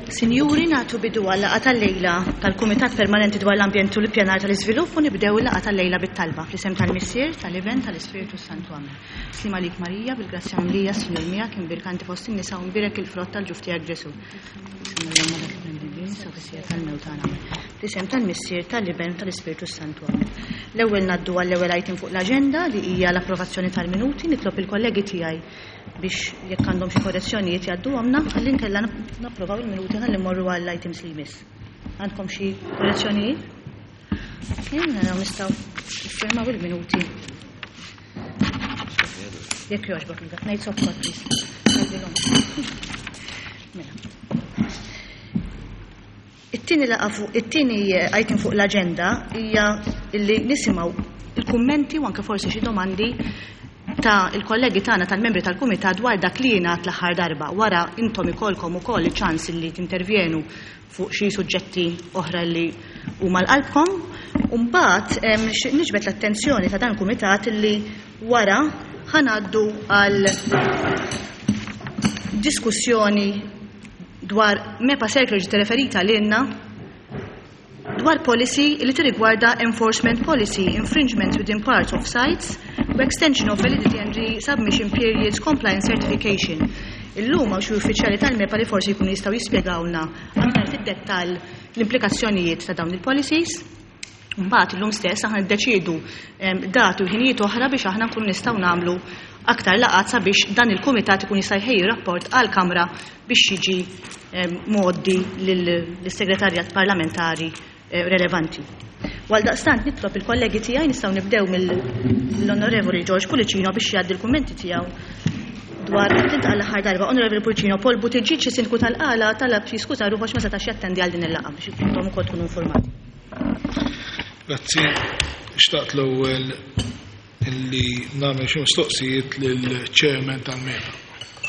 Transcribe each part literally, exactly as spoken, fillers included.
Sinjuri, nagħtu bidu għal-laqgħa tal-lejla tal-Kumitat Permanenti dwar l-Ambjent u l-Ippjanar tal-Iżvilupp u nibdew il-laqgħa tal-lejla bit-talba fl-isem tal-Missier tal-Event tal-Ispiritu Santu Amen. Slima lik Marija bil-grazzja mlija Sinjur mija kien birkanti fost in-nisa u mbirek il-frott tal-ġuf tiegħek Ġesu. Fl-isem tal-Missier tal-Event tal-Ispiritu Santu Amen. L-ewwel ngħaddu għall-ewwel item fuq l-aġenda li hija l-approvazzjoni tal-minuti, nitlob il-kollegi tiegħi biex jekk għandhom xi korrezzjonijiet jgħaddu għamna, ħalli nkella napprovaw il-minuti ħalli mmorru għall items li jmiss. Għandkom xi korrezzjonijiet? Jien nistgħu niffirmaw il-minuti. Jekk jogħġbok nibda ngħid sokkor please. Mela. It-tieni laqa fuq it-tieni item fuq l-aġenda hija li nisimgħu il-kummenti u anke forsi xi domandi ta' il-kollegi tagħna tal-membri tal-Kumitat dwar dak li jingħad l-aħħar darba wara intom ikolkom ukoll iċ-ċans li tintervjenu fuq xi suġġetti oħra li huma l-qalbkom u mbagħad niġbed l-attenzjoni ta' dan il-Kumitat li wara ħanaddu għal diskussjoni dwar MEPA Circle ġiet referita lilna dwar policy li tirrigwarda enforcement policy, infringement within parts of sites u extension of validity and resubmission periods compliance certification. Illum hawn xi uffiċjali tal-MEPA li forsi jkunu jistgħu jispjegawna aktar fid-dettall l-implikazzjonijiet ta' dawn il-policies. Mbagħad illum stess aħna niddeċiedu dati u ħinijiet oħra biex aħna nkunu nistgħu nagħmlu aktar laqgħat sabiex dan il-kumitat ikun jista' jħejji rapport għall-Kamra biex jiġi mgħoddi lis-segretarjat parlamentari relevanti. Għaldaqstant nitlob il-kollegi tiegħi nistgħu nibdew mill-Onorevoli George Pulicino biex jgħaddi l-kummenti tiegħu dwar tinta l-aħħar darba. Onorevoli Pulicino, Paul Buttigieg sindku tal-qala talab jiskuta ruħu ma setax jattendi għal din il-laqgħa biex intom ukoll tkunu informati. Grazzi, xtaqt l-ewwel illi nagħmel xi mistoqsijiet lill-Chairman tal-MEPA.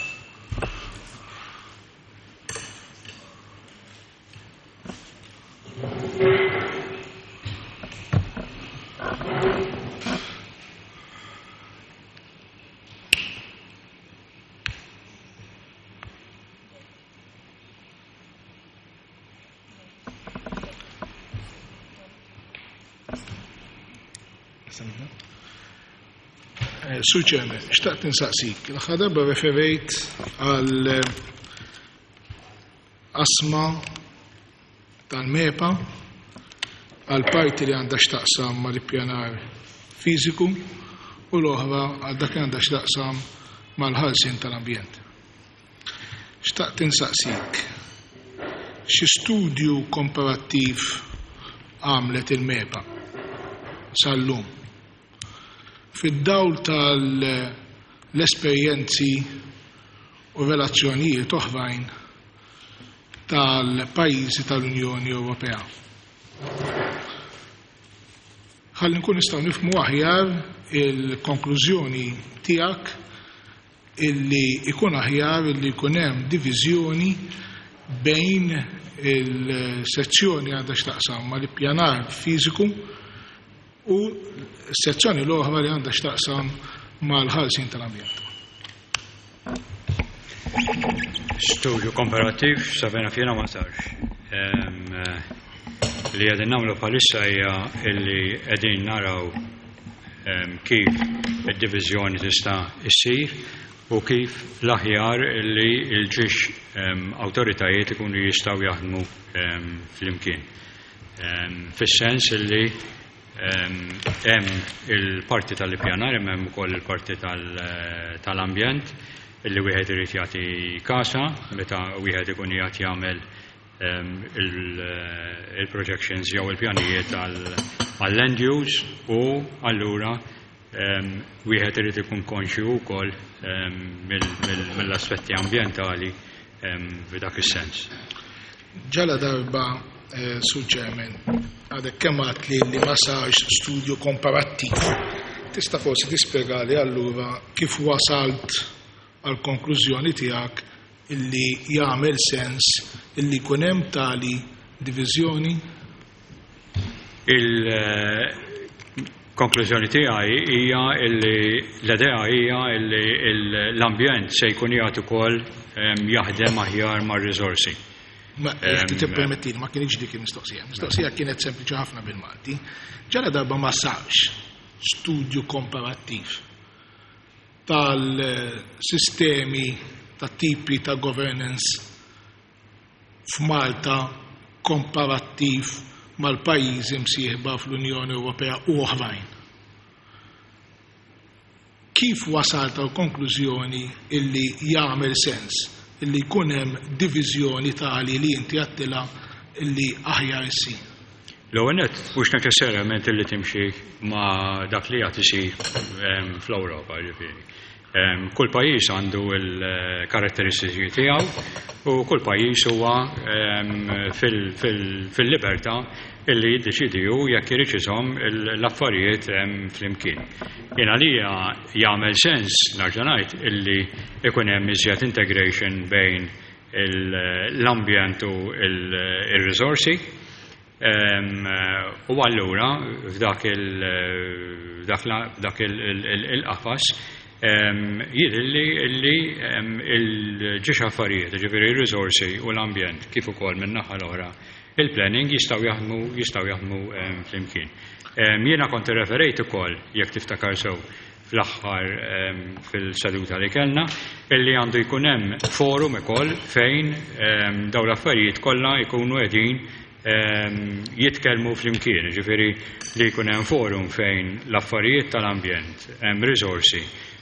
Sur Chairman, xtaqt insaqsik, l-aħħar darba referejt għal asma tal-MEPA għal parti li għandha xtaqsam mal-ippjanar fiżiku u l-oħra għal dak li għandha xtaqsam mal-ħarsien tal-ambjent. Xtaqt insaqsik, xi studju komparattiv għamlet il-MEPA sal-lum fid-dawl tal-esperjenzi u relazzjonijiet oħrajn tal-pajjiżi tal-Unjoni Ewropea. Ħalli nkun nistgħu nifhmu aħjar il-konklużjoni tiegħek illi ikun aħjar illi jkun hemm diviżjoni bejn il-sezzjoni għandha x'taqsam mal-ippjanar fiżiku u sezzjoni l-oħra li għandha x'taqsam mal-ħarsien tal-ambjent. Studju komparattiv sabena fjena ma sarx. Li qegħdin nagħmlu bħalissa hija li qegħdin naraw kif id-diviżjoni tista' issir u kif l-aħjar li l-ġiex awtoritajiet ikunu jistgħu jaħdmu flimkien. Fis-sens li hemm il-parti tal-ippjanar, hemm ukoll il-parti tal-ambjent illi wieħed irid jagħti kasa meta wieħed ikun jagħti jagħmel il-projections jew il-pjanijiet għall-land use u allura wieħed irid ikun konxju wkoll mill-aspetti ambjentali f'dak is-sens. Ġala darba Sur Chairman, għadek kemm għat li li ma sarx studju komparattiv. Tista' forsi tispjegali allura kif wasalt għal konklużjoni tiegħek illi jagħmel sens illi jkun hemm tali diviżjoni? Il-konklużjoni tiegħi hija illi l-idea hija illi l-ambjent se jkun jagħti ukoll jaħdem aħjar mar-riżorsi. Ma tippermettili, ma kienx dik il-mistoqsija. Mistoqsija kienet sempliċi ħafna bil-Malti. Ġara darba ma sarx studju komparattiv tal-sistemi, ta' tipi ta' governance f'Malta komparattiv mal-pajjiżi msieħba fl-Unjoni Ewropea u oħrajn. Kif wasalt għal konklużjoni illi jagħmel sens illi jkun hemm diviżjoni tali li inti għattila illi aħjar issir? L-għonet, mhux neċessarjament illi timxi ma' dak li qed isir fl-Ewropa, ġifieri. Kull pajjiż għandu l-karatteristiċi tiegħu u kull pajjiż huwa fil-libertà illi jiddeċidi hu jekk irid iżomm l-affarijiet flimkien. Jien għalija jagħmel sens nerġa' ngħid illi ikun hemm iżjed integration bejn l-ambjent u l-riżorsi. U allura f'dak il-qafas jidilli illi il-ġiex affarijiet, ġifieri r-riżorsi u l-ambjent kif ukoll min-naħa l-oħra il-planning jistgħu jaħdmu jistgħu jaħdmu flimkien. Jiena kont irreferejt ukoll jekk tiftakar sew fl-aħħar fil-seduta li kellna illi għandu jkun hemm forum ukoll fejn dawn l-affarijiet kollha jkunu qegħdin jitkellmu flimkien, ġifieri li jkun hemm forum fejn l-affarijiet tal-ambjent, hemm riżorsi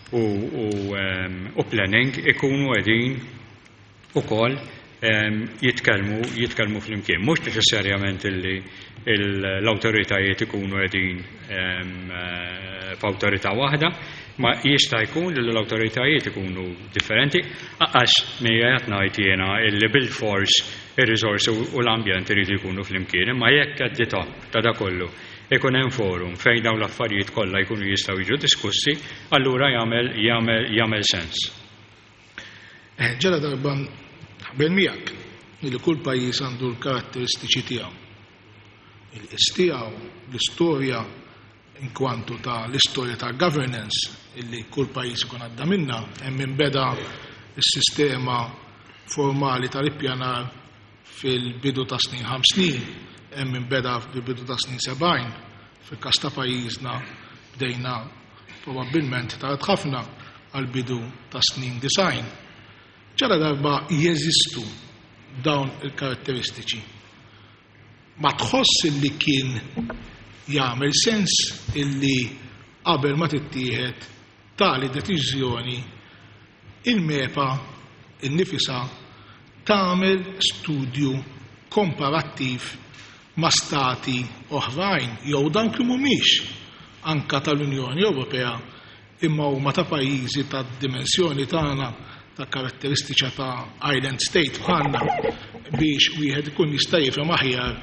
u planning ikunu qegħdin ukoll jitkellmu jitkellmu flimkien. Mhux neċessarjament illi l-awtoritajiet ikunu qegħdin f'awtorità waħda, ma jista' jkun li l-awtoritajiet ikunu differenti, għax mija qed ngħid jiena illi bil-fors ir-riżorsi u l-ambjent iridu jkunu flimkien, imma jekk qed ta' da kollu ikun hemm forum fejn dawn l-affarijiet kollha jkunu jistgħu jiġu diskussi, allura jagħmel jagħmel jagħmel sens. Ġara darba ħabel miegħek li kull pajjiż għandu l-karatteristiċi tiegħu. Il-qis tiegħu, l-istorja inkwantu ta' l-istorja ta' governance illi kull pajjiż ikun għadda minnha, hemm inbeda s-sistema formali tal-ippjanar fil-bidu ta' snin ħamsnin, hemm inbeda fil-bidu ta' snin sebgħin, fil-każ ta' pajjiżna bdejna probabbilment tard ħafna għall-bidu ta' snin disgħin. Ġara darba jeżistu dawn il-karatteristiċi. Ma tħoss illi kien jagħmel sens illi qabel ma tittieħed tali deċiżjoni il-mepa innifisha tagħmel studju komparattiv ma' stati oħrajn jew dan kien mhumiex anke tal-Unjoni Ewropea imma huma ta' pajjiżi tad-dimensjoni tagħna ta' karatteristiċa ta' island state bħalna biex wieħed ikun jista' jifhem aħjar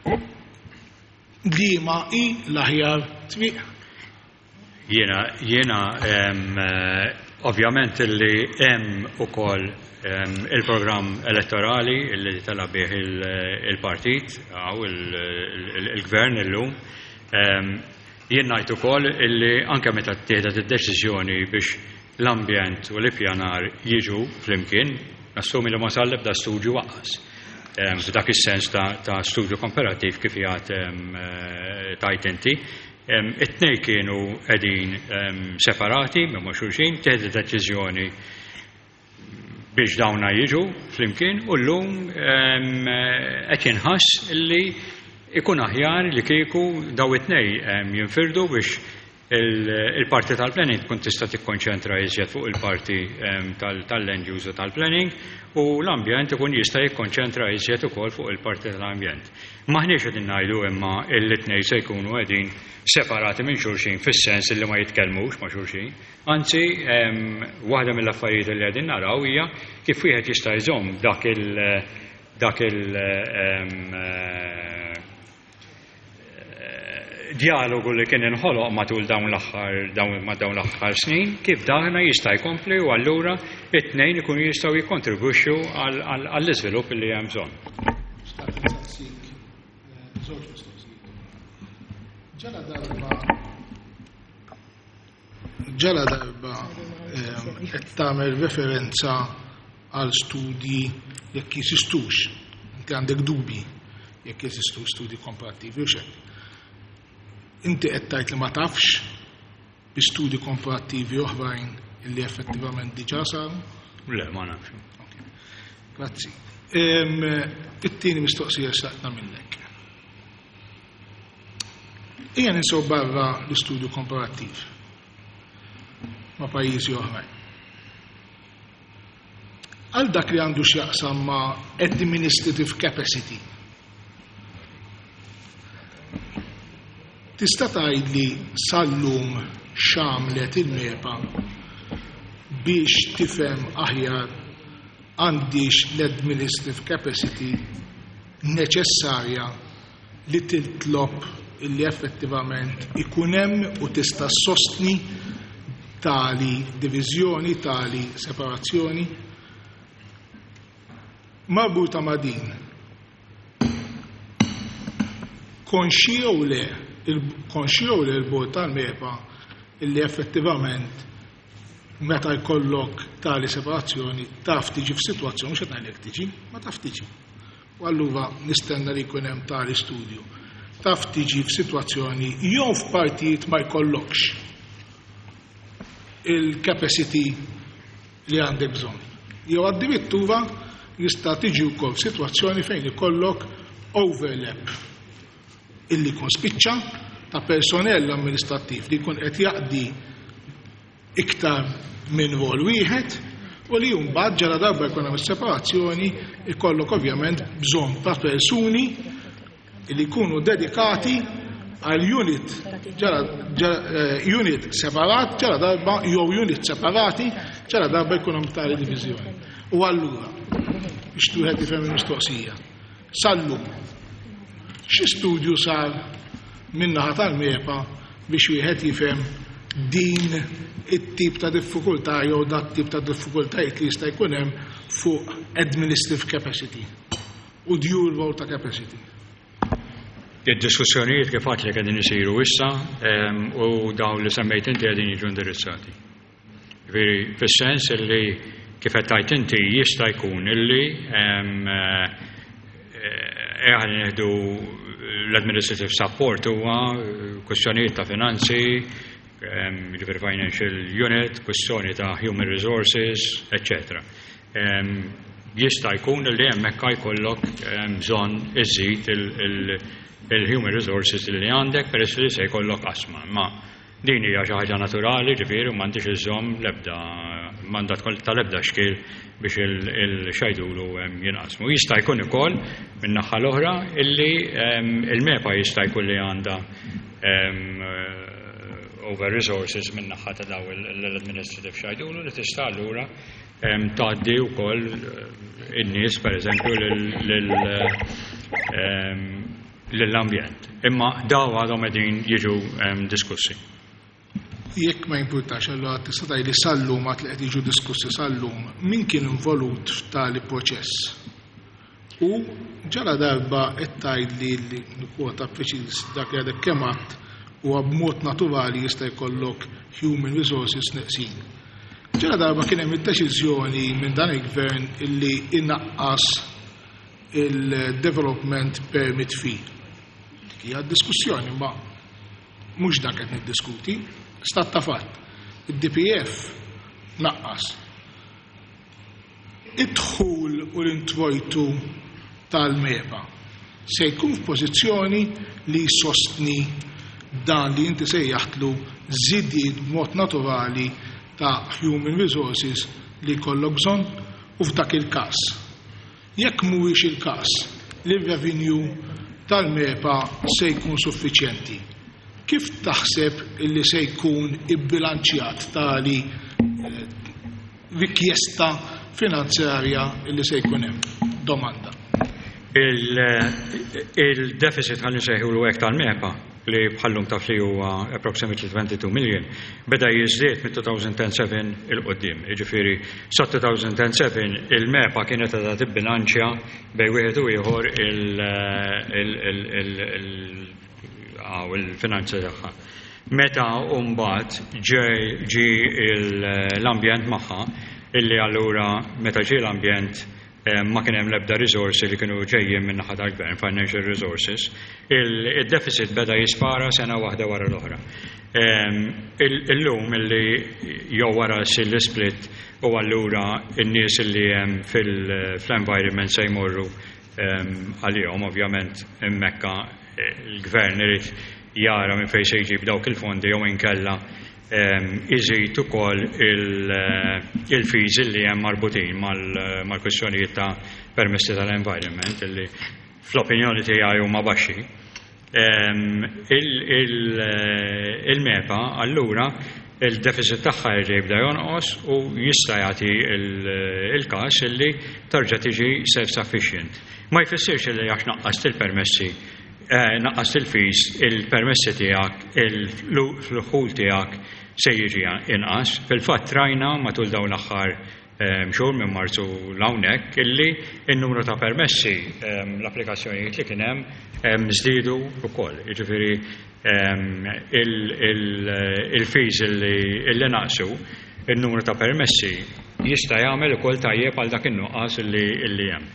liema hi l-aħjar twieq. Jiena jiena ovvjament illi hemm ukoll il-programm elettorali illi tala bih il-partit għaw il-gvern illum. Jien ngħid ukoll illi anke meta ttieħdet id-deċiżjoni biex l-ambjent u l-ippjanar jiġu flimkien, nassumi li ma sal ebda studju waqqas. F'dak is-sens ta' studju komparattiv kif jgħid tajt inti, it-tnejn kienu qegħdin separati minn xulxin, tieħdet deċiżjoni biex dawna jiġu flimkien u llum qed jinħass illi ikun aħjar li kieku daw it-tnejn jinfirdu biex il-parti tal-planning tkun tista' tikkonċentra iżjed fuq il-parti tal-land use u tal-planning u l-ambjent ikun jista' jikkonċentra iżjed ukoll fuq il-parti tal-ambjent. Maħniex qegħdin ngħidu imma l-itnejn se jkunu qegħdin separati minn xulxin fis-sens li ma jitkellmux ma' xulxin. Anzi, waħda mill-affarijiet li qegħdin naraw hija kif wieħed jista' jżomm dak il dak il dialogu li kien inħoloq matul dawn l-aħħar dawn ma' dawn l-aħħar snin, kif daħna jista' jkompli u allura it-tnejn ikunu jistgħu jikkontribwixxu għall-iżvilupp li hemm bżonn. Ġala darba ġala darba qed tagħmel referenza għal studji jekk jeżistux. inti għandek dubi jekk jeżistu studji komparattivi u xejn. Inti qed tgħid li ma tafx bi studji komparattivi oħrajn illi effettivament diġà saru? Le, ma nafx. Grazzi. It-tieni mistoqsija xtaqt nagħmilek. Ejja ninsew barra l-istudju komparattiv ma' pajjiżi oħrajn. Għal dak li għandu x'jaqsam ma' administrative capacity. Tista' tgħidli sal-lum x'għamlet il-MEPA biex tifhem aħjar għandix l-administrative capacity neċessarja li titlob illi effettivament ikun hemm u tista' sostni tali diviżjoni, tali separazzjoni marbuta ma' din. Konxjew le konxjew le l-bord tal-MEPA illi effettivament meta jkollok tali separazzjoni taf tiġi f'sitwazzjoni mhux qed ngħidlek tiġi, ma taf tiġi. U allura nistenna li jkun hemm tali studju. Taf tiġi f'sitwazzjoni jew f'partijiet ma jkollokx il-capacity li għandek bżonn. Jew addirittura jista' tiġi wkoll f'sitwazzjoni fejn ikollok overlap illi jkun spiċċa ta' personell amministrattiv li jkun qed jaqdi iktar minn vol wieħed u li mbagħad ġara darba jkun hemm separazzjoni ikollok ovvjament bżonn ta' persuni li jkunu dedikati għal unit ġara unit separat ġara darba jew unit separati ġara darba jkun hemm tali diviżjoni. U allura biex tuħed ifhem il-mistoqsija. Sallu xi studju sar min-naħa tal-MEPA biex wieħed jifhem din it-tip ta' diffikultà jew dak tip ta' diffikultajiet li jista' jkun hemm fuq administrative capacity u dual role ta' capacity. Id-diskussjonijiet kif għad li qegħdin isiru issa u dawn li semmejt inti qegħdin jiġu indirizzati. Jiġifieri fis-sens illi kif qed tgħid inti jista' jkun illi qiegħed nieħdu l-administrative support huwa kwestjonijiet ta' finanzi, jiġifieri financial unit, kwestjoni ta' human resources, et cetera. Jista' jkun li hemmhekk jkollok bżonn iżid il-human resources li għandek peress li se jkollok qasma. Ma din hija xi ħaġa naturali, ġifieri m'għandix iżomm l-ebda mandat tal-ebda xkil biex il-xajdulu jinqasmu. Jista' jkun ukoll min-naħa l-oħra illi il-MEPA jista' jkun li għandha over resources minn naħa ta' daw l-administrative xajdulu li tista' allura tgħaddi wkoll in-nies pereżempju lill-ambjent. Imma daw għadhom qegħdin jiġu diskussi. Jekk ma jimpurtax allura tista' tgħidli sal-lum għad li qed jiġu diskussi sal-lum min kien involut f'tali proċess. U ġara darba qed tgħidli li kwota preċiż dak li għadek kemm għadd u b'mod naturali jista' jkollok human resources neqsin. Ġara darba kien hemm id-deċiżjoni minn dan il-gvern illi innaqqas il-development permit fee. Dik hija diskussjoni ma mhux dak qed niddiskuti, stat ta' fatt. Id-D P F naqqas. Id-dħul u l-introjtu tal-MEPA se jkun f'pożizzjoni li jsostni dan li inti sejjaħtlu żidiet b'mod naturali ta' human resources li jkollok bżonn u f'dak il-każ. Jekk mhuwiex il-każ li r-revenue tal-MEPA se jkun suffiċjenti. Kif taħseb illi se jkun ibbilanċjat tali rikjesta finanzjarja illi se jkun hemm? Domanda. Il-deficit ħalli sejħulu hekk tal-MEPA li bħallum taf li huwa approximately twenty-two million beda jiżdied mit-two thousand seven il-qoddim. Jiġifieri sa two thousand seven il-MEPA kienet qiegħda tibbilanċja bejn wieħed u ieħor il-finanzi tagħha. Meta mbagħad ġie l-ambjent magħha illi allura meta ġie l-ambjent ma kien hemm l-ebda risorsi li kienu ġejjin minn naħa tal-gvern, financial resources, il-deficit beda jispara sena waħda wara l-oħra. Illum illi jew wara l-split u allura n-nies illi hemm fil-environment se jmorru għalihom ovvjament hemmhekk il-gvern irid jara minn fejn se jġib dawk il-fondi jew inkella iżid ukoll il-fees li hemm marbutin mal-kwistjonijiet ta' permessi tal-environment illi fl-opinjoni tiegħi huma baxxi. Il-mepa allura il-deficit tagħha jibda jonqos u jista' jagħti il-każ illi tarġa' tiġi self-sufficient. Ma jfissirx li għax naqqast il-permessi naqqas il-fees, il-permessi tiegħek, il-fluħul tiegħek se jiġi inqas. Fil-fatt rajna matul dawn l-aħħar xhur minn Marzu l-hawnhekk illi n-numru ta' permessi l-applikazzjonijiet li kien hemm żdiedu wkoll. Jiġifieri il-fees illi naqsu in-numru ta' permessi jista' jagħmel ukoll tajjeb għal dak in-nuqqas illi hemm.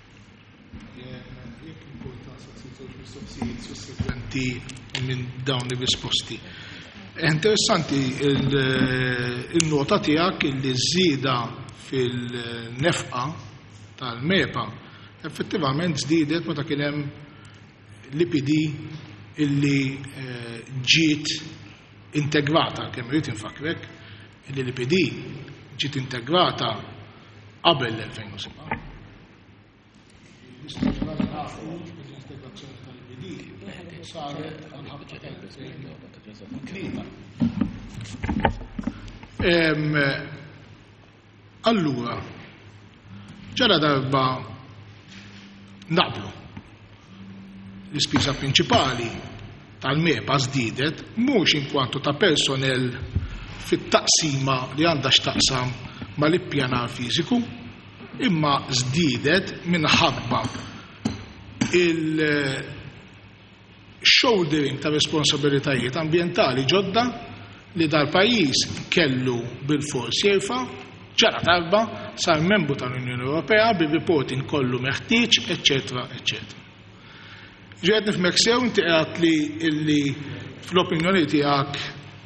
Minn dawn il-risposti. Interessanti il-nota tiegħek li żieda fil-nefqa tal-mepa effettivament żdiedet meta kien hemm l-I P D illi ġiet integrata, kemm irid infakrek illi l-I P D ġiet integrata qabel l-elfejn u seba'. Saret għal-ħabta allura, ġara darba naqblu l-ispiża prinċipali tal-mepa żdiedet mhux inkwantu ta' personell fit-taqsima li għandha x'taqsam mal-ippjanar fiżiku, imma żdiedet minħabba il- shouldering ta' responsabilitajiet ambientali ġodda li dal-pajjiż kellu bil-fors jerfa' ġara darba sar membru tal-Unjoni Ewropea bir-reporting kollu meħtieġ, eċetera, eċetera. Ġiet nifhmek sew inti qed li illi fl-opinjoni tiegħek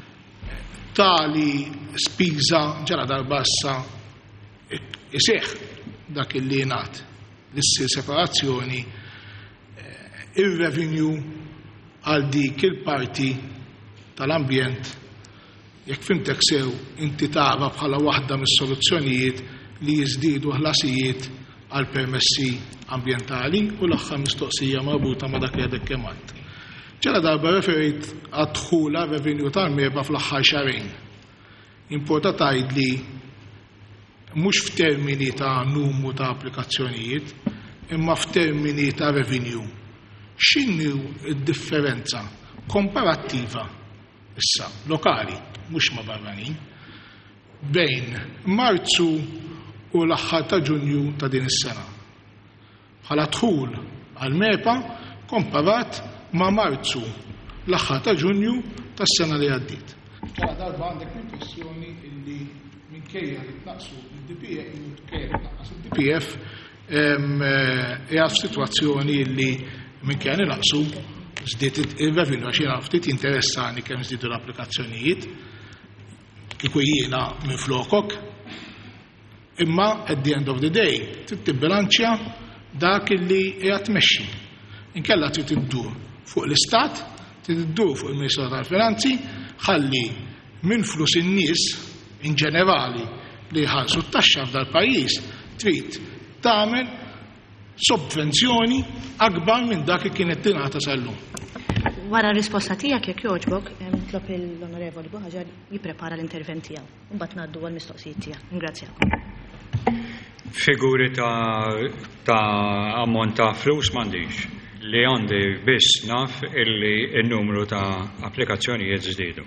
tali spiża ġara darba issa iseħħ dak illi ngħid l-issir separazzjoni ir-revenue għal dik il-parti tal-ambjent jekk fimtek sew inti tara bħala waħda mis-soluzzjonijiet li jiżdiedu ħlasijiet għal permessi ambjentali u l-aħħar mistoqsija marbuta ma' dak li għadek kemm għadt. Ġara darba referejt għad-dħula revenju tal-mepa fl-aħħar xahrejn. Importa tgħidli mhux f'termini ta' numru ta' applikazzjonijiet, imma f'termini ta' revenju. X'inhu d-differenza komparattiva issa lokali mhux ma' barranin bejn Marzu u l-aħħar ta' Ġunju ta' din is-sena bħala dħul għall-mepa komparat ma' Marzu l-aħħar ta' Ġunju tas-sena li għaddiet. Ġara darba għandek l-impressjoni illi minkejja li tnaqsu d-D P F minkejja li tnaqqas id-D P F hija f'sitwazzjoni illi minkejja li naqsu żdiet il-revenue għax jiena ftit interessani kemm żdiedu l-applikazzjonijiet kieku jiena minn flokok imma at the end of the day trid tibbilanċja dak illi qiegħed tmexxi. Inkella trid iddur fuq l-Istat, trid iddur fuq il-Ministru tal-Finanzi, ħalli minn flus in-nies in ġenerali li jħallsu t-taxxa f'dal-pajjiż trid tagħmel subvenzjoni akbar minn dak li kienet tingħata sal-lum. Wara r-risposta tiegħek jekk jogħġbok, nitlob l-Onorevoli Boħaġar jipprepara l-intervent tiegħu. Imbagħad ngħaddu għall-mistoqsijiet tiegħek. Ingrazzjak. Figuri ta' ammont ta' flus m'għandix. Li għandi biss naf illi n-numru ta' applikazzjonijiet żdiedu.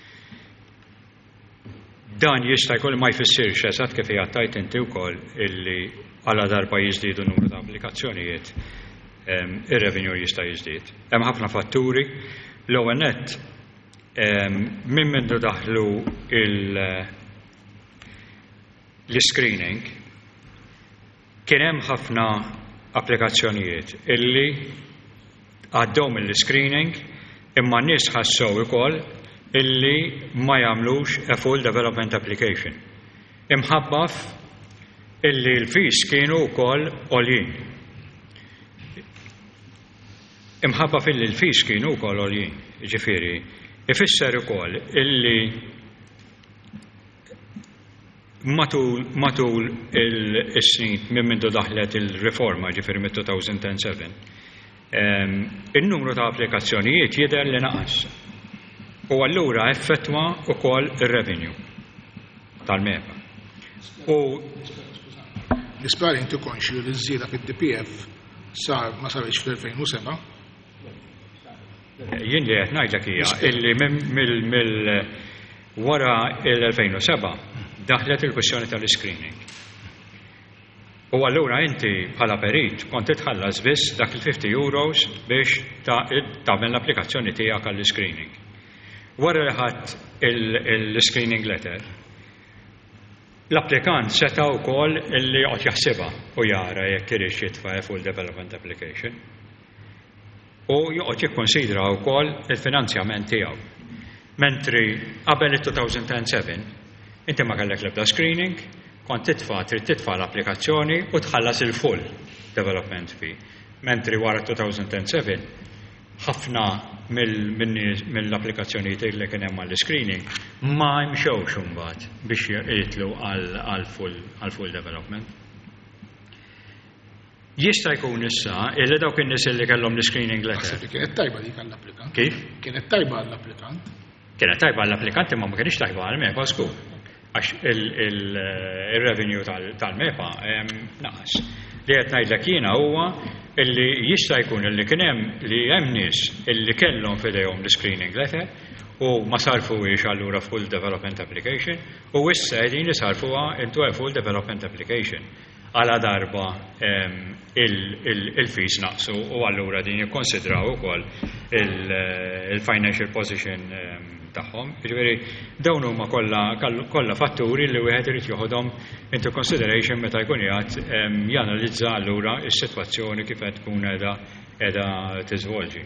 Dan jista' jkun ma jfissirx eżatt kif hija tajt inti wkoll illi għala darba jiżdiedu numru ta' applikazzjonijiet ir-revenue jista' jiżdied. Hemm ħafna fatturi l-ewwel nett minn mindu daħlu l-screening kien hemm ħafna applikazzjonijiet illi għaddew mill-screening imma nies ħassew ukoll illi ma jagħmlux a full development application. Imħabba illi l-fees kienu wkoll għoljin. Imħabba illi l-fees kienu wkoll għoljin. Ġifieri, ifisser ukoll illi matul matul il-snin minn mindu daħlet il-riforma ġifieri mit-two thousand seven, in-numru ta' applikazzjonijiet jidher li naqas. U allura effettwa wkoll ir-revenue tal-MEPA. U l-ispari inti konxju li żieda fid-D P F sar ma sarx fl-two thousand seven? Jien li qed ngħidlek hija illi mill wara l-two thousand seven daħlet il-kwestjoni tal-screening. U allura inti bħala perit kont titħallas biss dak il-fifty euros biex tagħmel l-applikazzjoni tiegħek għall-screening. Wara li ħadd il-screening letter, l-applikant seta' wkoll illi qed jaħsibha u jara jekk irid jitfa' full development application. U joqgħod jikkonsidra wkoll il-finanzjament tiegħu. Mentri qabel it-two thousand seven inti ma kellek l-ebda screening, kont titfa' trid titfa' l-applikazzjoni u tħallas il-full development fee. Mentri wara two thousand seven ħafna mill-applikazzjonijiet li kien hemm għall-screening ma mxewx imbagħad biex jitlu għall-full development. Jista' jkun issa illi dawk in-nies li kellhom l-screening letter. Kienet tajba dik għall-applikant. Kif? Kienet tajba għall-applikant. Kienet tajba għall-applikant imma ma kienx tajba għall-MEPA żgur. Għax il-revenue tal-MEPA naqas. Li qed ngħidlek jiena huwa illi jista' jkun illi kien hemm li hemm nies illi kellhom f'idejhom l-screening letter u ma sarfuhiex allura full development application u issa qegħdin isarfuha into a full development application. Għala darba il-fees naqsu u allura din jikkonsidraw ukoll il-financial position tagħhom. Jiġifieri dawn huma kollha fatturi li wieħed irid joħodhom into consideration meta jkun qiegħed janalizza allura s-sitwazzjoni kif qed tkun qiegħda qiegħda tiżvolġi.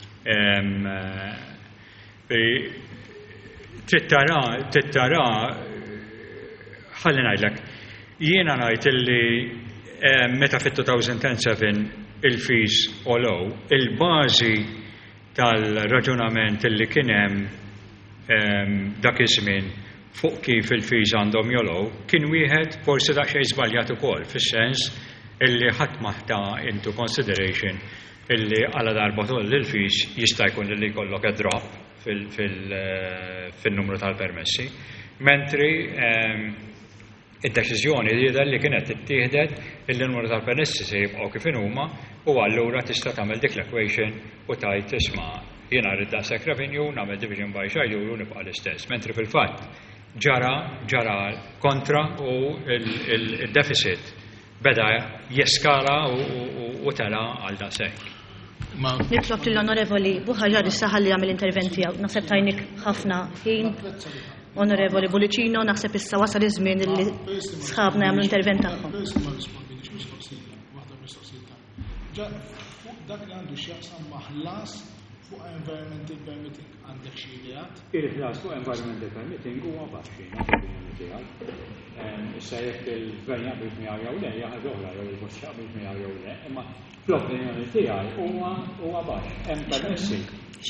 Trid tara trid tara ħalli ngħidlek jiena ngħid illi meta fit-two thousand seven il-fees olow, il-bażi tal-raġunament illi kien hemm dak iż-żmien fuq kif il-fees għandhom jolow kien wieħed forsi daqsxejn żbaljat ukoll fis-sens illi ħadd ma ħta into consideration illi għala darba toll il-fees jista' jkun li jkollok a drop fil-numru tal-permessi, mentri id-deċiżjoni jidher li kienet tittieħdet il-numru tal-permessi se jibqgħu kif huma u allura tista' tagħmel dik l-equation u tgħid tisma' jiena rrid daqshekk revenue nagħmel division by xajdu nibqa' l-istess. Mentri fil-fatt ġara ġara kontra u il-deficit beda jeskala u tela għal daqshekk. Nitlob lill-Onorevoli Buħaġar issa ħalli jagħmel intervent tiegħu. Naħseb tajnik ħafna ħin. Onorevoli Bulicino, naħseb issa wasal iż-żmien li sħabna jagħmlu intervent tagħhom. Dak li għandu x'jaqsam maħlas fuq environmental permitting għandek xi ideat? Il-ħlas fuq environmental permitting huwa baxx opinjoni tiegħek. Issa jekk il-gvern jaqbel miegħu jew le jaħad oħra jew il-bost jaqbel miegħu jew le, imma fl-opinjoni tiegħi huwa huwa baxx. Hemm permessi.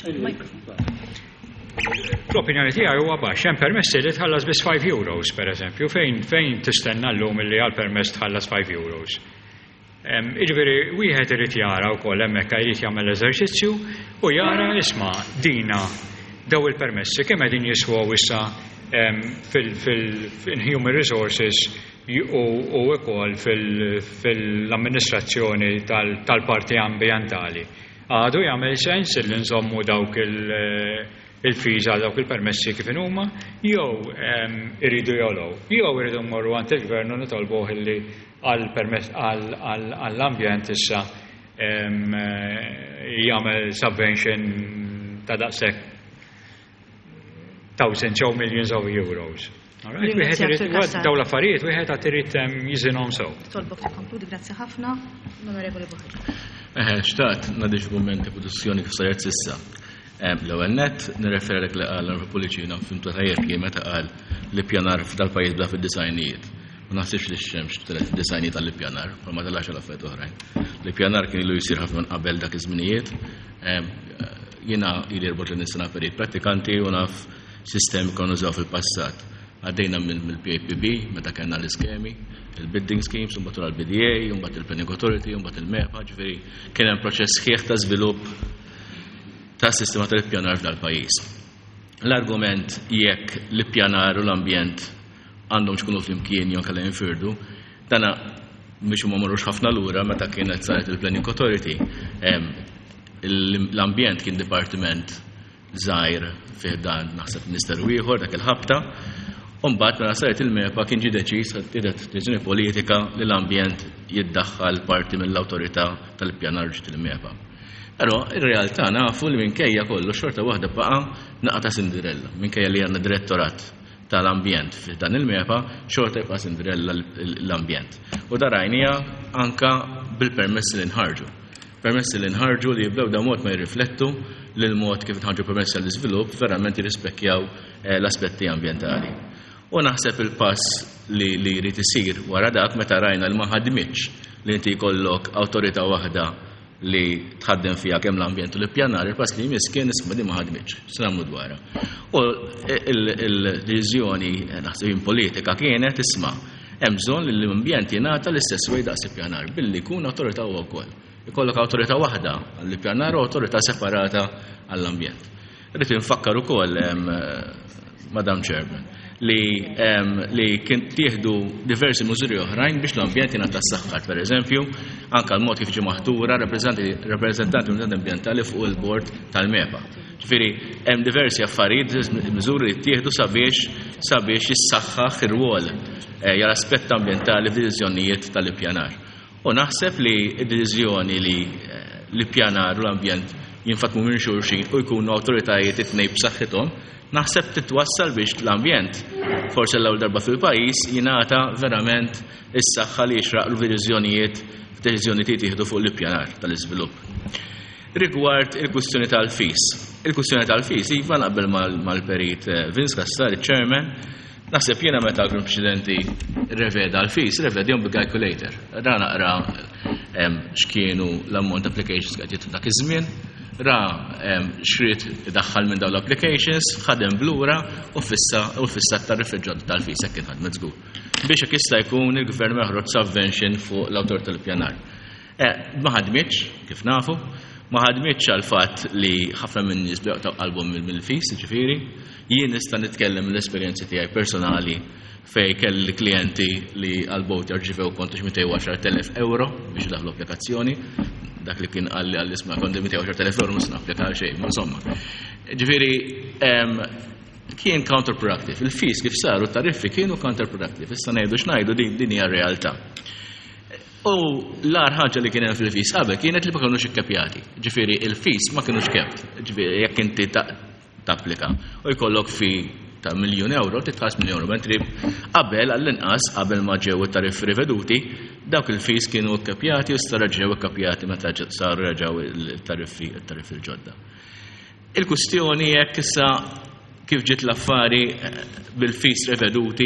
L-opinjoni tiegħi huwa baxx, hemm permessi li tħallas biss five euros pereżempju, fejn fejn tistenna llum illi għal permess tħallas five euros. Jiġifieri wieħed irid jara wkoll hemmhekk jrid jagħmel eżerċizzju u jara isma' dina daw il-permessi kemm qegħdin jiswew issa fil-human resources u wkoll fil-amministrazzjoni tal-parti ambjentali. Għadu jagħmel sens li nżommu dawk il-fees għal dawk il-permessi kif huma jew iridu jolgħu, jew iridu mmorru għand il-gvern u nitolbuh illi għall-ambjent issa jagħmel subvention ta' daqshekk thousands or millions of euros. Alright, wieħed irid dawn l-affarijiet wieħed għad irid jiżinhom sew. Tolbok tikkonkludi, grazzi ħafna, l-Onorevoli Buħari. Eħe, xtaqt ngħaddi kummenti produzzjoni kif saret s'issa. L-ewwel nett nirreferek li qal l Puliċina fimtu tajjeb kien meta qal li pjanar f'dal-pajjiż bda fid-disajnijiet. Ma naħsibx li x-xemx telet fid-disajnijiet tal-ippjanar, ma talax għal affarijiet oħrajn. L-ippjanar kien ilu jsir ħafna qabel dak iż-żminijiet. Jiena ili erbgħin sena perit prattikanti u naf sistemi konu użaw fil-passat. Għaddejna mill-P A P B, meta kellna l-iskemi, il-bidding schemes, un batul għal-B D A, un bat il-Planning Authority, un bat il-MEPA, ġveri, kien hemm proċess ħieħ ta' żvilupp ta' sistema tal-ippjanar f'dal-pajjiż. L-argument jekk l-ippjanar u l-ambjent għandhom xkunu flimkien jew kellha jinfirdu, dana biex ma marrux ħafna lura meta kienet saret il-Planning Authority, l-ambjent kien dipartiment żgħir fih dan naħseb ministeru ieħor dak il-ħabta. Umbat mela saret il-MEPA kien ġie deċiż qiegħed deċiżjoni politika li l-ambjent jiddaħħal parti mill-awtorità tal-ippjanar ġiet il-MEPA. Però ir-realtà nafu li minkejja kollu xorta waħda baqa' naqa' ta' Cinderella, minkejja li għandna direttorat tal-ambjent f'dan il-MEPA xorta jibqa' Cinderella l-ambjent. U darajnija anka bil-permessi li nħarġu. Permessi li nħarġu li jibdew da mod ma jirriflettu li l-mod kif nħarġu permessi għall-iżvilupp verament jirrispecchjaw l-aspetti ambjentali. U naħseb il-pass li li jrid isir wara dak meta rajna li ma ħadmitx li inti jkollok awtorità waħda li tħaddem fiha kemm l-ambjent u l-ippjanar, il-pass li jmiss kien isma' di ma ħadmitx, se nagħmlu dwarha. U il-deċiżjoni naħseb politika kienet isma' hemm bżonn li l-ambjent jingħata l-istess wej daqs ippjanar billi jkun awtorità huwa wkoll. Ikollok awtorità waħda għall-ippjanar u awtorità separata għall-ambjent. Rrid infakkar ukoll Madam Chairman li li kien tieħdu diversi mużuri oħrajn biex l-ambjent jingħata s-saħħar. Pereżempju, anke l-mod kif ġie maħtura rappreżentanti ambjentali fuq il-bord tal-MEPA. Ġifieri hemm diversi affarijiet miżuri li ttieħdu sabiex sabiex jissaħħaħ ir-rwol jara aspett ambjentali f'deċiżjonijiet tal-ippjanar. U naħseb li d-deċiżjoni li l-ippjanar u l-ambjent jinfatmu minn xulxin u jkunu awtoritajiet it-tnejn b'saħħithom, naħseb titwassal biex l-ambjent forsi l-ewwel darba fil-pajjiż jingħata verament is-saħħa li jixraq l-deċiżjonijiet f'deċiżjonijiet jieħdu fuq l-ippjanar tal-iżvilupp. Rigward il-kwistjoni tal-fees. Il-kwistjoni tal-fees iva naqbel mal-perit Vince Cassar, chairman, naħseb jiena meta l presidenti reveda l-fees, revedihom bil-calculator. Ra naqra x'kienu l-ammont applications qed jitlu dak iż-żmien, ra xrid idaħħal minn dawn l-applications, ħadem blura u fissa u fissa t-tarif il-ġodda tal-fees hekk kien ħadmet żgur. Biex hekk jista' jkun il-gvern meħroġ subvention fuq l-awtorità tal-ippjanar. Ma ħadmitx, kif nafu, ma ħadmitx għal fatt li ħafna minn nies bdew qalbhom mill-fees, ġifieri, jien nista' nitkellem mill-esperjenzi tiegħi personali fej kelli klijenti li għal-bot jarġivew kontu mittej u għaxar telef euro biex daħlu applikazzjoni, dak li kien għalli għall-isma kontu mittej u għaxar telef euro mus napplikar xej, ma insomma. Ġifieri kien counterproductive. Il-fees kif saru tariffi kienu counterproductive. Issa ngħidu x'ngħidu din din hija realtà. U l-ar ħaġa li kien hemm fil-fees qabel kienet li ma kinux ikkepjati. Ġifieri il-fees ma kinux kept. Ġifieri jekk inti tapplika u jkollok fi ta' miljun euro, titħas miljun euro, mentri qabel għall-inqas qabel ma ġew it-tariffi riveduti, dawk il-fees kienu kkapjati u sta ġew ikkapjati meta saru reġgħu il-tariffi it-tariffi l-ġodda. Il-kwistjoni jekk issa kif ġiet l-affari bil-fees riveduti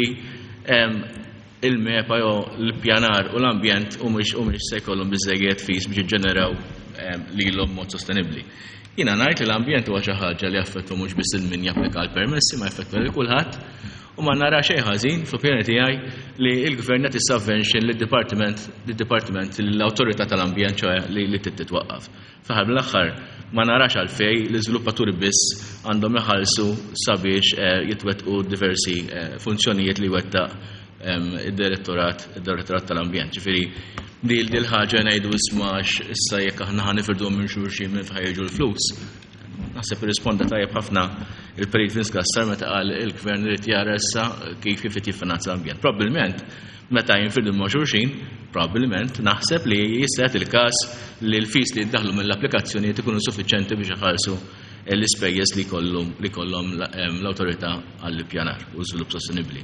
il-MEPA jew l-ippjanar u l-ambjent u mhux se jkollhom biżżejjed fees biex jiġġeneraw lilhom mod sostenibbli. Jiena ngħid li l-ambjent huwa xi ħaġa li jaffettwa mhux biss il-min japplika l-permessi ma jaffettwa lil kulħadd u ma nara xejn ħażin fl-opinjoni tiegħi li l-gvern qed is-subvention lid-dipartiment lid-dipartiment l-awtorità tal-ambjent ċoħe li li titwaqqaf. Fl-aħħar mill-aħħar ma narax għalfejn l-iżviluppaturi biss għandhom iħallsu sabiex jitwettqu diversi funzjonijiet li wettaq id-direttorat id-direttorat tal-ambjent. Ġifieri di l-ħaġa ngħidu ismax issa jekk aħna ħanifirdu minn xulxin minn ħajġu l-flus. Naħseb irrisponda tajjeb ħafna il-Perit Vince Cassar meta qal il-gvern irid jara issa kif kif qed jiffinanzja l-ambjent. Probabbilment meta jinfirdu ma' xulxin, probabbilment naħseb li jista' il-każ li l-fees li jiddaħlu mill-applikazzjonijiet ikunu suffiċjenti biex iħallsu l-ispejjeż li kollhom li kollhom l-awtorità għall-ippjanar u żvilupp sostenibbli.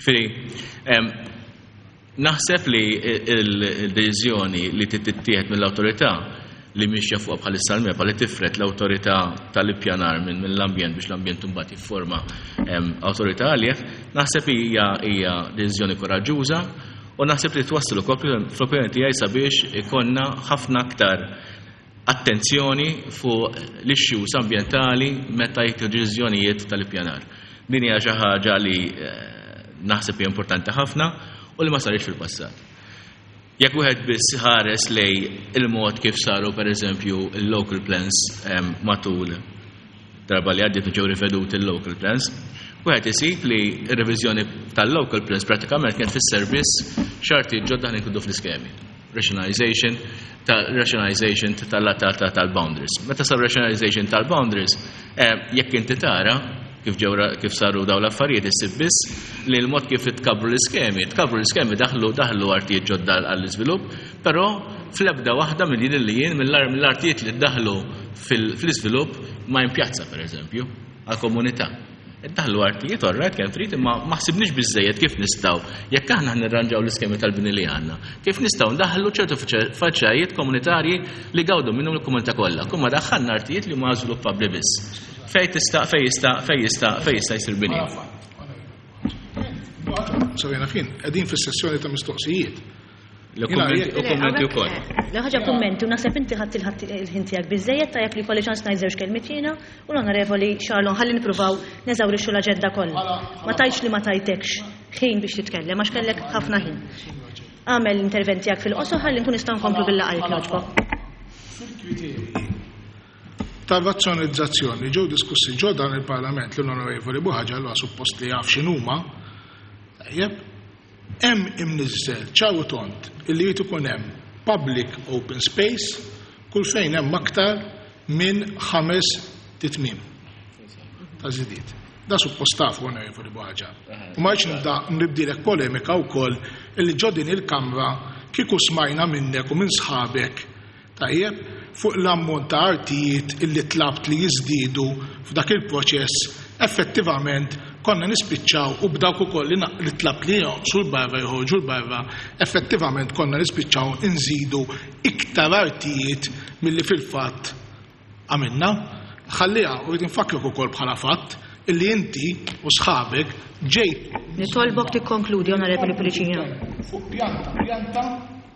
Naħseb li l-deċiżjoni li tittieħed mill-awtorità li mixja fuq bħalissa l-mepa li tifret l-awtorità tal-ippjanar minn l-ambjent biex l-ambjent imbagħad jifforma awtorità għalih, naħseb hija hija deċiżjoni koraġġuża u naħseb li twassal ukoll fl-opinjoni tiegħi sabiex ikonna ħafna aktar attenzjoni fuq l-issues ambjentali meta jittieħdu deċiżjonijiet tal-ippjanar. Din hija xi ħaġa li naħseb hija importanti ħafna u li ma saritx fil-passat. Jekk wieħed biss ħares lej il-mod kif saru pereżempju il-local plans matul darba li għaddiet ġew rivedut il-local plans, wieħed isib li r-reviżjoni tal-local plans pratikament kien fis-servizz xarti ġodda inkludu fl-iskemi. Rationalization tal-rationalization tal-boundaries. Meta sar rationalization tal-boundaries, jekk inti tara kif ġewra kif saru daw l-affarijiet issib biss li l-mod kif itkabru l-iskemi, tkabru l-iskemi daħlu daħlu artijiet ġodda għall-iżvilupp, però fl-ebda waħda minn din li jien mill-artijiet li ddaħlu fl-iżvilupp ma jimpjazza pereżempju għall-komunità. Iddaħlu artijiet orrajt kemm trid imma ma ħsibniex biżejjed kif nistgħu jekk aħna nirranġaw l-iskemi tal-bini li għandna. Kif nistgħu ndaħlu ċertu faċċajiet komunitarji li gawdu minnhom il-komunità kollha. Kumma daħħalna artijiet li ma żviluppabbli biss. Fej tista' fej jista' fej jista' fej jista' jsir bini. Sawjena fin, qegħdin fis-sessjoni ta' mistoqsijiet. L-kummenti wkoll. L-ħaġa kummenti u naħseb inti ħadd il-ħin tiegħek biżejjed tajjeb li kolli ċans ngħid żewġ kelmiet jiena u l-onorevoli Charlon ħalli nippruvaw neżawrixxu l-aġenda kollha. Ma tajtx li ma tajtekx ħin biex titkellem għax kellek ħafna ħin. Għamel l-intervent tiegħek fil-qosor ħalli nkun nistgħu nkomplu bil-laqgħa jogħġbok. Tal-razzjonalizzazzjoni ġew diskussi ġo dan il-Parlament l-Onorevoli Buħaġa l suppost li jaf x'inhuma. Tajjeb, hemm imniżżel ċaru tont illi jrid ikun hemm public open space kull fejn hemm aktar minn ħames titmiem ta' żidiet. Da suppost tafu Onorevoli Buħaġa. U ma rridx nibda nibdilek polemika wkoll illi ġo din il-Kamra kieku smajna minnek u minn sħabek tajjeb fuq l-ammont ta' artijiet illi tlabt li jiżdiedu f'dak il-proċess effettivament konna nispiċċaw u b'dawk ukoll li tlabt li jonqsu l-barra jħorġu l-barra effettivament konna nispiċċaw inżidu iktar artijiet milli fil-fatt għamilna. Ħalliha u rrid infakrek ukoll bħala fatt illi inti u sħabek ġejt. Nitolbok tikkonkludi Onorevoli Pedicini. Fuq pjanta pjanta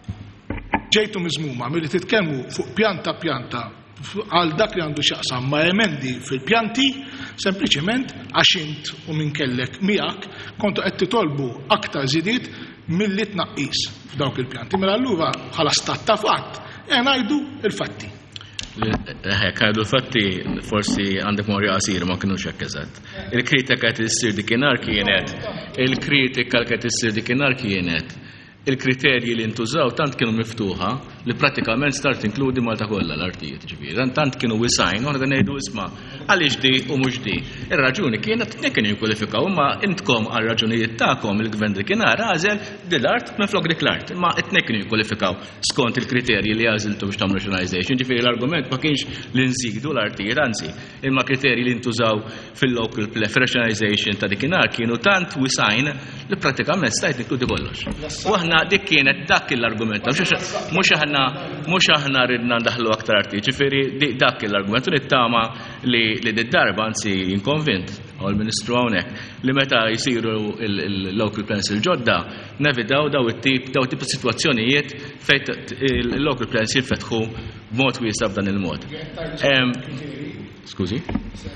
ġejtu miżmuma milli titkellmu fuq pjanta pjanta għal dak li għandu xaqsam ma' emendi fil-pjanti sempliċement għax int u minn kellek miegħek kontu qed titolbu aktar żidiet milli tnaqqis f'dawk il-pjanti. Mela allura bħala stat ta' fatt ngħidu il-fatti. Hekk għajdu l-fatti forsi għandek morja qasir ma kienux hekk eżatt. Il-kritika qed issir dikinhar kienet il-kritika li qed issir dikinhar kienet il-kriterji li ntużaw tant kienu miftuħa li pratikament start inkludi Malta kollha l-artijiet ġifieri. Tant kienu wisajn u ngħidu isma' għaliex di u mhux di. Ir-raġuni kienet tnejn kienu jikkwalifikaw imma intkom għal raġunijiet tagħkom il-gvern dikinhar għażel dil-art minflok dik l-art. Imma tnejn kienu jikkwalifikaw skont il-kriterji li għażiltu biex tagħmlu rationalization. Ġifieri l-argument ma kienx li nżidu l-artijiet, anzi, imma kriterji li ntużaw fil-local rationalization ta' dikinhar kienu tant wisajn li pratikament stajt inkludi kollox. U aħna dik kienet dak l-argument. Mhux aħna mhux aħna ridna ndaħlu aktar arti, ġifieri dak l-argument u nittama li li d-darba anzi inkonvint u l-Ministru hawnhekk li meta jsiru il-local plans il-ġodda nevidaw daw it-tip daw tip sitwazzjonijiet fejn il-local plans jinfetħu b'mod wiesa' f'dan il-mod. Skużi?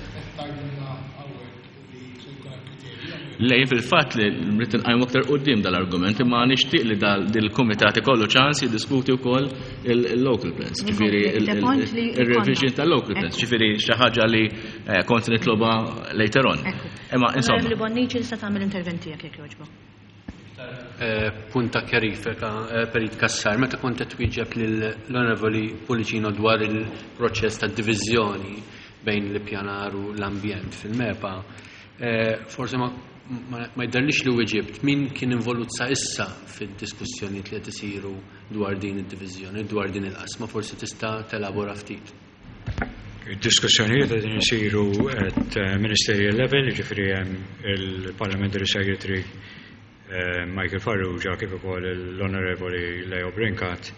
Lejn fil-fatt li rrid inqajmu aktar quddiem dal-argument imma nixtieq li dil-kumitat ikollu ċans jiddiskuti wkoll il-local plans, ġifieri il-revision tal-local plans, ġifieri xi ħaġa li kont nitloba later on. Imma insomma. Li Bonnici tista' tagħmel interventi jekk jogħġbok. Punta kjarifika Perit Kassar, meta kont qed twieġeb lill-Onorevoli Pulicino dwar il-proċess ta' diviżjoni bejn l-ippjanar u l-ambjent fil-mepa, forsi ma ma jidherlix li wieġibt min kien involut sa issa fid-diskussjonijiet li qed isiru dwar din id-diviżjoni, dwar din il-qasma, forsi tista' telabora ftit. Diskussjonijiet qegħdin isiru at ministerial level, ġifieri hemm il-Parliamentary Secretary Michael Farrugia kif ukoll l-Onorevoli Leo Brincat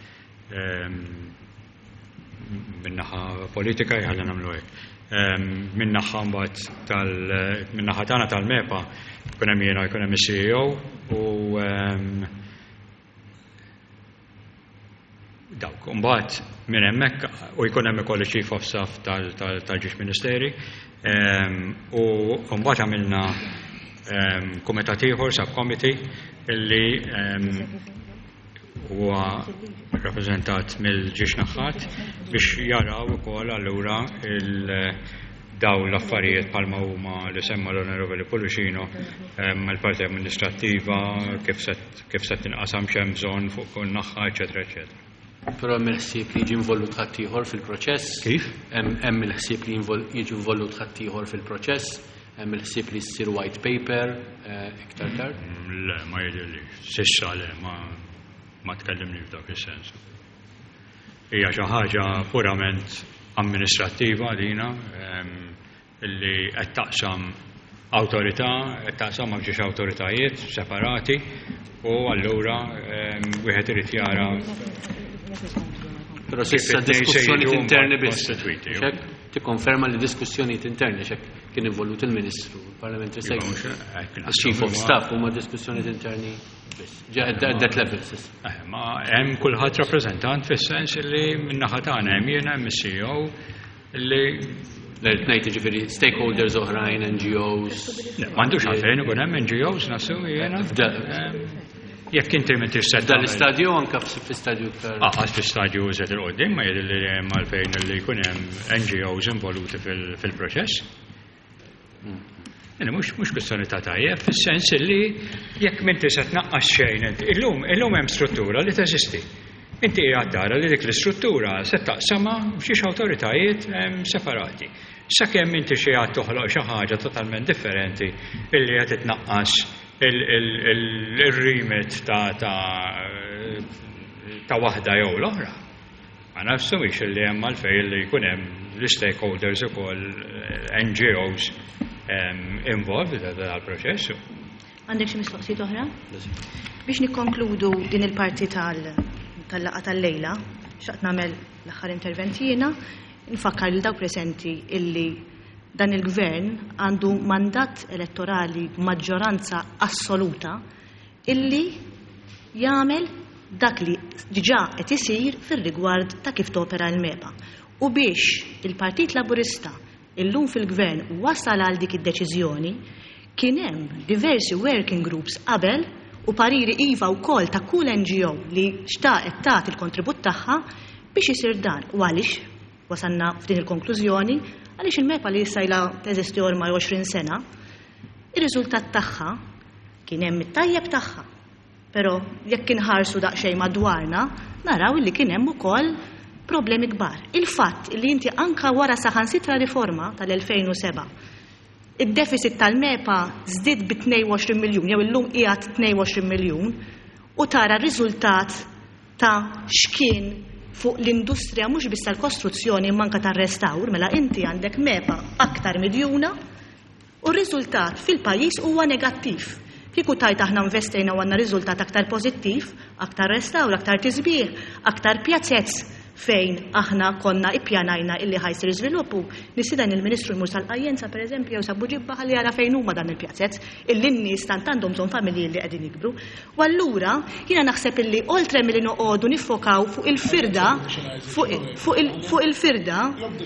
min-naħa politika jħallna nagħmlu hekk. Min-naħa mbagħad tal-min-naħa tagħna tal-MEPA jkun hemm jiena jkun hemm is-C E O u dawk. Mbagħad minn hemmhekk u jkun hemm ukoll chief of staff tal-Ġiex Ministeri u mbagħad għamilna kumitat ieħor subcommittee illi huwa rappreżentat mill-Ġiex Naħħat biex jaraw ukoll allura daw l-affarijiet bħalma huma li semma l-Onorevoli Policino mal-parti amministrattiva kif se tinqasam x'hemm bżonn fuq kull naħħa, eċetera, eċetera. Però hemm il-ħsieb li jiġi involut ħadd ieħor fil-proċess. Kif? Hemm il-ħsieb li jiġi involut ħadd ieħor fil-proċess, hemm il-ħsieb li ssir white paper iktar tard. Le, ma jidhirlix. S'issa le, ma ma tkellimni f'dak is-sens. Hija xi ħaġa purament amministrattiva dina illi qed taqsam awtorità, qed taqsam ma' ġiex awtoritajiet separati u allura wieħed irid jara. Però s'issa diskussjonijiet interni biss. Tikkonferma li diskussjonijiet interni x'hekk kien involut il-Ministru, il-Parlamentary Secretary. Chief of Staff huma diskussjonijiet interni biss. That level s'issa. Ma hemm kulħadd rappreżentant fis-sens li min-naħa tagħna hemm jiena hemm is-C E O li ngħid jiġifieri stakeholders oħrajn, N G Os. M'għandux għalfejn ikun hemm N G Os nasu jiena. Jekk inti m'intix se dal-istadju anke fl-istadju iktar. Aqgħod fl-istadju żed il-qudiem ma jidher li hemm għalfejn li jkun hemm N G Os involuti fil-proċess. Mhux mhux kwistjoni ta' tajjeb fis-sens li jekk m'inti se tnaqqas xejn illum illum hemm struttura li teżisti. Inti qiegħed tara li dik l-istruttura se taqsama f'xi awtoritajiet separati. Sakemm inti xi qiegħed toħloq xi ħaġa totalment differenti illi qed titnaqqas il-remit ta' waħda jew l-oħra. Ma nafsu mhix li hemm għalfejn li jkun hemm l-stakeholders ukoll N G Os involved dal-proċess. Għandek xi mistoqsijiet oħra? Biex nikkonkludu din il-parti tal-laqgħa tal-lejla, xaqt nagħmel l-aħħar intervent jiena, nfakkar lil dawk presenti illi dan il-gvern għandu mandat elettorali b'maġġoranza assoluta illi jagħmel dak li diġà qed isir fir-rigward ta' kif topera l-MEPA. U biex il-Partit Laburista illum fil-gvern wasal għal dik id-deċiżjoni kien hemm diversi working groups qabel u pariri iva wkoll ta' kull N G O li xtaqet tagħti il-kontribut tagħha biex isir dan. U għaliex wasalna f'din il-konklużjoni għaliex il-MEPA li jissajla teżisti ormai għoxrin sena, ir-riżultat tagħha kien hemm it-tajjeb tagħha. Però jekk inħarsu daqsxejn madwarna, naraw li kien hemm ukoll problemi kbar. Il-fatt li inti anka wara saħansitra riforma tal-elfejn u seba' id-deficit tal-MEPA żdied bi tnejn u għoxrin miljun, jew illum qiegħed tnejn u għoxrin miljun, u tara r-riżultat ta' x'kien fuq l-industrija mhux biss tal-kostruzzjoni manka tar-restawr, mela inti għandek MEPA aktar midjuna u r-riżultat fil-pajjiż huwa negattiv. Kieku tajt aħna investejna u għandna riżultat aktar pożittiv, aktar restawr, aktar tisbieħ, aktar pjazzezz fejn aħna konna ippjanajna illi ħajsir iżviluppu. Nisidan il-Ministru jmur tal-Qajjenza pereżempju jew Sabu Ġibba ħalli jara fejn huma dan il-pjazzezz illi n-nies tant għandhom bżonn familji li qegħdin jikbru. U allura jiena naħseb illi oltre milli noqogħdu niffokaw fuq il-firda fuq il-firda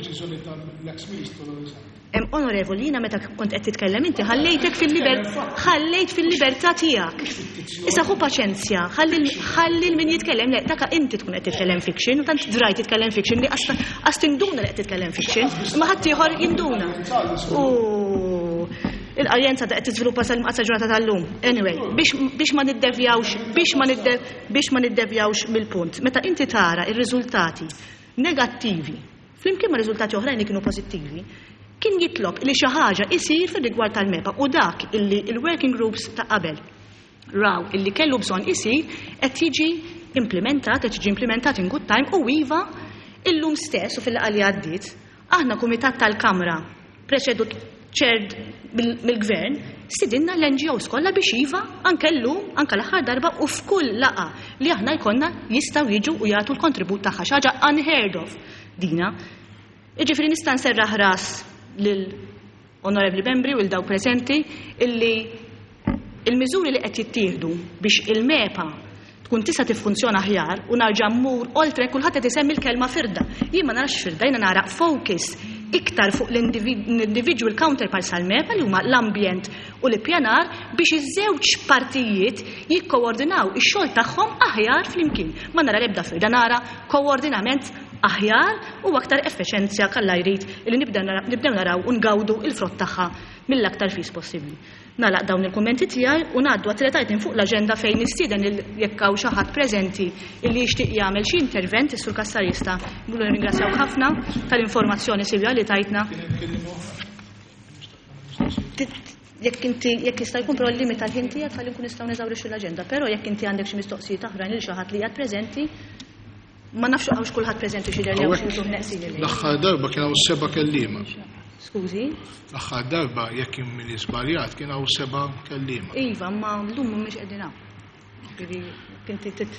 Em onorevoli, jiena meta kont qed titkellem inti ħallejtek fil-libertà, ħallejt fil-libertà tiegħek. Issa ħu paċenzja, ħalli min jitkellem le dak inti tkun qed titkellem fiction u tant drajt titkellem fiction li qas tinduna li qed titkellem fiction, imma ħadd ieħor jinduna. U il-qajjenza qed tiżviluppa sal-maqsa ġurnata tal-lum. Anyway, biex ma niddevjawx, biex ma biex ma niddevjawx mill-punt. Meta inti tara ir-riżultati negattivi, flimkien ma' riżultati oħrajn li kienu pożittivi, kien jitlob li xi ħaġa isir fir-rigward tal-MEPA u dak illi il-working groups ta' qabel raw illi kellu bżonn isir qed jiġi implementat, qed jiġi implementat in good time u iva illum stess u fil-laqgħa li għaddiet Aħna kumitat tal-Kamra preċedut ċerd mill-Gvern, stidinna l-N G Os kollha biex iva anke llum, anke l-aħħar darba u f'kull laqa li aħna jkollna jistgħu jiġu u jagħtu l-kontribut tagħha xi ħaġa unheard of dina. Jiġifieri nista' nserraħ ras lil onorevoli membri u l daw preżenti illi il-miżuri li qed jittieħdu biex il-mepa tkun tista' tiffunzjona aħjar u narġa' mmur oltre kulħadd qed isemmi l-kelma firda. Jien ma narax firda, jiena nara focus iktar fuq l-individual counterparts tal-mepa li huma l-ambjent u l-ippjanar biex iż-żewġ partijiet jikkoordinaw ix-xogħol tagħhom aħjar flimkien. Ma nara l-ebda firda, nara koordinament aħjar u aktar effiċenzja kalla jrid li nibdew naraw u ngawdu il-frott tagħha mill-aktar fis possibbli. Nalaq dawn il-kummenti tiegħi u ngħaddu għat-tletajtin fuq l-aġenda fejn nistieden jekk hawn xi ħadd preżenti illi jixtieq jagħmel xi intervent is-sur Kassarista. Nqulu ringrazzjaw ħafna tal-informazzjoni sivja li tajtna. Jekk inti jekk jista' jkun pro limita l-ħin tiegħek ħalli nkun nistgħu neżawrixxu l-aġenda, però jekk inti għandek xi mistoqsijiet oħrajn lil xi ħadd li qiegħed preżenti ma nafx għawx kulħadd preżenti xi derja xi neqsin li. L-aħħar darba kien hawn seba' kelliema. Skużi? L-aħħar darba jekk kien min żbaljat kien hawn seba' kelliema. Iva, ma llum mhumiex qegħdin hawn. Kinti tit.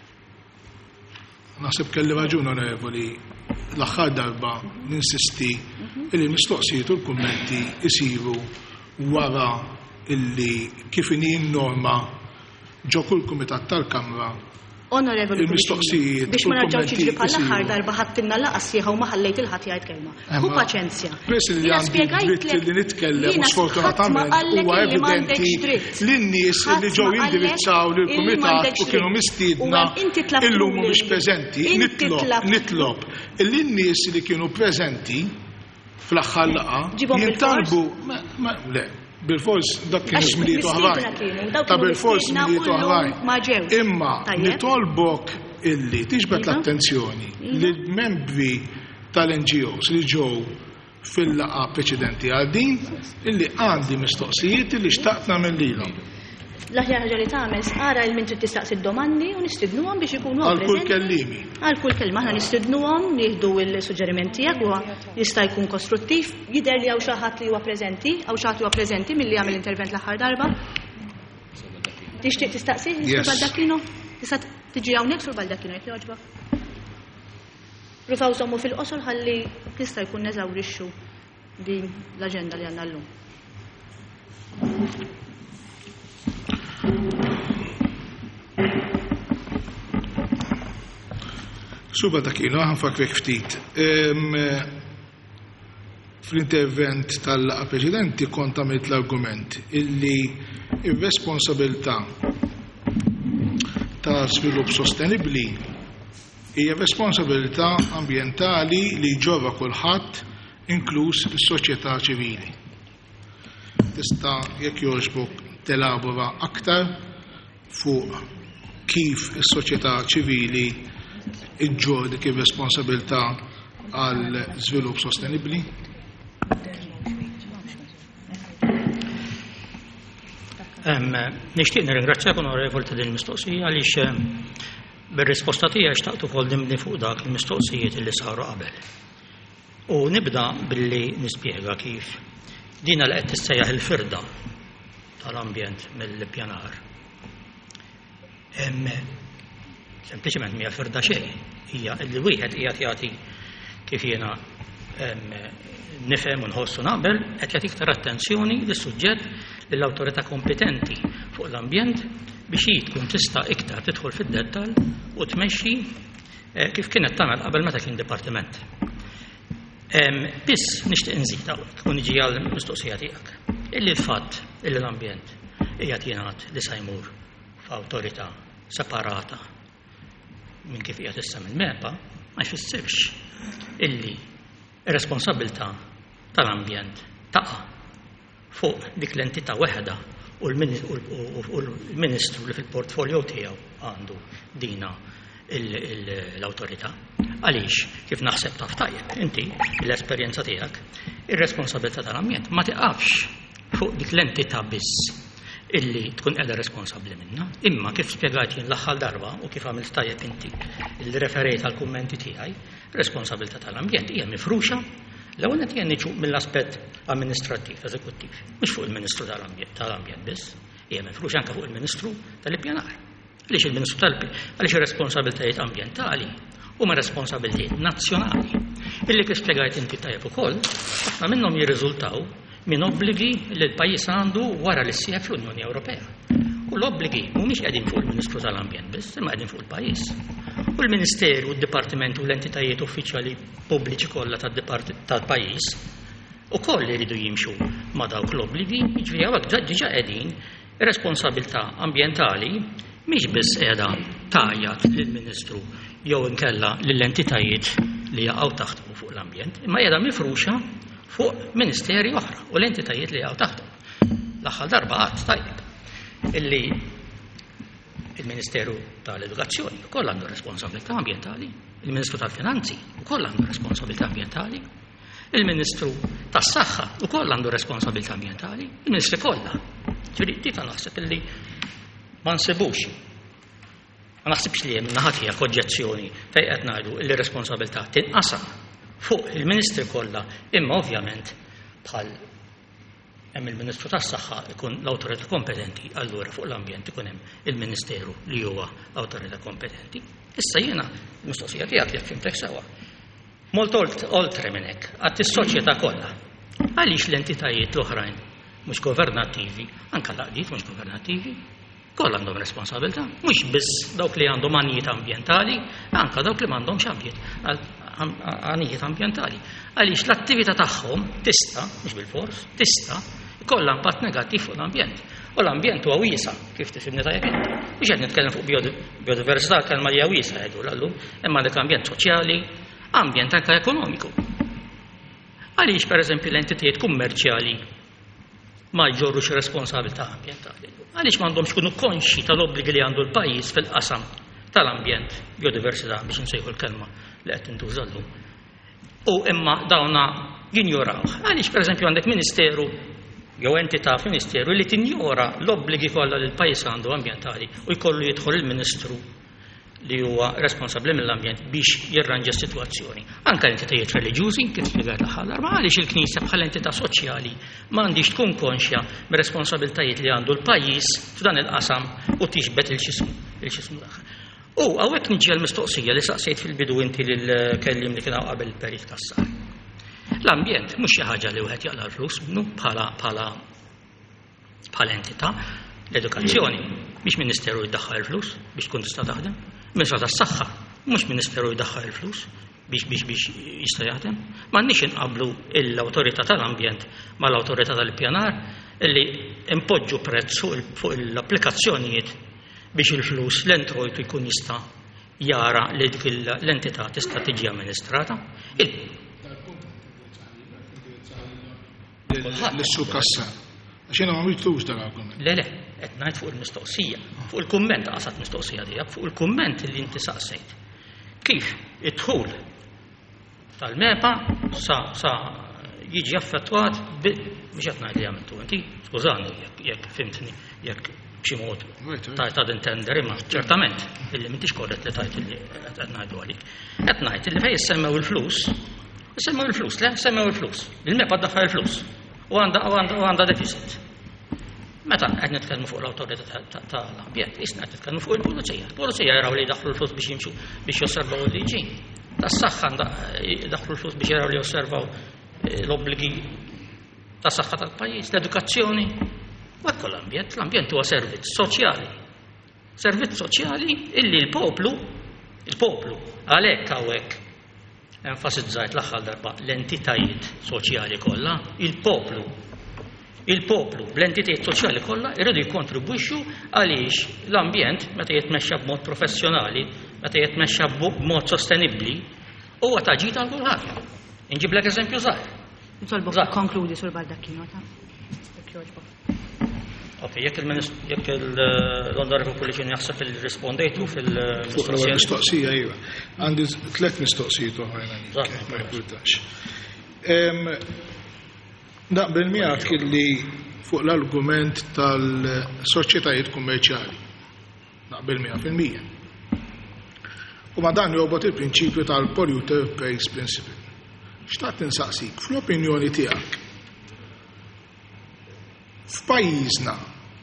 Naħseb kelli raġun onorevoli l-aħħar darba ninsisti illi mistoqsijiet u l-kummenti isiru wara illi kif inhi n-norma ġo kull kumitat tal-Kamra. Onorevoli il-mistoqsijiet biex ma narġgħux jiġri bħal-aħħar darba ħattilna laqas sieħa u ma ħallejt il-ħadd jgħid kelma. Hu paċenzja. Peress li għandi dritt li nitkellem u sfortunatament huwa evidenti li n-nies li ġew jindirizzaw lill-kumitat u kienu mistiedna illum mhumiex preżenti nitlob nitlob illi n-nies li kienu preżenti fl-aħħar laqgħa jintalbu le bil-fors dak kienu żminijiet oħrajn. Ta' bil-fors żminijiet oħrajn. Imma nitolbok illi tiġbed l-attenzjoni lil membri tal-N G Os li ġew fil-laqgħa preċedenti għal din illi għandi mistoqsijiet illi xtaqt nagħmel lilhom. L-aħjar ħaġa li tagħmel sqara il min trid tistaqsi d-domandi u nistidnuhom biex ikunu għal kull kellimi. Għal kull kelma aħna nistidnuhom nieħdu l-suġġerimenti tiegħek huwa jista' jkun kostruttiv, jidher li hawn xi ħadd li huwa preżenti, hawn xi ħadd huwa preżenti milli jagħmel intervent l-aħħar darba. Tixtieq tistaqsi Sur Baldacchino? Tista' tiġi hawnhekk Sur Baldacchino jekk jogħġbok. Rufaw sommu fil-qosor ħalli jista' jkun neżawrixxu din l-aġenda li għandna llum. Suba dak kienu għan fakrek ftit. Fl-intervent tal-laqa preċedenti kont għamilt l-argument illi ir-responsabilità ta' svilupp sostenibli hija responsabilità ambjentali li ġorra kulħadd inkluż is-soċjetà ċivili. Tista' jekk jogħġbok telabora aktar fuq kif is-soċjetà ċivili iġġor dik ir-responsabilità għal żvilupp sostenibbli? Nixtieq nirringrazzjak onorevoli ta' din il-mistoqsija għaliex bir-risposta tiegħi xtaqt ukoll nimni fuq dak il-mistoqsijiet li saru qabel. U nibda billi nispjega kif dina li qed tissejjaħ il-firda tal-ambjent mill-ippjanar. Sempliċement mija firda xejn, hija li wieħed qiegħed jagħti kif jiena nifhem u nħossu naqbel qed jagħti iktar attenzjoni lis-suġġett lill-awtorità kompetenti fuq l-ambjent biex hi tkun tista' iktar tidħol fid-dettall u tmexxi kif kienet tagħmel qabel meta kien dipartiment. Biss nixtieq inżid hawnhekk u niġi għal mistoqsija tiegħek. Illi l-fatt illi l-ambjent qiegħed jingħad li se jmur f'awtorità separata minn kif qiegħed issa mill-mepa ma jfissirx illi ir-responsabbiltà tal-ambjent taqa' fuq dik l-entità weħda u l-Ministru li fil-portfolio tiegħu għandu dina l-awtorità. Għaliex, kif naħseb taf tajjeb, inti l-esperjenza tiegħek, ir-responsabbiltà tal-ambjent ma tiqafx fuq dik l-entità biss illi tkun qiegħda responsabbli minnha, imma kif spjegajt jien l-aħħar darba u kif għamilt tajjeb inti il referejt għall kummenti tiegħi, responsabilità tal-ambjent hija mifruxa L-ewwel qed jenniġu mill-aspett amministrattiv, eżekuttiv, mhux fuq il-Ministru tal-Ambjent tal-Ambjent biss, hija mifrux anke fuq il-Ministru tal-Ippjanar. Għaliex il-Ministru tal-Ippjanar għaliex ir-responsabbiltajiet ambjentali huma responsabbiltajiet nazzjonali. Illi kif spjegajt inti tajjeb ukoll, ħafna minnhom jirriżultaw minn obbligi li l-pajjiż għandu wara li ssieħeb fl-Unjoni Ewropea. U l-obbligi mhumiex qegħdin fuq il-Ministru tal-Ambjent biss, imma qegħdin fuq il-pajjiż. U l-Ministeru, d-Dipartiment u l-entitajiet uffiċjali pubbliċi kollha tal-pajjiż ukoll iridu jimxu ma' dawk l-obbligi, jiġri hawnhekk diġà qegħdin ir-responsabilità ambjentali mhix biss qiegħda tajjat lill-Ministru jew inkella lill-entitajiet li jaqgħu taħtu fuq l-ambjent, imma qiegħda mifruxa fuq ministeri oħra u l-entitajiet li jaqgħu taħtu. L-aħħar darba qatt tajjeb illi il-Ministeru tal-Edukazzjoni ukoll għandu responsabilità ambjentali, il-Ministru tal-Finanzi ukoll għandu responsabilità ambjentali, il-Ministru tas-Saħħa ukoll għandu responsabilità ambjentali, il-Ministri kollha. Ġifieri dik naħseb illi ma nsibux. Ma naħsibx li hemm naħa tiegħek oġġezzjoni fejn qed ngħidu li responsabilità tinqasam fuq il-Ministri kollha, imma ovvjament bħal hemm il-Ministru tas-Saħħa ikun l-awtorità kompetenti, allura fuq l-ambjent ikun hemm il-Ministeru li huwa awtorità kompetenti. Issa jiena l-mistoqsija tiegħek jekk fimtek sewwa. Molt oltre minn hekk, għad is-soċjetà kollha. Għaliex l-entitajiet l-oħrajn mhux governattivi, anke l-għaqdiet mhux governattivi, kollha għandhom responsabilità, mhux biss dawk li għandhom għanijiet ambjentali, anke dawk li m'għandhomx għanijiet ambjentali. Għaliex l-attività tagħhom tista', mhux bil-fors, tista' ikollha impatt negattiv fuq l-ambjent. U l-ambjent huwa wiesa' kif tifhimni tajjeb inti. Mhux qed nitkellem fuq biodiversità, kelma hija wiesa' jgħidu llum, imma dik ambjent soċjali, ambjent anke ekonomiku. Għaliex pereżempju l-entitajiet kummerċjali ma jġorrux responsabilità ambjentali. Għaliex m'għandhomx ikunu konxi tal-obbligi li għandu l-pajjiż fil-qasam tal-ambjent, biodiversità biex nsejħu l-kelma li qed tintuża llum. U imma dawna jinjoraw. Għaliex pereżempju għandek ministeru jew entità f'ministeru li tinjora l-obbligi kollha li l-pajjiż għandu ambjentali u jkollu jidħol il-Ministru li huwa responsabbli mill-ambjent biex jirranġa s-sitwazzjoni. Anke l-entitajiet reliġjużi kif spjegat l-aħħar darba għaliex il-Knisja bħala entità soċjali m'għandix tkun konxja mir-responsabiltajiet li għandu l-pajjiż f'dan il-qasam u tixbet il-xismu l-aħħar. U hawnhekk niġi l-mistoqsija li saqsejt fil-bidu inti lil kellim li kien qabel il-Perit Kassar. L-ambjent mhux xi ħaġa li wieħed jaqla l-flus minnu bħala bħala bħala entità. L-edukazzjoni biex ministeru jiddaħħal il-flus biex tkun tista' taħdem. Ministru tas-Saħħa mhux ministeru jiddaħħal il-flus biex biex biex jista' jaħdem. M'għandniex inqabblu l-awtorità tal-ambjent mal-awtorità tal-ippjanar illi impoġġu prezz fuq l-applikazzjonijiet biex il-flus l-introjtu jkun jista' jara li dik l-entità tista' tiġi amministrata. L-issu Kassar. Għaxina ma mitux dal-argument. Le, le, qed ngħid fuq il-mistoqsija, fuq il-kumment qasat mistoqsija tiegħek, fuq il-kumment li inti saqsejt. Kif id-dħul tal-mepa sa sa jiġi affettwat biex qed ngħid li għamiltu inti, skużani jekk fimtni, jekk b'xi mod tajt għad intender imma ċertament illi m'intix korrett li tajt illi qed ngħidu għalik. Qed ngħid illi fejn issemmew il-flus, issemmew il-flus, le semmew il-flus. Il-mepa ddaħħal il-flus. U għanda deficit. Meta qed nitkellmu fuq l-awtorità tal-ambjent, isna qed nitkellmu fuq il-pulizija. Il-pulizija jaraw li jdaħħlu l-flus biex jimxu biex josservaw il-liġi. Tas-saħħa jdaħħlu l-flus biex jaraw li josservaw l-obbligi tas-saħħa tal-pajjiż, l-edukazzjoni. Hekk l-ambjent, l-ambjent huwa servizz soċjali. Servizz soċjali illi l-poplu, il-poplu għalhekk hawnhekk enfasizzajt l-aħħar darba l-entitajiet soċjali kollha, il-poplu. Il-poplu, l-entitajiet soċjali kollha jridu jikkontribwixxu għaliex l-ambjent meta jitmexxa b'mod professjonali, meta jitmexxa b'mod sostenibbli, huwa taġid għal kulħadd. Inġiblek eżempju żgħar. Nitolbok konkludi sur Baldacchino ta'. Ok, jekk il-Ministru, jekk l-Onorevoli Pulicini jaħseb il-rispondejtu fil-mistoqsija. Fuq l-mistoqsija, iva. Għandi tliet mistoqsijiet oħrajn għalik, ma jfurtax. Naqbel miegħek illi fuq l-argument tal-soċjetajiet kummerċjali. Naqbel mija fil-mija. U ma dan jobot il-prinċipju tal-polluter pays principle. xtaqt insaqsik, fl-opinjoni tiegħek f'pajjiżna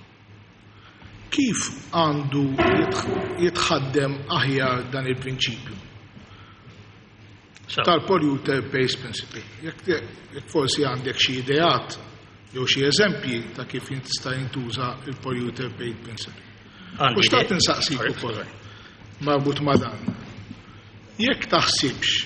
kif għandu jitħaddem aħjar dan il-prinċipju tal-polluter pays principle. Jekk forsi għandek xi ideat jew xi eżempji ta' kif tista' jintuża il-polluter pays principle. U xtaqt insaqsik ukoll marbut ma' dan. Jekk taħsibx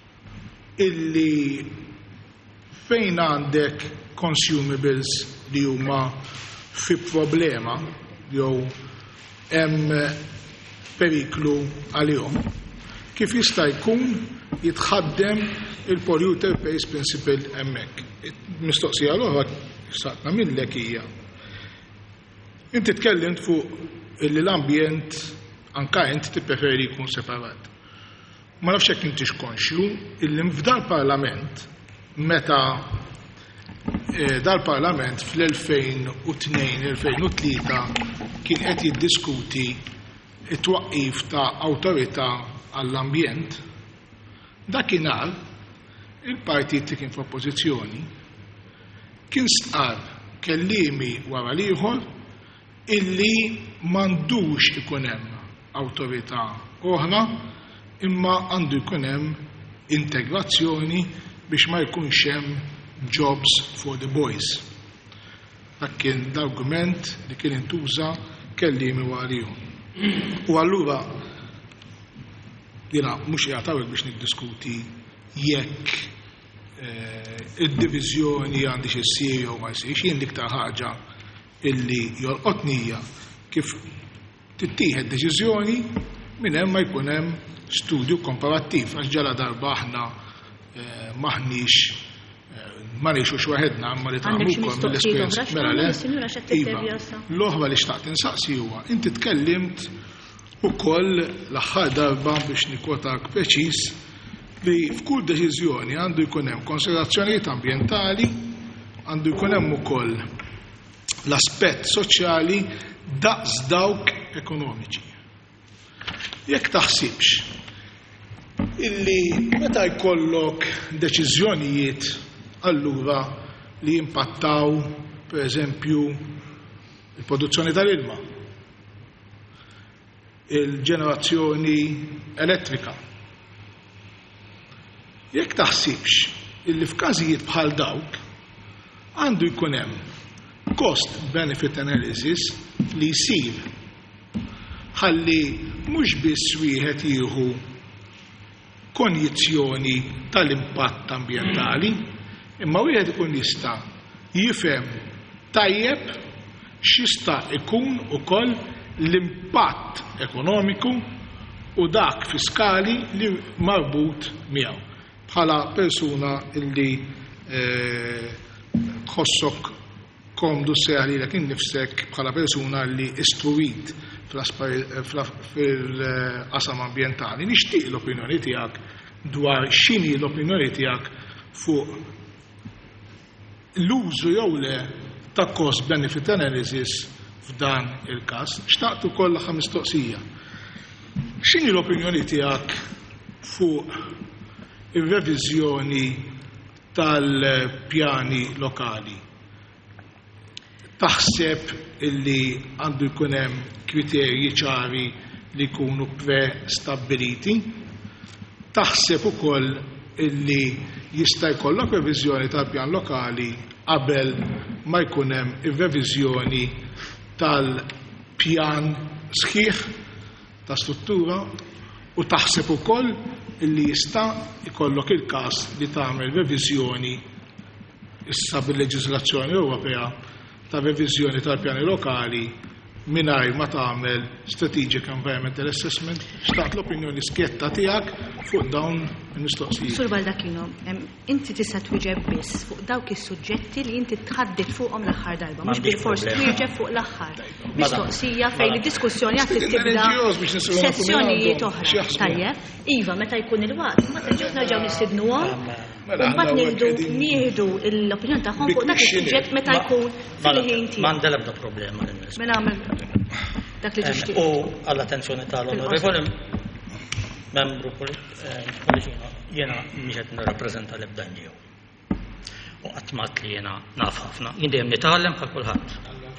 illi fejn għandek consumables li huma fi problema jew hemm periklu għalihom, kif jista' jkun jitħaddem il-polluter pays principle hemmhekk. Mistoqsija l-oħra saqna millek hija. Inti tkellimt fuq illi l-ambjent anke inti tippreferi jkun separat. Ma nafx hekk intix konxju illi f'dal parlament meta dal-parlament fl-elfejn u tnejn elfejn u tlieta kien qed jiddiskuti it-twaqqif ta' awtorità għall-ambjent, dakinhar il-partit li kien f'oppożizzjoni kien stqar kelliemi wara l-ieħor illi m'għandux ikun hemm awtorità oħra imma għandu jkun hemm integrazzjoni biex ma jkunx hemm jobs for the boys. Dak kien l-argument li kien intuża kelliemi għalihom. U allura jiena mhux jagħtawek biex niddiskuti jekk id-diviżjoni għandi xi ssir jew ma jsirx, jien l-iktar ħaġa illi jolqotni hija kif tittieħed deċiżjoni minn hemm ma jkun hemm studju komparattiv għax ġala darba aħna maħniex ma nixux waħedna imma li tagħmlukom mill-esperjenza mela le. L-oħra li xtaqt insaqsi huwa inti tkellimt ukoll l-aħħar darba biex nikwotak preċiż li f'kull deċiżjoni għandu jkun hemm konsiderazzjonijiet ambjentali, għandu jkun hemm ukoll l-aspett soċjali daqs dawk ekonomiċi. Jekk taħsibx illi meta jkollok deċiżjonijiet allura li jimpattaw per eżempju il-produzzjoni tal-ilma, il-ġenerazzjoni elettrika. Jekk taħsibx illi f'każijiet bħal dawk għandu jkun hemm cost benefit analysis li jsir ħalli mhux biss wieħed jieħu konjizzjoni tal-impatt ambjentali, imma wieħed ikun jista' jifhem tajjeb x'jista' ikun ukoll l-impatt ekonomiku u dak fiskali li marbut miegħu. Bħala persuna illi tħossok komdu seħlilek innifsek bħala persuna li istruit fil-qasam ambjentali, nixtieq l-opinjoni tiegħek dwar x'inhi l-opinjoni tiegħek fuq l-użu jew le ta' cost benefit analysis f'dan il-każ. Xtaqt ukoll aħħar mistoqsija. X'inhi l-opinjoni tiegħek fuq ir-reviżjoni tal-pjani lokali? Taħseb illi għandu jkun hemm kriterji ċari li jkunu pre-stabiliti? Taħseb ukoll illi jista' jkollok reviżjoni tal-pjan lokali qabel ma jkun hemm ir-reviżjoni tal-pjan sħiħ ta' struttura u taħseb ukoll illi jista' jkollok il-każ li tagħmel reviżjoni issa bil-leġiżlazzjoni Ewropea ta' reviżjoni tal-pjani lokali mingħajr ma tagħmel strategic environmental assessment. Xtaqt l-opinjoni skjetta tiegħek fuq dawn il-mistoqsijiet. Sur Baldacchino, inti tista' twieġeb biss fuq dawk is-suġġetti li inti tħaddid fuqhom l-aħħar darba, mhux bil-fors twieġeb fuq l-aħħar mistoqsija fejn id-diskussjoni qed tibda sessjonijiet oħra. Tajjeb, iva meta jkun il-waqt, ma terġgħu nerġgħu nistidnuhom. Mbagħad nieħdu nieħdu l-opinjoni tagħhom fuq dak is-suġġett meta jkun fil-ħin tiegħu. M'għandha l-ebda problema Mela dak li tixtieq. U għall-attenzjoni tal-Onorevoli membru Policino, jena miex qed nirrappreżenta l-ebda N G O. U qatt mat li jena naf ħafna, jien dejjem nitgħallem bħal kulħadd.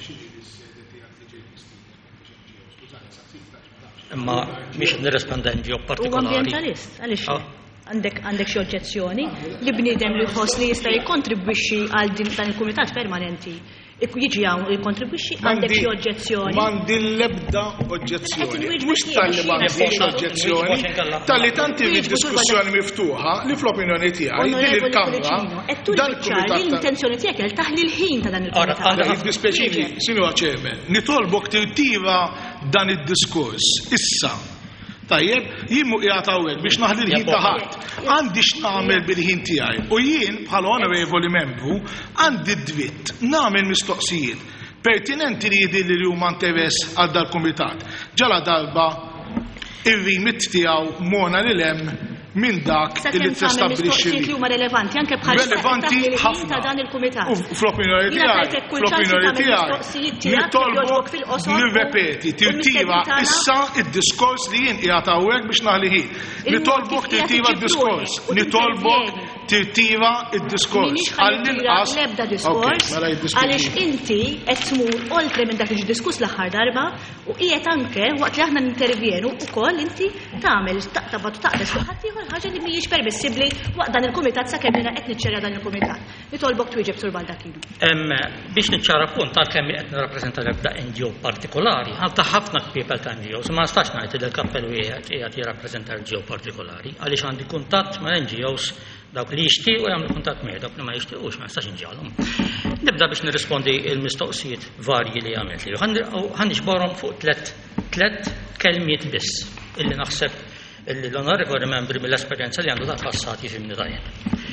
Imma miex nirresponda N G O U partikolari. ambientalist, għaliex għandek għandek xi oġġezzjoni li bniedem li jħoss li jista' jikkontribwixxi għal din dan il-kumitat permanenti. Jiġi hawn jikkontribwixxi għandek xi oġġezzjoni. M'għandi l-ebda oġġezzjoni. Mhux tal-li m'għandix oġġezzjoni, tal-li tanti diskussjoni miftuħa li fl-opinjoni tiegħi din il-Kamra dan il-kumitat l-intenzjoni tiegħek għal taħli l-ħin ta' dan il-kumitat. Jiddispjaċini, Sinjura Ċemen, nitolbok tirtira dan id-diskors issa. Tajjeb, jien mu qiegħed hawnhekk biex naħli l-ħin ta' ħadd. Għandi x'nagħmel bil-ħin tiegħi. U jien bħala onorevoli membru għandi d-dritt nagħmel mistoqsijiet pertinenti li jidhirli li huma interess għal dal-kumitat. Ġala darba ir-rimit tiegħu mona lil hemm minn dak li tistabbilixxi li huma rilevanti anke bħal relevanti ħafna ta' dan il-kumitat. U fl-opinjoni tiegħi, fl-opinjoni tiegħi nitolbok nirrepeti, tirtira issa id-diskors li jien qiegħed hawnhekk biex naħli ħin. Nitolbok tirtira d-diskors, nitolbok tirtira id-diskors. Għall-inqas l-ebda diskors għaliex inti qed tmur oltre minn dak li ġie diskuss l-aħħar darba u qiegħed anke waqt li aħna nintervjenu wkoll inti tagħmel taqtabad taqbes ħadd ieħor ħaġa li mhijiex permissibbli waqt dan il-kumitat sakemm jiena qed niċċerja dan il-kumitat. Nitolbok twieġeb Sur Baldacchino. Biex niċċara punt għalkemm qed nirrappreżenta l-ebda N G O partikolari, għandha ħafna kpiepel ta' N G Os, ma nistax ngħid li l-kappell wieħed qiegħed jirrappreżenta N G O partikolari għaliex għandi kuntatt ma' N G Os dawk li jixtiequ jagħmlu kuntatt miegħi, dawk li ma jixtiequx ma nistax inġalhom. Nibda biex nirrispondi l-mistoqsijiet varji li għamilt li. Ħan nixborhom fuq tliet tliet kelmiet biss illi naħseb illi l-onorevoli membri mill-esperjenza li għandu tal-passat jifhimni tajjeb.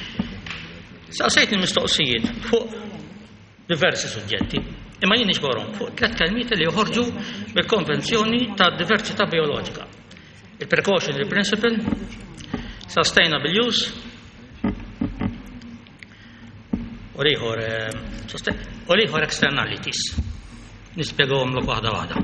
Saqsejt il-mistoqsijiet fuq diversi suġġetti, imma jien nixborhom fuq tliet kelmiet li joħorġu bil-Konvenzjoni ta' Diversità Bioloġika. Il-Precautionary Principle, Sustainable Use, u liħor externalities. Nispjegawhom l waħda waħda.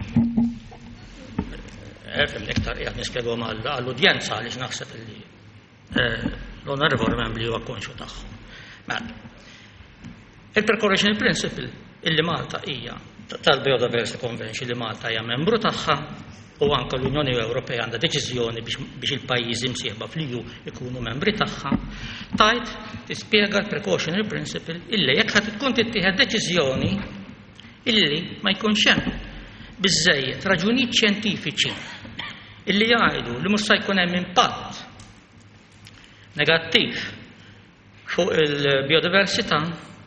Fim iktar qiegħed nispjegawhom għall-udjenza għaliex naħseb illi l-onorevoli membri huwa konxu tagħhom. Il-Precautionary Principle illi Malta hija tal-Biodiversity Convention li Malta hija membru tagħha u anke l-Unjoni Ewropea għandha deċiżjoni biex il-pajjiżi msieħba fl-E U ikunu membri tagħha, tajt tispjega l-Precautionary Principle illi jekk ħadd tkun tittieħed deċiżjoni illi ma jkunx hemm biżżejjed raġunijiet xjentifiċi illi jgħidu li mhux se jkun hemm impatt negattiv fuq il-biodiversità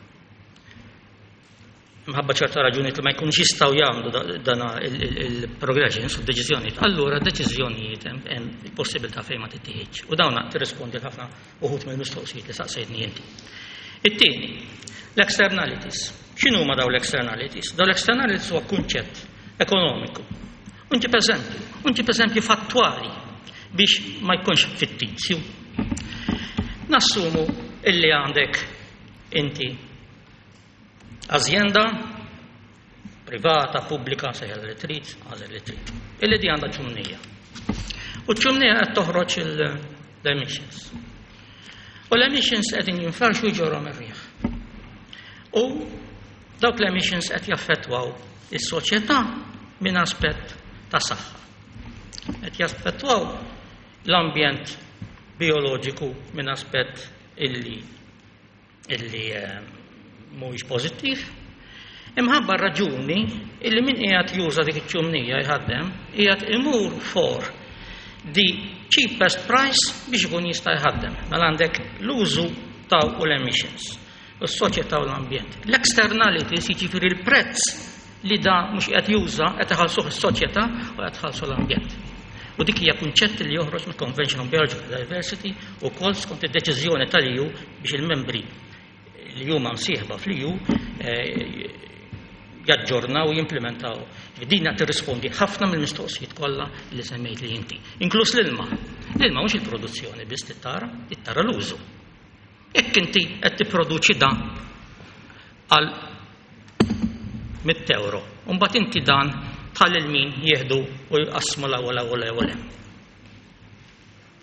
mħabba ċerta raġunijiet li ma jkunx jistgħu jagħmlu dan il-progressions u d-deċiżjonijiet, allura d-deċiżjonijiet hemm il-possibilità fejn ma tittieħedx. U dawn tirrispondi ħafna uħud mill-mistoqsijiet li saqsejtni inti. It-tieni, l-externalities. X'inhu huma dawn l-externalities? Dawn l-externalities huwa kunċett ekonomiku. Unti pereżempju, unti pereżempju fattwali biex ma jkunx fittizju. Nassumu illi għandek inti azienda privata, pubblika, sejħal li trid, għażel li trid. Illi di għandha ċumnija. U ċumnija qed toħroġ l-emissions. U l-emissions qegħdin jinfarxu ġorhom ir-riħ. U dawk l-emissions qed jaffettwaw is-soċjetà minn aspett ta' saħħa. Qed jaffettwaw l-ambjent bioloġiku minn aspett illi illi mhuwiex pożittiv, imħabba raġuni illi min qiegħed juża dik iċ-ċumnija jħaddem qiegħed imur for the cheapest price biex ikun jista' jħaddem. Mela għandek l-użu taw u l-emissions, is-soċjetà u l-ambjent. L-externalities jiġifieri l-prezz li da mhux qed juża qed iħallsuh is-soċjetà u qed iħallsu l-ambjent. U dik hija kunċett li joħroġ mill-Convention on Biological Diversity u kol skont id-deċiżjoni tal-E U biex il-membri li huma msieħba fl-E U jaġġornaw u jimplementaw. Dina tirrispondi ħafna mill-mistoqsijiet kollha li semmejt li inti. Inkluż l-ilma. L-ilma mhux il-produzzjoni biss li tara, tara l-użu. Jekk inti qed tipproduċi dan għal mit euro, u mbagħad inti dan tħall il-min jieħdu u jqassmu l-ewwel ewwel ewwel.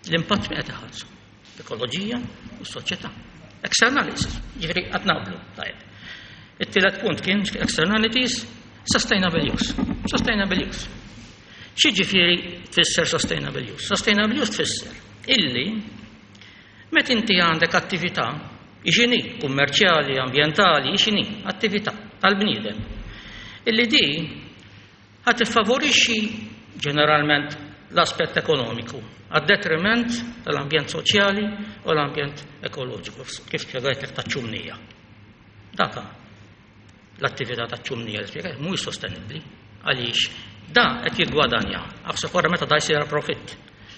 l-impatt mi qed iħallsu. L-ekoloġija u s-soċjetà. Externalities, ġifieri qed naqblu. Tajjeb. It-tielet punt kien externalities, sustainable use. Sustainable use. Xi ġifieri tfisser sustainable use? Sustainable use tfisser illi meta inti għandek attività ixini, kummerċjali, ambjentali, ixini, attività tal-bniedem. Illi di ħad tiffavorixxi ġeneralment l-aspett ekonomiku għad-detriment tal-ambjent soċjali u l-ambjent ekoloġiku, kif spjegajtlek taċ-ċumnija. Daka l-attività taċ-ċumnija li spjegajt mhuwiex sostenibbli għaliex da qed jiggwadanja għaqsa wara meta da jsir profitt.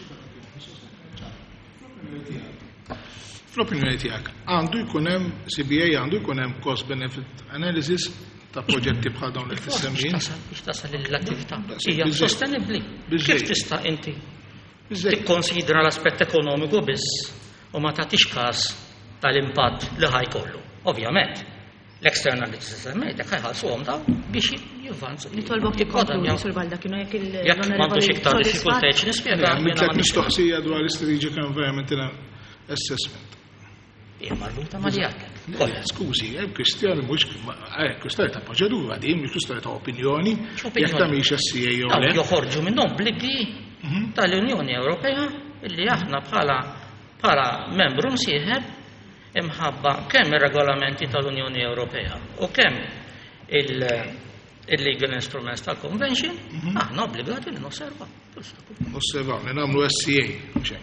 Fl-opinjoni tiegħek, għandu jkun hemm C B A għandu jkun hemm cost benefit analysis ta' proġetti bħal dawn li tissemmin. Biex tasal l-attività hija sostenibbli. Kif tista' inti tikkonsidra l-aspett ekonomiku biss u ma tagħtix każ tal-impatt li ħajkollu. Ovvjament, l-externalities semmejt dak ħajħallsuhom daw biex jivvanzu. Nitolbok tikkonkludi sur Balda kienu jekk il- Jekk m'għandux iktar diffikultajiet nispjega. Mitlek mistoqsija dwar l-Strategic Environmental Assessment. Hija marbuta ma' dik. Skużi, hemm kwistjoni mhux kwistjoni ta' proċedura din, mhux kwistjoni ta' opinjoni. Jekk ta' mhix S C A jew le. Joħorġu minn obbligi tal-Unjoni Ewropea illi aħna bħala bħala membru msieħeb imħabba kemm ir-regolamenti tal-Unjoni Ewropea u kemm il-legal instruments tal-Convention, aħna obbligati li nosservaw. Osservaw, li nagħmlu S C A.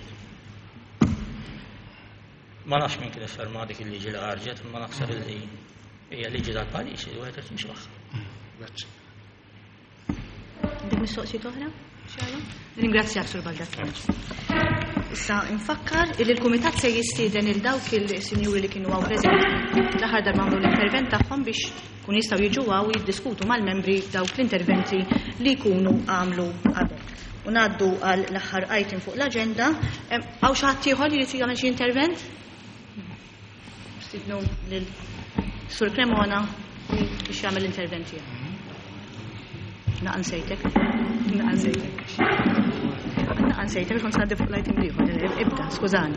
Ma nafx minn kien ifferma dik il-liġi li ħarġet, ma naħseb li hija liġi tal-Parisi u qed timxi magħha. Grazzi. Dik mistoqsijiet oħra? Ringrazzjak sur Baldak. Issa infakkar li l-Kumitat se jistieden il dawk il-sinjuri li kienu hawn preżenti l-aħħar darba għamlu l-intervent tagħhom biex kun jistgħu jiġu hawn jiddiskutu mal-membri dawk l-interventi li jkunu għamlu qabel. U ngħaddu għal l-aħħar item fuq l-aġenda. Hawn xi ħadd ieħor li jrid jagħmel xi intervent? Stidnu lil Sur Cremona biex jagħmel l-intervent tiegħu. Naqan sejtek. Naqan sejtek. Naqan sejtek biex kont fuq l-item liħor. Ibda, skużani.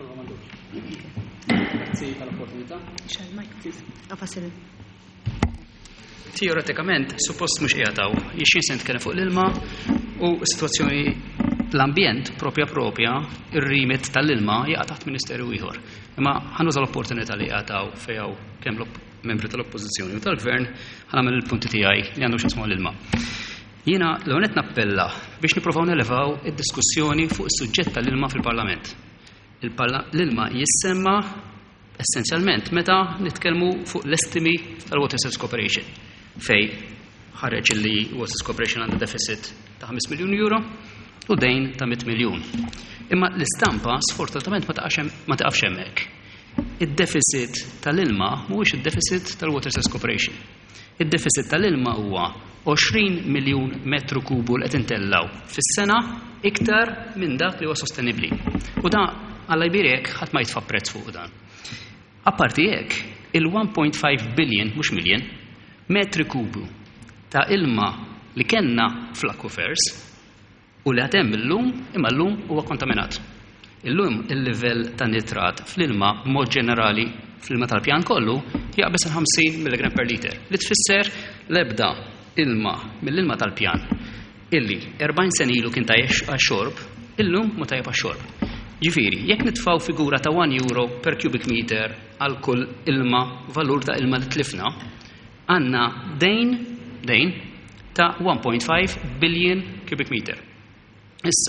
Grazzi tal-opportunità. Għafasil. Teoretikament, suppost mhux qiegħdaw, jixin se nitkellem fuq l-ilma u s-sitwazzjoni l-ambjent propja propja ir-rimit tal-ilma jaqa' taħt Ministeru ieħor. Imma ħanuża l-opportunità li qiegħdaw fejn kemm membri tal-Oppożizzjoni u tal-Gvern ħanagħmel il-punti tiegħi li għandu x'ismu l-ilma. Jiena l-għonet nappella biex nippruvaw nelevaw id-diskussjoni fuq is-suġġett tal-ilma fil-Parlament. L-ilma jissemma essenzjalment meta nitkellmu fuq l-estimi tal-Water Resources Corporation fej ħareġ li Water Resources Corporation għandha deficit ta' ħames miljun euro u dejn ta' mit miljun. Imma l-istampa sfortunatament ma taqafx hemmhekk. Id-deficit tal-ilma mhuwiex id-deficit tal-Water Resources Corporation. Id-deficit tal-ilma huwa għoxrin miljun metru kubu qed intellaw fis-sena iktar minn dak li huwa sostenibbli. U da alla jbirek ħadd ma jitfa' prezz fuq dan. Apparti hekk, il-one point five billion mhux miljon metri kubu ta' ilma li kellna fl-aquifers u li għatem il-lum imma l-lum huwa kontaminat. Il-lum il-livell ta' nitrat fl-ilma mod ġenerali fl-ilma tal-pjan kollu jaqbes ħamsin milligram per liter li tfisser l-ebda ilma mill-ilma tal-pjan illi erbgħin sen ilu kien tajjex għax-xorb, illum ma tajjeb għax-xorb. Ġifieri, jekk nitfgħu figura ta' one euro per cubic meter għal kull ilma valur ta' ilma li tlifna, għandna dejn dejn ta' one point five billion cubic meter. Issa,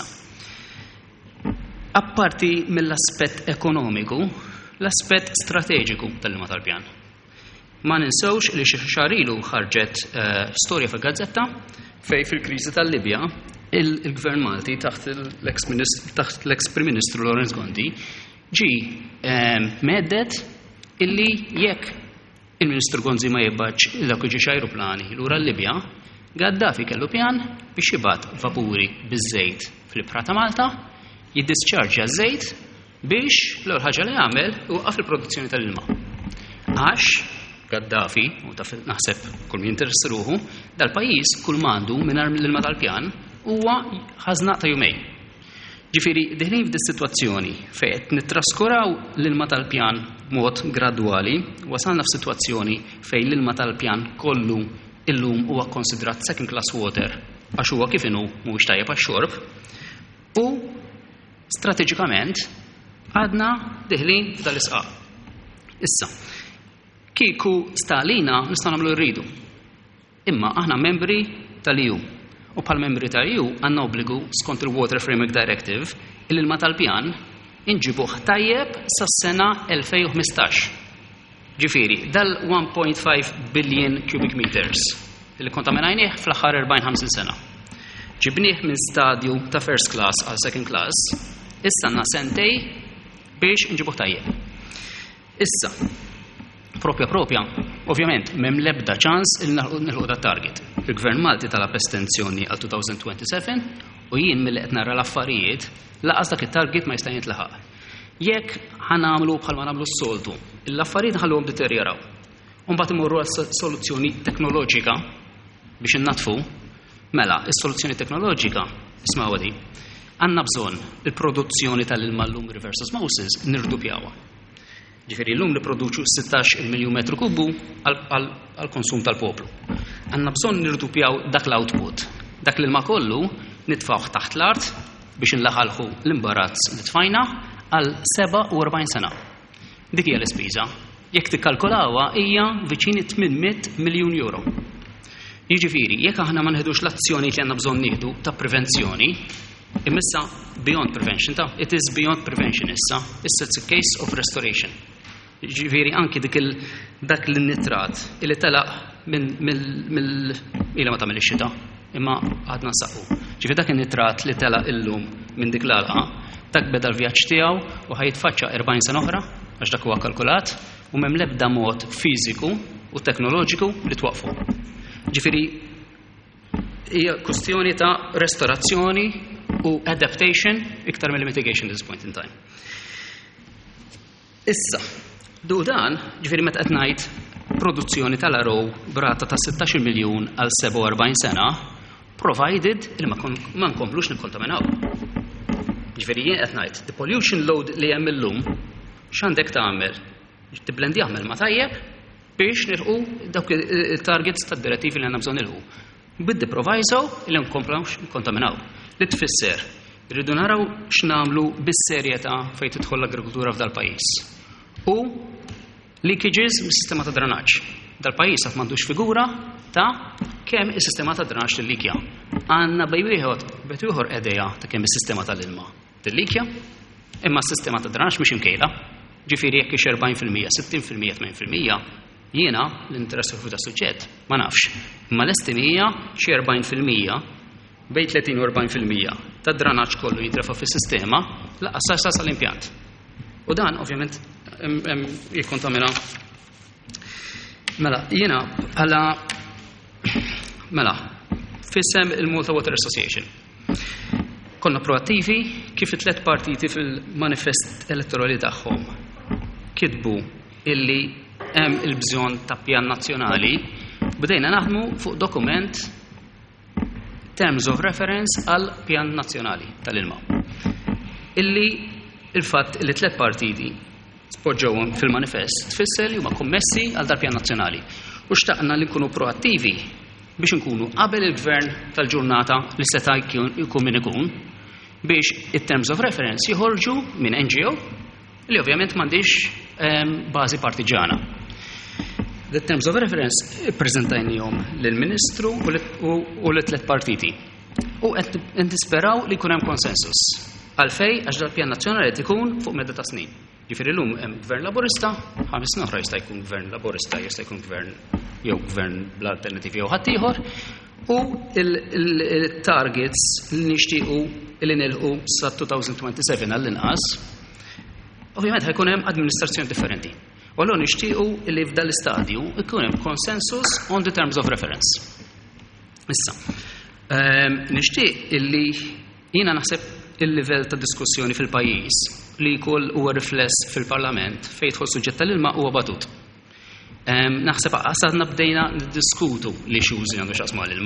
apparti mill-aspett ekonomiku, l-aspett strateġiku tal-ilma tal-pjan. Ma ninsewx li xi xahar ilu ħarġet uh, storja fil-gazzetta fej fil-kriżi tal-Libja il-Gvern Malti taħt l-ex-Prim Ministru Lorenz Gondi ġi um, meddet illi jekk il-Ministru Gonzi ma jibbaċ il-akkuġiċ aeroplani lura l-Libja, Gaddafi kellu pjan biex jibat vapuri biż-żejt fl-Ibħra ta' Malta, jiddisċarġja żejt biex l-ewwel ħaġa li għamel waqaf il-produzzjoni tal-ilma. Għax Gaddafi, u taf naħseb kull min jinteressi ruħu, dal-pajjiż kull mandu mingħajr l-ilma tal-pjan huwa ħażnaq ta' jumejn. Ġifieri diħlin f'di sitwazzjoni fejn qed nittraskuraw l-ilma tal-pjan b'mod gradwali, wasalna f'sitwazzjoni fejn l-ilma tal-pjan kollu illum huwa konsidrat second class water għax huwa kif inhu mhuwiex tajjeb għax-xorb u strateġikament għadna diħlin f'dal-isqaq. Issa, kieku stalina nistgħu nagħmlu rridu. Imma aħna membri tal-E U. U bħal membri tal-E U għandna obbligu skont il-Water Framework Directive il-ilma tal-pjan inġibuh tajjeb sas-sena elfejn u ħmistax. Ġifieri, dal one point five billion cubic meters li kontaminajnieh fl-aħħar erbgħin ħamsin sena. Ġibnieh minn stadju ta' first class għal second class, issa għandna sentej biex inġibuh tajjeb. Issa, propja propja, ovvjament, m'hemm l-ebda ċans il nilħu dat target. Il-Gvern Malti talab estensjoni għal two thousand twenty-seven u jien milli qed nara l-affarijiet laqas dak it-target ma jista' jintlaħaq. Jekk ħanamlu bħalma nagħmlu s-soltu, l-affarijiet ħalluhom deterjoraw. U mbagħad imorru għal soluzzjoni teknoloġika biex innatfu, mela, is-soluzzjoni teknoloġika isma'wa di. Għandna bżonn il-produzzjoni tal-ilma llum reverse osmosis nirdupjawha. Ġifieri llum nipproduċu sixteen miljun metru kubu għall-konsum tal-poplu. Għandna bżonn nirdupjaw dak l-output. Dak l-ilma kollu nitfgħuh taħt l-art biex inlaħalħu l-imbarazz li tfajna għal forty-seven sena. Dik hija l-ispiża. Jekk tikkalkulawha hija viċin eight hundred miljun euro. Jiġifieri, jekk aħna ma nħedux l-azzjoni li għandna bżonn nieħdu ta' prevenzjoni, imissa beyond prevention ta' it is beyond prevention issa, issa it's a case of restoration. Ġifieri anki dik il dak l-nitrat illi telaq minn mill ila ma tagħmel ix-xita imma għadna nsaqu. Ġifieri dak in-nitrat li telaq illum minn dik l-alqa dak beda l-vjaġġ tiegħu u ħajtfaċċa erbgħin sena oħra għax dak huwa kalkulat u m'hemm l-ebda mod fiżiku u teknoloġiku li twaqfu. Ġifieri hija kwestjoni ta' restorazzjoni u adaptation iktar mill mitigation at this point in time. Issa, du dan, ġifieri meta qed ngħid produzzjoni tal-arow brata ta' sixteen miljun għal forty-seven sena, provided li ma nkomplux nikkontaminaw. Ġifieri jien qed ngħid, the pollution load li hemm illum x'għandek tagħmel? Tiblendi jaħmel ma tajjeb biex nilħu dawk il-targets tad-direttivi li għandna bżonn nilħu. Biddi proviso li nkomplux nikkontaminaw. Li tfisser, irridu naraw x'namlu bis-serjetà fejn tidħol l-agrikoltura f'dal pajjiż. U leakages mis-sistema ta' drenaġġ. Dal-pajjiż qatt m'għandux figura ta' kemm is-sistema ta' drenaġġ tillikja. Għandna bej wieħed bejt ieħor qegħdejja ta' kemm is-sistema tal-ilma tillikja, imma s-sistema ta' drenaġġ mhix imkejla. Ġifieri jekk ix forty fil-mija, sittin fil-mija, tmien fil-mija, jiena l-interess fuq ta' suġġett ma nafx. Imma l-estimija xi forty fil-mija bejn thirty u forty fil-mija tad-drenaġġ kollu jitrefa fis-sistema laqas sa sal-impjant. U dan ovvjament jikkontamina. Mela, jiena bħala mela fissem il-Malta Water Association. Konna proattivi kif it-tliet partiti fil-manifest elettorali tagħhom kitbu illi hemm il-bżonn ta' pjan nazzjonali, bdejna naħdmu fuq dokument terms of reference għal pjan nazzjonali tal-ilma. Illi il-fatt li tliet partiti spoġġewhom fil-manifest tfisser li huma kommessi għal dal pjan nazzjonali. U xtaqna li nkunu proattivi biex nkunu qabel il-gvern tal-ġurnata li seta' jkun min ikun biex it-terms of reference jħorġu minn N G O li ovvjament m'għandix bażi partiġana. The terms of reference ippreżentajnihom lill-Ministru u l-tliet partiti. U qed nisperaw li jkun hemm konsensus. Għalfej għax dal-pjan nazzjonali qed ikun fuq medda ta' snin. Ġifieri llum hemm gvern laburista, ħames snin oħra jista' jkun gvern laburista, jista' jkun gvern jew gvern bl-alternattivi jew ħadd ieħor. U il-targets li nixtiequ li nilħu sa two thousand twenty-seven għall-inqas, ovvjament ħajkun hemm administrazzjoni differenti. U allura nixtiequ li f'dan l-istadju ikun hemm consensus on the terms of reference. Issa, nixtieq illi jiena naħseb il-livell ta' diskussjoni fil-pajjiż li jkun huwa rifless fil-Parlament fejn jidħol suġġett tal-ilma huwa batut. Naħseb għasadna bdejna niddiskutu li xużi għandu x'qasmu għall-ilma,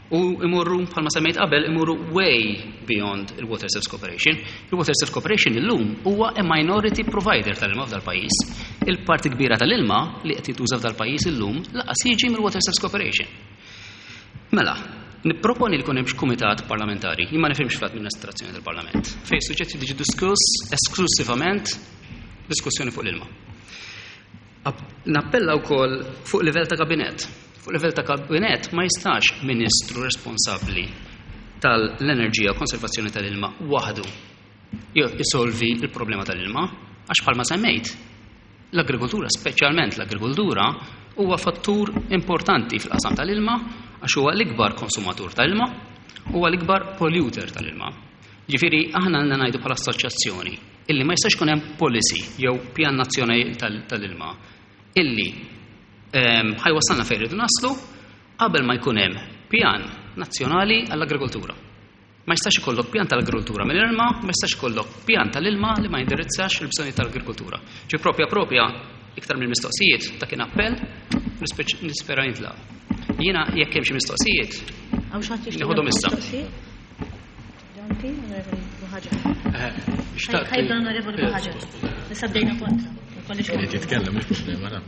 U imorru bħalma semmejt qabel imorru way beyond il-Water Service Corporation. Il-Water Service Corporation illum huwa a minority provider tal-ilma f'dal pajjiż. Il-parti kbira tal-ilma li qed jituża f'dal pajjiż illum laqas jiġi mill-Water Service Corporation. Mela, nipproponi li kun hemm kumitat parlamentari, jien ma nifhimx fl-amministrazzjoni tal-Parlament, fejn suġġetti jiġi diskuss esklusivament diskussjoni fuq l-ilma. Nappella wkoll fuq livell ta' kabinett. Fuq livell ta' kabinet ma jistax ministru responsabbli tal-enerġija u konservazzjoni tal-ilma waħdu jisolvi il-problema tal-ilma għax bħalma semmejt l-agrikoltura, speċjalment l-agrikoltura, huwa fattur importanti fil-qasam tal-ilma għax huwa l-ikbar konsumatur tal-ilma, huwa l-ikbar polluter tal-ilma. Ġifieri aħna għandna ngħidu bħala assoċjazzjoni illi ma jistax kun hemm policy jew pjan nazzjonali tal-ilma illi ħajwasalna fejn irridu naslu qabel ma jkun hemm pjan nazzjonali għall-agrikoltura. Ma jistax ikollok pjan tal-agrikoltura mill-ilma, ma jistax ikollok pjan tal-ilma li ma jindirizzax il-bżonni tal-agrikoltura. Ġi propja propja iktar mill-mistoqsijiet ta' kien appell nispera jintlaq. Jiena jekk hemm xi mistoqsijiet nieħodhom issa. Ħajbda onorevoli Buħaġa. Nisa bdejna kontra. Titkellem il-problema.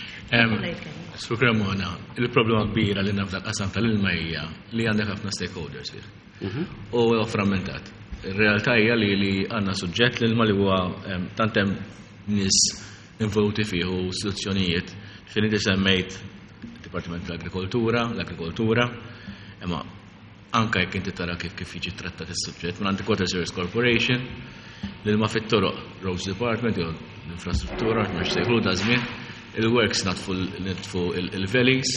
Su Cremona, il-problema kbira li nafda qasam tal-ilma hija li għandek ħafna stakeholders hier. U frammentat. Ir-realtà hija li li għandna suġġett l-ilma li huwa tant hemm nies involuti fih u istituzzjonijiet fejn inti semmejt Dipartiment tal-Agrikoltura, l-Agrikoltura, imma anke jekk inti tara kif kif jiġi trattat is-suġġett minn għandek Water Service Corporation, l-ilma fit-toroq, Roads Department, jew l-infrastruttura, mhux sejħlu da żmien, il-works natfu il-valleys,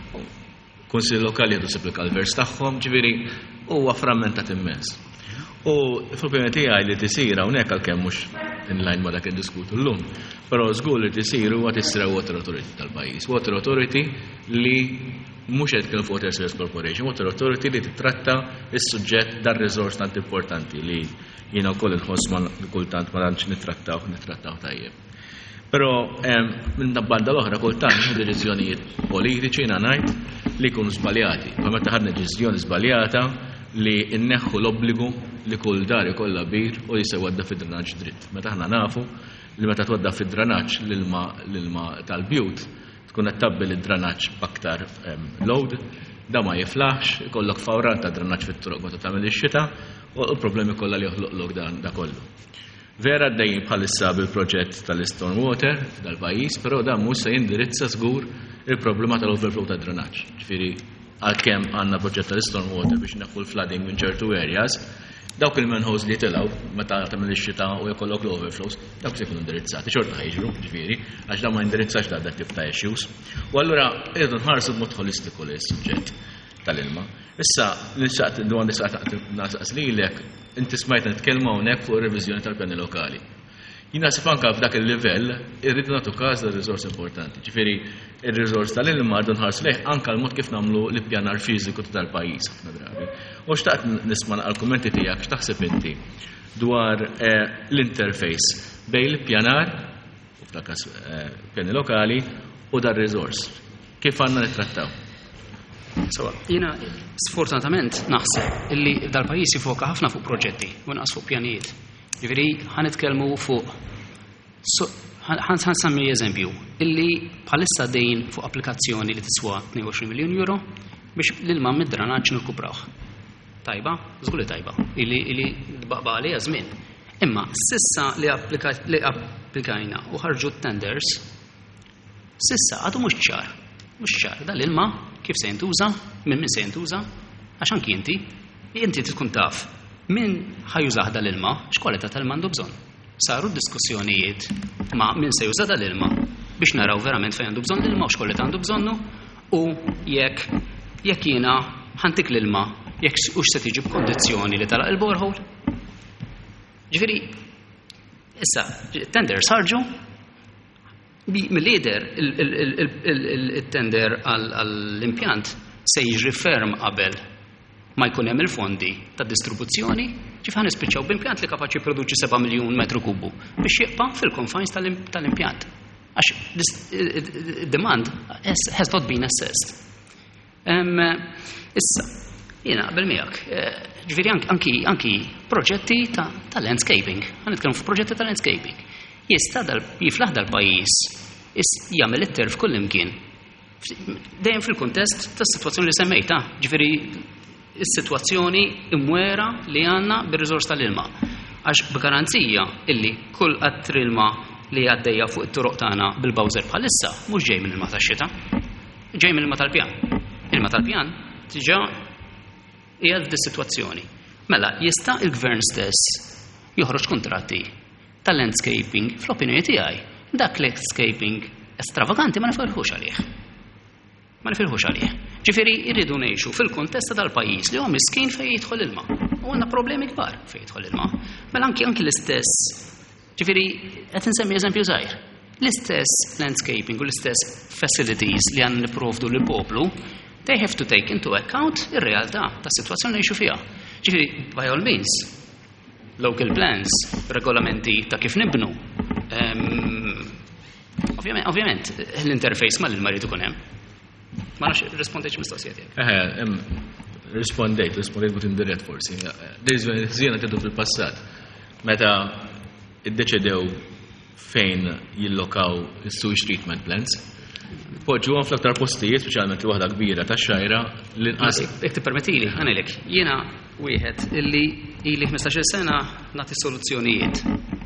konsil lokali għadu sepli kalvers tagħhom, ġifieri huwa frammentat immens. U il-problema tiegħi li tisir hawnhekk għalkemm mhux in-line ma dak iddiskutu llum, però żgur li tisir huwa tisra Water Authority tal-pajjiż. Water Authority li mhux qed kien Water Service Corporation, Water Authority li titratta is-suġġett dar-riżors tant importanti li jiena wkoll inħoss ma kultant ma tantx nittrattaw nittrattaw tajjeb. Però minn banda l-oħra kultant deċiżjonijiet politiċi ngħid li jkunu żbaljati. Ma meta ħadna deċiżjoni żbaljata li nneħħu l-obbligu li kull dar ikollha bir u jista' jwadda fid-drenaġġ dritt. Meta aħna nafu li meta twadda fid-drenaġġ l-ilma tal-bjut tkun qed tabbel id-drenaġġ b'aktar load, da ma jiflaħx, ikollok fawran ta' drenaġġ fit-toroq meta tagħmel ix-xita u l-problemi kollha li joħloqlok dan kollu. Vera għaddejjin bħalissa bil-proġett tal-Stormwater dal-pajjiż, però dan mhux se jindirizza żgur il-problema tal-overflow ta' drenaġġ. Ġifieri għalkemm għandna proġett tal-Stormwater biex neħħu l-flooding minn ċertu areas, dawk il-manholes li tilgħu meta tagħmel ix-xita u jkollok l-overflows, dawk se jkunu indirizzati, xorta ħajġru, ġifieri, għax dan ma jindirizzax dak tip ta' issues. U allura irridu nħarsu b'mod holistiku li s-suġġett tal-ilma. Issa l-insaqt dwar nisaqt naqas lilek inti smajt nitkellmu hawnhekk fuq ir-reviżjoni tal-pjani lokali. Jien naħseb anke f'dak il-livell irridu nagħtu każ dar-riżors importanti. Ġifieri ir-riżors tal-ilma rridu nħarsu lejh anke l-mod kif nagħmlu l-ippjanar fiżiku tal-pajjiż ħafna drabi. U xtaqt nisma' għall-kummenti tiegħek x'taħseb inti dwar l-interface bejn l-ippjanar u f'dak każ pjani lokali u dar-riżors. Kif għandna nittrattaw? So, jiena sfortunatament naħseb illi dal-pajjiż jifoka ħafna fuq proġetti u naqas fuq pjanijiet. Jiġifieri ħanitkellmu fuq ħan sammi eżempju illi bħalissa dejn fuq applikazzjoni li tiswa tnejn u għoxrin miljun euro biex l-ilma mid-drenaġġ nirkuprawh. Tajba, żgur li tajba, illi illi dbaqba għalija żmien. Imma sissa li applikajna u ħarġu tenders, sissa għadu mhux ċar, mhux ċar dal-ilma kif se jintuża, minn min se jintuża, għax anki inti, inti tkun taf min ħajużah dal-ilma, x'kwalità tal-ilma għandu bżonn. Saru diskussjonijiet ma' min se juża dal-ilma biex naraw verament fejn għandu bżonn l-ilma u x'kwalità għandu bżonnu u jekk jekk jiena ħantik l-ilma jekk hux se tiġi b'kondizzjoni li talaq il-borehole. Ġifieri, issa tender sarġu mill-lider il-tender għall-impjant se jiġri ferm qabel ma jkun hemm il-fondi ta' distribuzzjoni, ġif ħan nispiċċaw b'impjant li kapaċi jipproduċi seba' miljun metru kubu biex jibqa' fil-confines tal-impjant. Għax demand has not been assessed. Issa, Jiena qabel miegħek. Ġifieri anki anki proġetti ta' ta' landscaping. Ħa nitkellmu f'proġetti ta' landscaping. Jista' dal jiflaħ dal-pajjiż jagħmel it-terf kull imkien. Dejjem fil-kuntest tas-sitwazzjoni li semmejta, ġifieri is-sitwazzjoni imwera li għandna bir-riżors tal-ilma. Għax b'garanzija illi kull qatt ilma li għaddejja fuq it-toroq tagħna bil-bawżer bħalissa mhux ġej minn ilma tax-xita, ġej minn ilma tal-pjan. Ilma tal-pjan diġà hija f'dis-sitwazzjoni. Mela jista' il-gvern stess joħroġ kuntratti tal-landscaping fl-opinjoni tiegħi. Dak landscaping estravaganti ma nifirħux għalih. Ma nifirħux għalih. Ġifieri jridu ngħixu fil-kuntest tal-pajjiż li huwa miskin fejn jidħol ilma. U għandna problemi kbar fejn jidħol ilma. Mela anki anki l-istess. Ġifieri qed insemmi eżempju żgħir. L-istess landscaping u l-istess facilities li għandna nipprovdu lill-poplu, they have to take into account ir-realtà tas-sitwazzjoni li jgħixu fiha. Ġifieri by all means, local plans, regolamenti ta' kif nibnu. Ovvjament, l-interface ma l-ilma rridu kun hemm. Ma nafx rispondejx mistoqsija tiegħek. Eħe, rispondejt, rispondejt but indirett forsi. Żiena tidu fil-passat. Meta iddeċedew fejn jillokaw is-sewage treatment plants, poġġu għan fl-aktar postijiet, speċjalment li waħda kbira tax-xajra li nqas. Jekk tippermettili, għanilek, jiena wieħed illi ili ħmistax-il sena nagħti soluzzjonijiet.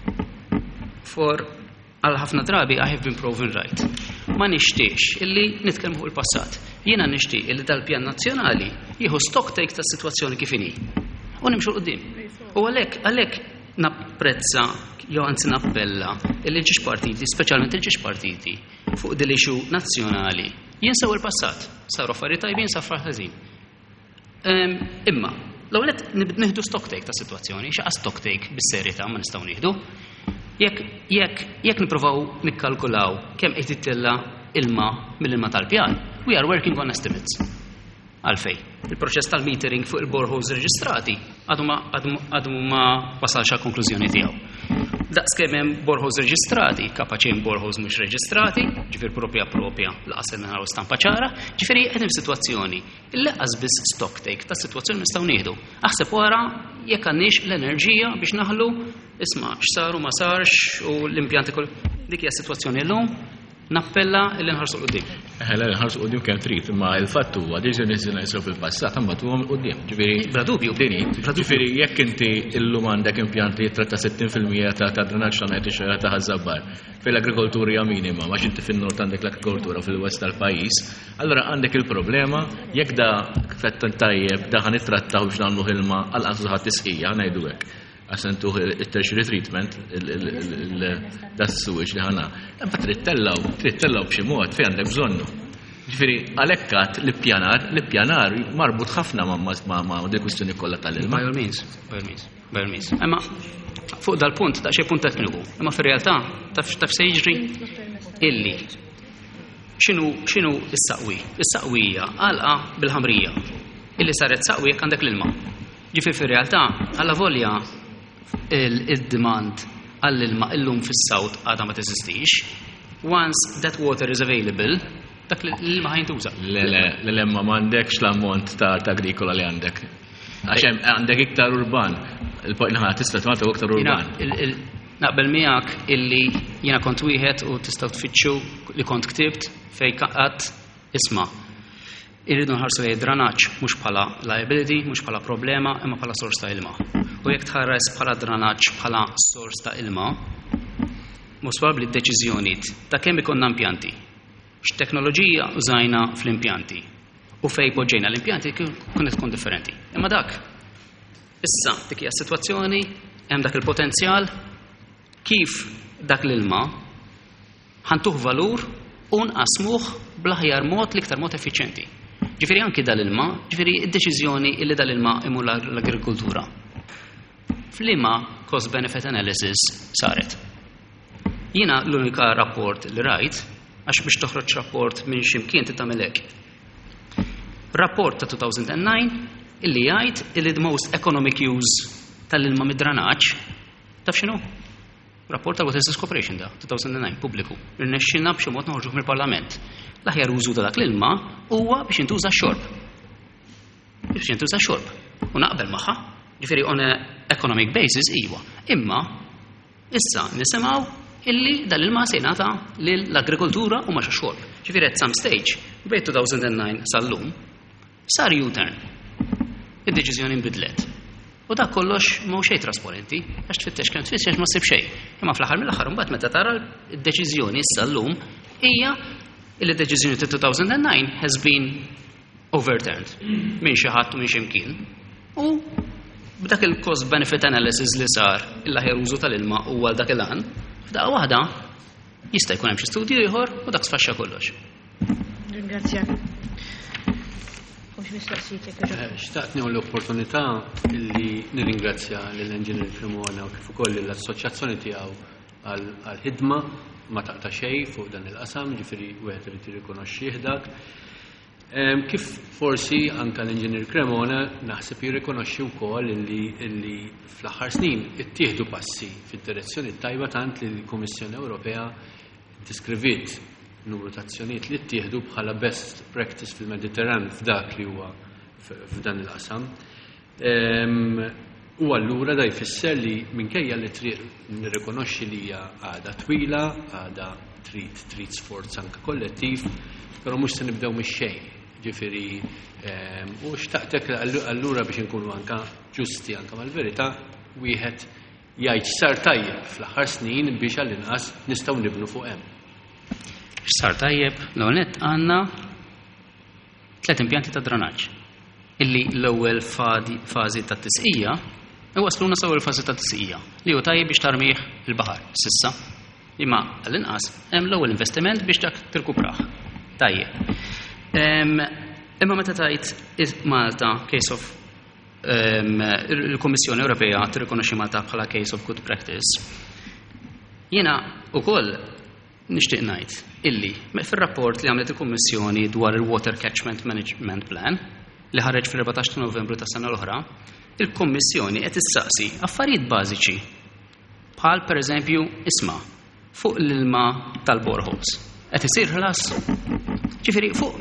For għal ħafna drabi I have been proven right. Ma nixtiex illi nitkellmu fuq il-passat. Jiena nixtieq illi dal-pjan nazzjonali jieħu stock take tas-sitwazzjoni kif inhi. U nimxu qudiem. U għalhekk għalhekk napprezza jew anzi nappella il-ġiex partiti, speċjalment il-ġiex partiti fuq dil-ixu nazzjonali jinsew il-passat, saru affarijiet tajbin sa ħażin. Imma l-ewwel qed nieħdu stock take ta' sitwazzjoni, x'qa stock take bis-serjetà ma nistgħu nieħdu. Jekk jekk jekk nippruvaw nikkalkulaw kemm qed jitilla ilma mill-ilma tal-pjan, we are working on estimates. Għalfej. Il-proċess tal-metering fuq il-boreholes reġistrati għadu ma wasalx għal konklużjoni tiegħu. Daqs kemm hemm boreholes reġistrati, kapaċi hemm boreholes mhux reġistrati, ġifier propja propja laqas il naraw stampa ċara, ġifieri qed hemm sitwazzjoni il-laqas biss stock take ta' sitwazzjoni nistgħu nieħdu. Aħseb wara jekk għandniex l-enerġija biex naħlu isma' x'saru ma sarx u l-impjanti kull dik hija sitwazzjoni llum nappella illi nħarsu qudiem. Eħe, nħarsu qudiem kemm trid, imma l-fatt huwa deċiżjoni li jsew fil-passat imbagħad huhom qudiem. Ġifieri bla dubju. Ġifieri jekk inti llum għandek impjanti jitratta sittin fil-mija ta' drenaġġ ta' ngħid ix-xejra ta' ħażabbar fil-agrikoltura hija minima għax inti fin-nord għandek l-agrikoltura fil-west tal-pajjiż, allura għandek il-problema jekk da fett tajjeb da ħanittrattaw biex nagħmlu ħilma għal qansu ħadd tisqija ngħidu hekk. Għasentu il-tertiary treatment, das-sewage li ħana. Imma trid tellaw, trid tellaw b'xi mod fejn għandek bżonnu. Ġifieri għalhekk għad l-ippjanar, l-ippjanar marbut ħafna ma' dik kwistjoni kollha tal-ilma. By all means, by all means, by all means. Imma fuq dal-punt ta' xi punt tekniku, imma fir-realtà taf se jiġri illi x'inhu x'inhu s-saqwi. Is-saqwija għalqa bil-ħamrija illi saret saqwi jekk għandek l-ilma. Ġifieri fir-realtà alla volja il-demand għall-ilma illum fis-sawt għadha ma teżistix. Once that water is available, dak l-ilma ħajntuża. Le le, l-ilma m'għandekx l-ammont ta' agrikola li għandek. Għax hemm għandek iktar urban. Il-pojna tista' tagħmel iktar urban. Naqbel miegħek illi jiena kont wieħed u tistgħu tfittxu li kont ktibt fejn qatt isma' irridu nħarsu lejn dranaġġ mhux bħala liability, mhux bħala problema, imma bħala sors ta' ilma. U jekk tħares bħala dranaġġ bħala sors ta' ilma, mhux probabbli d-deċiżjonijiet ta' kemm ikollna impjanti, x'teknoloġija użajna fl-impjanti u fejn poġġejna l-impjanti kienet tkun differenti. Imma dak issa dik hija s-sitwazzjoni, hemm dak il-potenzjal kif dak l-ilma ħantuh valur u nqasmuh bl-aħjar mod l-iktar mod effiċjenti. Ġifieri anki dal-ilma, ġifieri d-deċiżjoni illi dal-ilma imur l-agrikoltura. F'liema cost benefit analysis saret. Jiena l-unika rapport li rajt, għax biex toħroġ rapport minn ximkien titgħamel hekk. Rapport ta' two thousand nine illi jgħid illi the most economic use tal-ilma mid-dranaġġ taf x'inhu? Rapport tal Water Resources Corporation da, two thousand nine, pubbliku. Irnexxilna b'xi mod noħorġuh mill-Parlament. L-aħjar użu ta' dak l-ilma huwa biex intuża x-xorb. biex jintuża xorb. U naqbel magħha, ġifieri on a economic basis iwa. Imma issa nisimgħu illi dal-ilma se jingħata lill-agrikoltura u ma xorb. Ġifieri at some stage, bejn two thousand nine sal-lum, sar U-turn. Id-deċiżjoni nbidlet. U dak kollox mhu xejn trasparenti, għax tfittex kemm tfittex ma ssib xejn. Imma fl-aħħar mill-aħħar imbagħad meta tara d-deċiżjoni issa llum hija li d-deċiżjoni ta' two thousand nine has been overturned minn xi ħadd u minn x'imkien. U b'dak il-cost benefit analysis li sar il-aħjar użu tal-ilma huwa dak il-għan, f'daqqa waħda jista' jkun hemm xi studju ieħor u dak sfaxxa kollox. Ringrazzjak. Xtaqt nieħu l-opportunità li nirringrazzja lill-Engineer Cremona u kif ukoll l-assoċjazzjoni tiegħu għall-ħidma ma taqta' xejn fuq dan il-qasam, ġifieri wieħed irid jirrikonoxxih dak. Kif forsi anke l-Engineer Cremona naħseb jirrikonoxxi wkoll li fl-aħħar snin ittieħdu passi fid-direzzjoni tajba tant li l-Kummissjoni Ewropea diskrivit numru ta' azzjonijiet li ttieħdu bħala best practice fil-Mediterran f'dak li huwa f'dan il-qasam. U allura da jfisser li minkejja li triq nirrikonoxxi li hija għada twila, għada trid trid sforz anke kollettiv, però mhux se nibdew mix-xejn. Ġifieri u xtaqtek allura biex inkunu anke ġusti anke mal-verità wieħed jgħid sar tajjeb fl-aħħar snin biex għall-inqas nistgħu nibnu fuq hemm. Sar tajjeb, l-għonet għanna tlet impjanti ta' dranaġġ illi l-ewwel fażi ta' tisqija iwasluna sa' ewwel fażi ta' tisqija li hu tajjeb biex tarmih il-baħar sissa. Imma għall-inqas hemm l-ewwel investiment biex dak tirkupraħ. Tajjeb. Imma meta tajt Malta case of il-Kummissjoni Ewropea tirrikonoxxi Malta bħala case of good practice. Jiena ukoll nixtieq ngħid illi fir-rapport li għamlet il-Kummissjoni dwar il-Water Catchment Management Plan li ħareġ fil-fourteen ta' Novembru tas-sena l-oħra, il-Kummissjoni qed issaqsi affarijiet bażiċi bħal pereżempju isma' fuq l-ilma tal-boreholes. Qed isir ħlas. Ġifieri fuq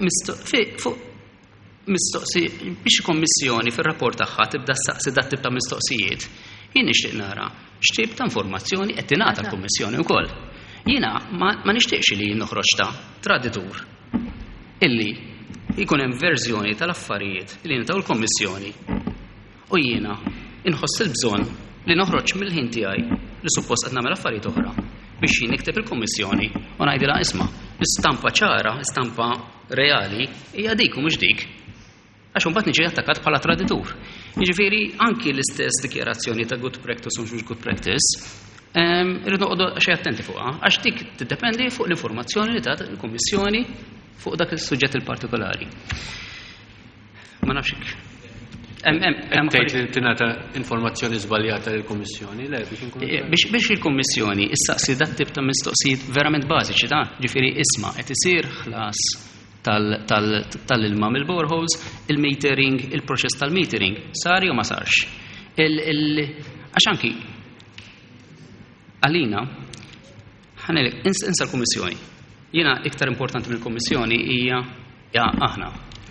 mistoqsi biex il-Kummissjoni fir-rapport tagħha tibda ssaqsi dat tip ta' mistoqsijiet. Jien nixtieq nara x'tip ta' informazzjoni qed tingħata l-Kummissjoni wkoll. Jiena ma nixtieqx li noħroġ ta' traditur illi jkun hemm verżjoni tal-affarijiet li ntaw l-Kommissjoni u jiena inħoss il-bżonn li noħroġ mill-ħin tiegħi li suppost qed nagħmel affarijiet oħra biex jien nikteb il-Kummissjoni u ngħidilha isma' l-istampa ċara, l-istampa reali hija dik u mhux dik. Għax imbagħad niġi attakkat bħala traditur. Jiġifieri anki l-istess dikjarazzjoni ta' good practice u mhux good practice irrid noqogħdu xejn attenti fuqha, għax dik tiddependi fuq l-informazzjoni li tat il-Kummissjoni fuq dak is-suġġett il-partikolari. Ma nafx hekk. Hemm tgħid li tingħata informazzjoni żbaljata lill-Kummissjoni le biex inkun biex il-Kummissjoni issaqsi dat tip ta' mistoqsijiet verament bażiċi ta' ġifieri isma' qed isir ħlas tal-ilma mill-boreholes, il-metering, il-proċess tal-metering sar jew ma sarx. Għax anki għalina, ħanelek, insa l-Kummissjoni. Jiena iktar importanti mill-Kummissjoni hija ja aħna.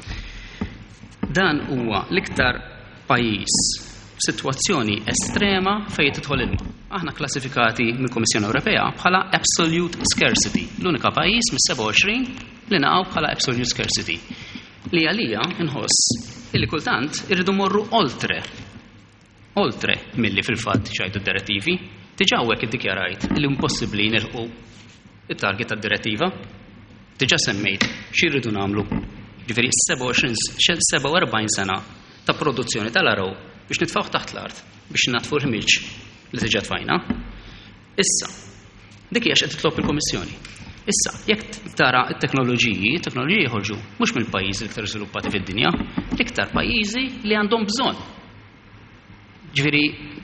Dan huwa l-iktar pajjiż f'sitwazzjoni estrema fejn tidħol ilma. Aħna klassifikati mill-Kummissjoni Ewropea bħala absolute scarcity. L-unika pajjiż mis-twenty-seven li naqgħu bħala absolute scarcity. Li għalija inħoss illi kultant irridu morru oltre. Oltre milli fil-fatt xajdu d-direttivi. Diġà hekk iddikjarajt li impossibbli nilħu it-target tad-direttiva. Diġà semmejt x'irridu nagħmlu. Ġifieri seventy-four sena ta' produzzjoni tal-araw biex nitfgħu taħt l-art biex natfu l-ħmiġ li diġà tfajna. Issa, dik hija x'qed titlob il-Kummissjoni. Issa, jekk tara t-teknoloġiji, t-teknoloġiji jħorġu mhux mill-pajjiżi l-iktar żviluppati fid-dinja, l-iktar pajjiżi li għandhom bżonn. Ġifieri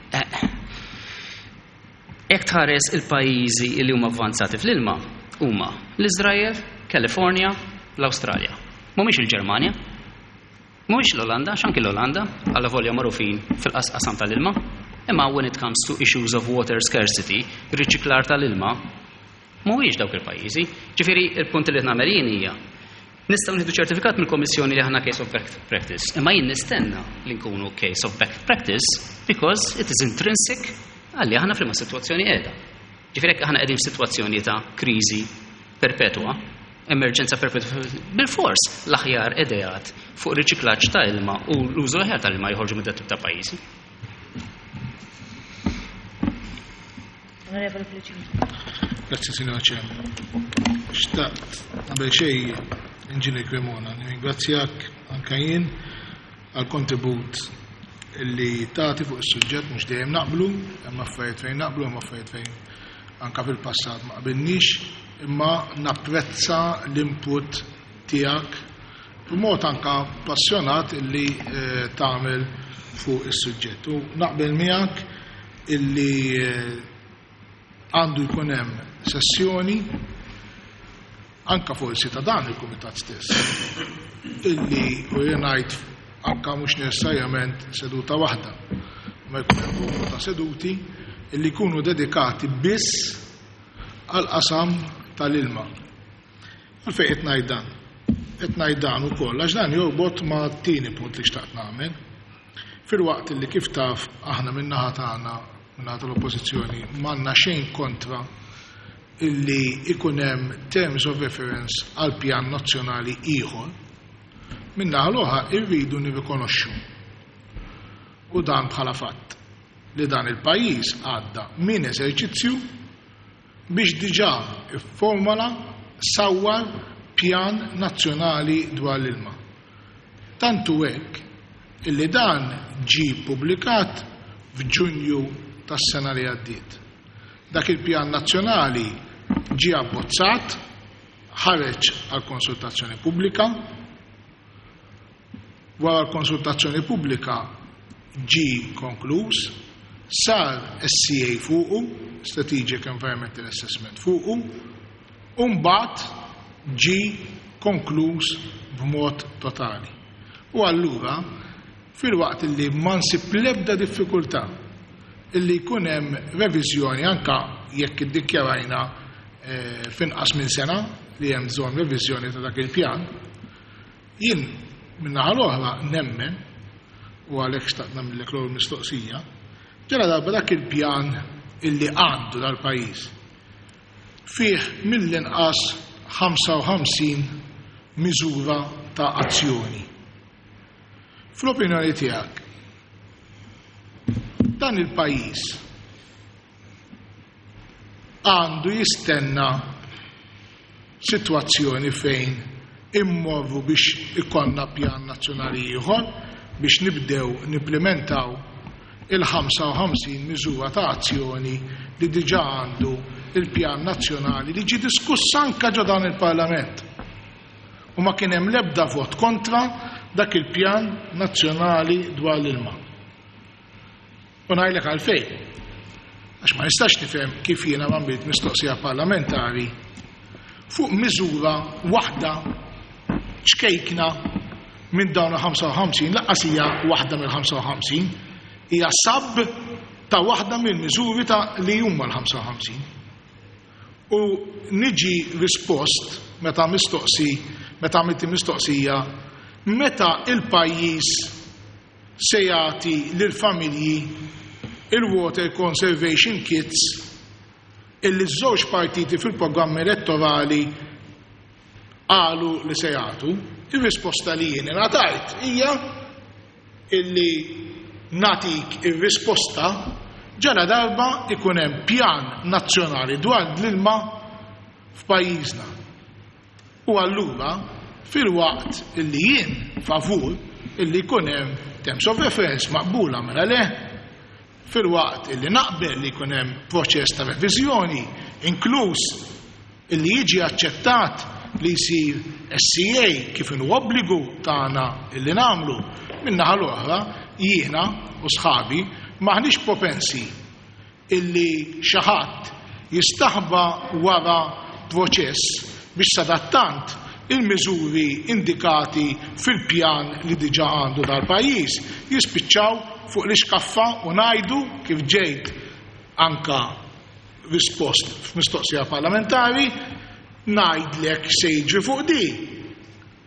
jekk tħares il-pajjiżi li huma avvanzati fl-ilma huma l-Iżrael, California, l-Awstralja. Mhumiex il-Ġermanja, mhumiex l-Olanda, x'anki l-Olanda għalla volja magħrufin fil-qasam tal-ilma, imma when it comes to issues of water scarcity, riċiklar tal-ilma, mhuwiex dawk il-pajjiżi. Ġifieri il-punt li nagħmel jien hija Nistgħu nieħdu ċertifikat mill-Kommissjoni li aħna case of best practice. Imma jien nistenna li nkunu case of best practice because it is intrinsic għalli aħna f'liema sitwazzjoni qiegħda. Ġifieri hekk aħna qegħdin f'sitwazzjoni ta' kriżi perpetwa, emerġenza perpetwa, bil-fors l-aħjar ideat fuq riċiklaġġ ta' ilma u l-użu aħjar tal-ilma jħorġu mid ta' pajjiżi. Grazie, signor Chairman. Xtaqt, għabel xej, Inġinier Cremona, ringrazzjak anke jien għal-kontribut li tagħti fuq is-suġġett mhux dejjem naqblu, hemm affarijiet fejn naqblu, hemm affarijiet fejn anke fil-passat ma qabilniex, imma napprezza l-input tiegħek b'mod anke passjonat illi tagħmel fuq is-suġġett. U naqbel miegħek illi għandu jkun hemm sessjoni anka forsi ta' dan il-Kumitat stess illi u ngħid anka mhux necessarjament seduta waħda ma jkun hemm numru ta' seduti illi jkunu dedikati biss għal qasam tal-ilma. Għalfejn qed ngħid dan. Qed ngħid dan ukoll għax dan jorbot ma' tieni punt li xtaqt nagħmel. Fil-waqt illi kif taf aħna min-naħa tagħna min-naħa tal-Oppożizzjoni m'għandna xejn kontra illi ikun hemm terms of reference għal pjan nazzjonali ieħor, min-naħa l-oħra irridu nirrikonoxxu. U dan bħala fatt li dan il-pajjiż għadda minn eżerċizzju biex diġà ifformula sawwar pjan nazzjonali dwar l-ilma. Tantu hekk illi dan ġie ppubblikat f'Ġunju tas-sena li għaddiet. Dak il-pjan nazzjonali ġie abbozzat, ħareġ għal konsultazzjoni pubblika, wara l-konsultazzjoni pubblika ġie konkluż, sar S C A fuqu, Strategic Environmental Assessment fuqu, u mbagħad ġie konkluż b'mod totali. U allura fil-waqt illi ma nsib l-ebda diffikultà illi jkun hemm reviżjoni anke jekk iddikjarajna f'inqas minn sena li hemm bżonn reviżjoni ta' dak il-pjan, jien min-naħa l-oħra nemmen u għalhekk xtaqt nagħmellek l-ewwel mistoqsija, ġara darba dak il-pjan illi għandu dal-pajjiż fih mill-inqas ħamsa u ħamsin miżura ta' azzjoni. Fl-opinjoni tiegħek, dan il-pajjiż għandu jistenna sitwazzjoni fejn immorru biex ikonna pjan nazzjonali ieħor biex nibdew nimplementaw il-ħamsa u ħamsin miżura ta' azzjoni li diġà għandu il-pjan nazzjonali li ġie diskuss anke ġo dan il-Parlament. U ma kien hemm l-ebda vot kontra dak il-pjan nazzjonali dwar l-ilma. U ngħidlek għalfejn, għax ma nistax nifhem kif jiena għamilt mistoqsija parlamentari fuq miżura waħda ċkejkna minn dawn il-ħamsa u ħamsin, laqqas hija waħda mill-ħamsa u ħamsin, hija sabb ta' waħda mill-miżuri ta' li huma l-ħamsa u ħamsin. U niġi rispost meta mistoqsi, meta għamilt mistoqsija, meta il-pajjiż se jagħti lill-familji il-water conservation kits illi ż-żewġ partiti fil-programm elettorali qalu li se jagħtu, ir-risposta li jien ngħatajt hija illi nagħtik ir-risposta ġara darba ikun hemm pjan nazzjonali dwar l-ilma f'pajjiżna. U allura fil-waqt illi jien favur illi jkun hemm terms of reference maqbula mela le, fil-waqt illi naqbel li jkun hemm proċess ta' reviżjoni inkluż illi jiġi aċċettat li jsir S C A kif inhu obbligu tagħna illi nagħmlu min-naħa l-oħra jiena u sħabi m'aħniex propensi illi xi ħadd jistaħba wara proċess biex sadattant il-miżuri indikati fil-pjan li diġà għandu dal-pajjiż jispiċċaw fuq l-iskaffa u ngħidu kif ġejt anka rispost f'mistoqsija parlamentari ngħidlek se jiġri fuq di.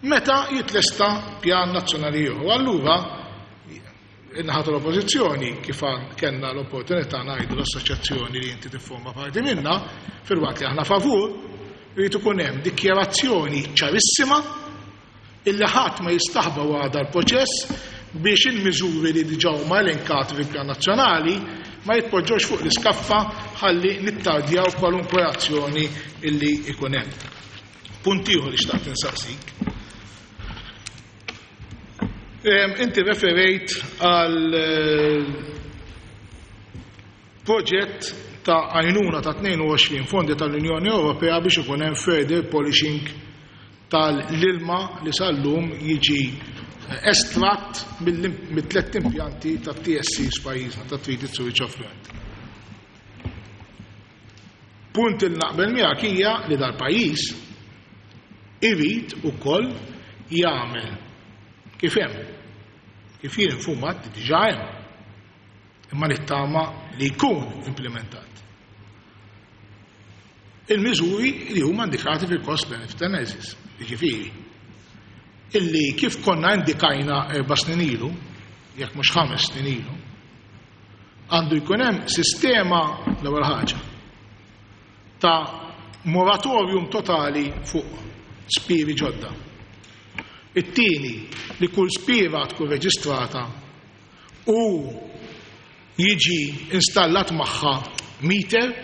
meta jitlesta pjan nazzjonali ieħor. Allura inħatu l-oppożizzjoni kif kellna l-opportunità ngħidu l-assoċjazzjoni li inti tifforma parti minnha fil-waqt li aħna favur irid ikun hemm dikjarazzjoni ċarissima illi ħadd ma jistaħba wara l-proċess biex il-miżuri li diġà huma elenkati fil-pjan nazzjonali ma jitpoġġewx fuq l-iskaffa ħalli nittardjaw kwalunkwe azzjoni illi ikun hemm. Punt ieħor li xtaqt insaqsik. Inti referejt għal proġett ta' għajnuna ta' tnejn u għoxrin fondi tal-Unjoni Ewropea biex ikun hemm further polishing tal-ilma li sal-lum jiġi estratt mit-tliet impjanti ta' T S C f'pajjiżna ta' Treated Sewage Effluent. Punt il naqbel miegħek hija li dal-pajjiż irid ukoll jagħmel kif hemm, kif jien infumat diġà hemm, imma nittama li jkun implementat. Il-miżuri li huma indikati fil-cost benefit analysis, jiġifieri, illi kif konna indikajna erba' snin ilu, jekk mhux ħames snin ilu, għandu jkun hemm sistema l-ewwel ħaġa ta' moratorium totali fuq spiri ġodda. It-tieni li kull spira tkun reġistrata u jiġi installat magħha meter.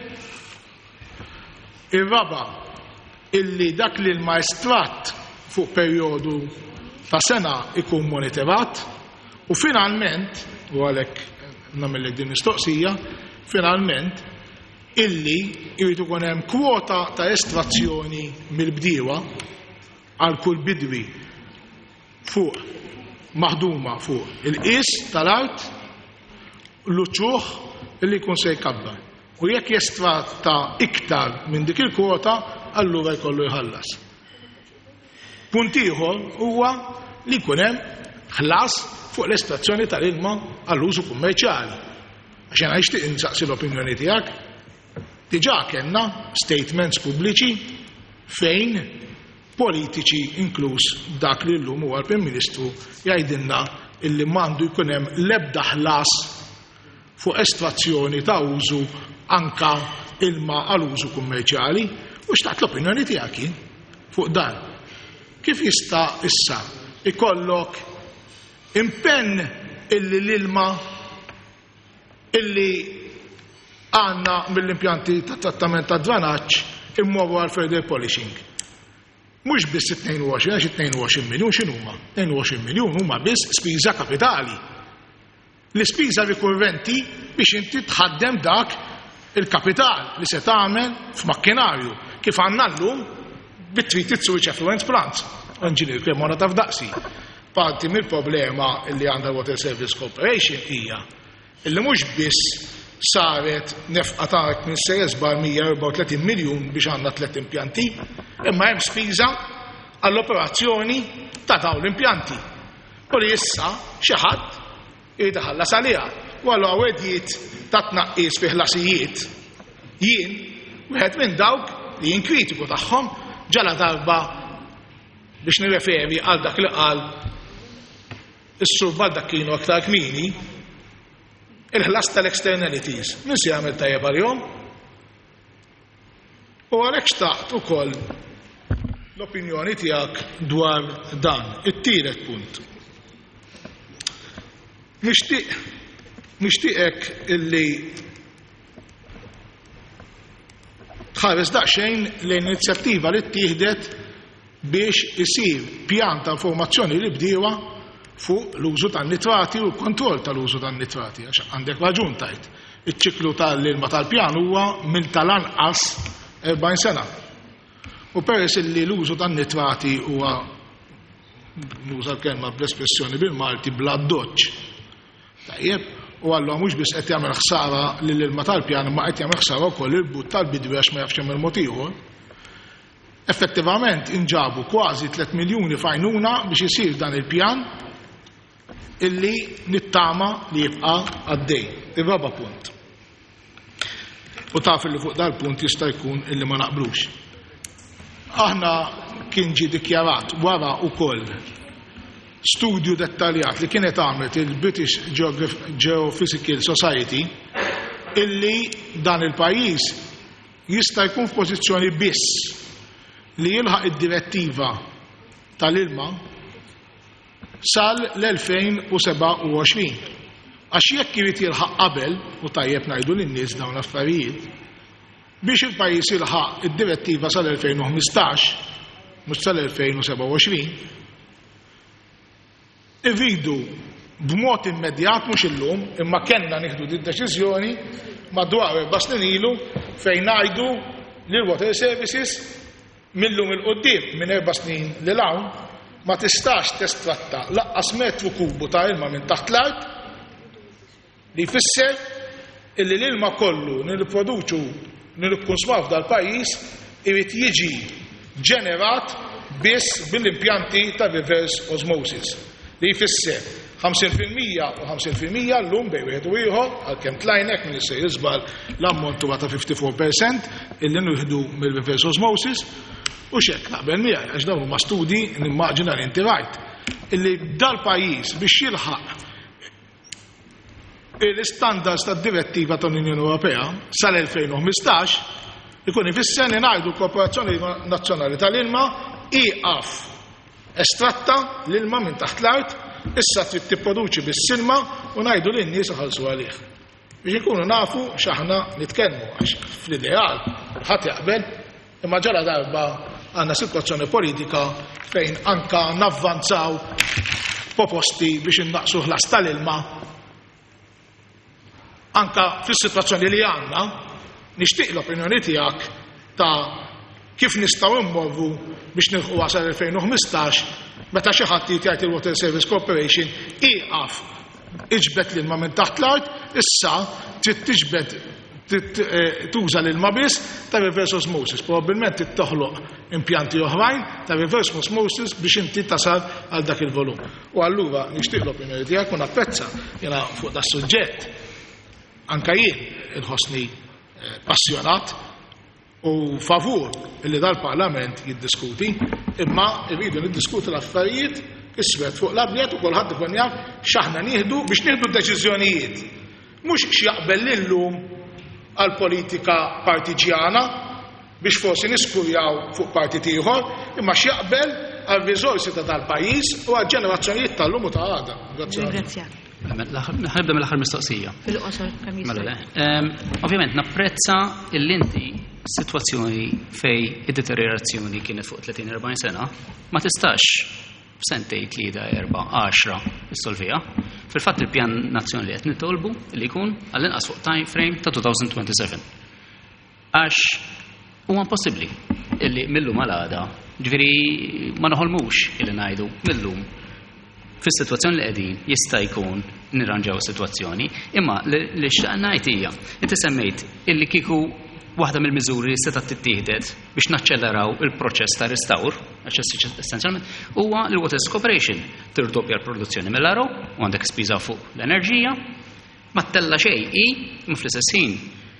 Ir-raba illi dak li l-maestrat fuq perjodu ta' sena ikun monitorat u finalment, u għalhekk nagħmel din mistoqsija, finalment illi jrid ikun hemm kwota ta' estrazzjoni mill-bdiewa għal kull bidwi fuq maħduma fuq il-qis tal-art l-uċuħ illi jkun se jkabbar. U jekk jestratta iktar minn dik il-kwota, allura jkollu jħallas. Punt ieħor huwa li jkun hemm ħlas fuq l-estrazzjoni tal-ilma għall-użu kummerċjali. Għax jena nixtieq insaqsi l-opinjoni tiegħek. Diġà kellna statements pubbliċi fejn politiċi inkluż dak li llum huwa l-Prim Ministru jgħidilna illi m'għandu jkun hemm l-ebda ħlas fuq estrazzjoni ta' użu anka ilma għal użu kummerċjali u xtaqt l-opinjoni tiegħek jien fuq dan. Kif jista' issa ikollok impenn illi l-ilma illi għandna mill-impjanti ta' trattament ta' dranaġġ immorru għal further polishing. Mhux biss it-tnejn u għoxrin, għax it-tnejn u għoxrin miljun x'inhuma? tnejn u għoxrin miljun huma biss spiża kapitali. L-ispiża rikurrenti biex inti tħaddem dak il-kapital li se tagħmel f'makkinarju kif għandna llum bit-Treated Sewage Effluent Plants. Inġinier Cremona taf daqsi. Parti mill-problema li għandha Water Service Corporation hija illi mhux biss saret nefqa ta' minn se jesbar mija u erba' u tletin miljun biex għandna tliet impjanti, imma hemm spiża għall-operazzjoni ta' dawn l-impjanti. U li issa xi ħadd irid iħallas għaliha. U allura għawedijiet ta' tnaqqis fi ħlasijiet jien wieħed minn dawk li jien kritiku tagħhom ġala darba biex nirreferi għal dak li qal is-sur Baldacchino aktar kmieni il-ħlas tal-externalities. Min se jagħmel tajjeb għalihom? U għalhekk xtaqt ukoll l-opinjoni tiegħek dwar dan. It-tielet punt. Nixtieq nixtieqek illi tħares daqsxejn l-inizjattiva li ttieħdet biex isir pjan ta' informazzjoni li bdiewa fuq l-użu tan-nitrati u l-kontroll tal-użu tan-nitrati. Għax għandek raġun tajt. Iċ-ċiklu tal-ilma tal-pjan huwa minn tal-anqas erbgħin sena. U peress li l-użu tan-nitrati huwa nuża l-kelma bl-espressjoni bil-Malti bla doċċ. Tajjeb, u allura mhux biss qed jagħmel ħsara lill-ilma tal-pjan imma qed jagħmel ħsara wkoll il-but tal-bidwi għax ma jafx hemm il-mod ieħor. Effettivament inġabu kważi tliet miljuni fajnuna biex isir dan il-pjan illi nittama li jibqa' għaddej. Ir-raba' punt. U taf li fuq dal-punt jista' jkun illi ma naqblux. Aħna kien ġi dikjarat wara wkoll studju dettaljat li kienet għamlet il-British Geophysical Society illi dan il-pajjiż jista' jkun f'pożizzjoni biss li jilħaq id-direttiva tal-ilma sal l-elfejn u seba' u għoxrin. Għax jekk irid jilħaq qabel, u tajjeb ngħidu lin-nies dawn l-affarijiet, biex il-pajjiż jilħaq id-direttiva sal-elfejn u ħmistax, mhux sal-elfejn u seba' u għoxrin, irridu b'mod immedjat mhux illum, imma kellna nieħdu din deċiżjoni madwar erba' snin ilu fejn ngħidu li l-Water Services millum il-qoddim minn erba' snin lil hawn ma tistax testratta laqqas metru kubu ta' ilma minn taħt l-art li jfisser illi l-ilma kollu nirriproduċu nirrikkonsmaw f'dal-pajjiż irid jiġi ġenerat biss bil-impjanti ta' reverse osmosis li jfisser ħamsin fil-mija u ħamsin fil-mija llum bejn wieħed u ieħor għalkemm tlajnek minn se jiżbal l-ammont huwa ta' fifty-four percent illi nieħdu mill-reverse osmosis u xekk naqbel miegħi għax dawn huma studi nimmaġina li inti rajt illi dal-pajjiż biex jilħaq l-istandards tad-direttiva tal-Unjoni Ewropea sal-elfejn u ħmistax ikun ifisser li ngħidu l-Korporazzjoni Nazzjonali tal-Ilma ieqaf estratta l-ilma minn taħt l-art issa trid tipproduċi bis-silma u ngħidu lin-nies iħallsu għalih. Biex ikunu nafu x'aħna nitkellmu għax fl-ideal ħadd jaqbel imma ġara darba għandna sitwazzjoni politika fejn anka navvanzaw proposti biex innaqsu ħlas tal-ilma anka fis-sitwazzjoni li għandna nixtieq l-opinjoni tiegħek ta' kif nistgħu immorru biex nilħu għasal elfejn u ħmistax meta xi ħadd jgħid il-Water Service Corporation ieqaf iġbed l-ilma minn taħt l-art, issa trid tiġbed tuża l-ilma biss ta' reverse osmosis. Probabbilment trid toħloq impjanti oħrajn ta' reverse osmosis biex inti tasal għal dak il-volum. U allura nixtieq l-opinjoni tiegħek u napprezza jiena fuq das suġġett anke jien inħossni passjonat u favur illi dal-Parlament jiddiskuti, imma rridu niddiskuti l-affarijiet iswed fuq l-abjad u kulħadd ikun jaf x'aħna nieħdu biex nieħdu deċiżjonijiet. Mhux x'jaqbel illum għal politika partiġjana biex forsi niskurjaw fuq partit ieħor, imma x'jaqbel għal riżorsi ta' dal-pajjiż u għal ġenerazzjonijiet tal-lum u ta' għada. Grazie. Ħabda mill-aħħar mistoqsija. Fil-qosor kemm jista'. Ovvjament napprezza l-inti situazzjoni fej id-deteriorazzjoni kienet fuq tletin erba'jn sena ma tistax f'sentej tlieta erba' għaxra issolvija. Fil-fatt il-pjan nazzjonali qed nitolbu li jkun għall-inqas fuq time frame ta' twenty twenty-seven. Għax huwa impossibbli illi millum għal għada, ġifieri ma noħolmux illi ngħidu millum fis-sitwazzjoni li qegħdin jista' jkun nirranġaw is-sitwazzjoni, imma li xtaq ngħid hija inti semmejt illi kieku waħda mill-miżuri li seta' tittieħdet biex naċċelleraw il-proċess ta' restawr, għax essenzjalment huwa l-Water Corporation tirdoppja l-produzzjoni mill-aro u għandek spiża fuq l-enerġija, ma tella xejn hi ma fl-istess ħin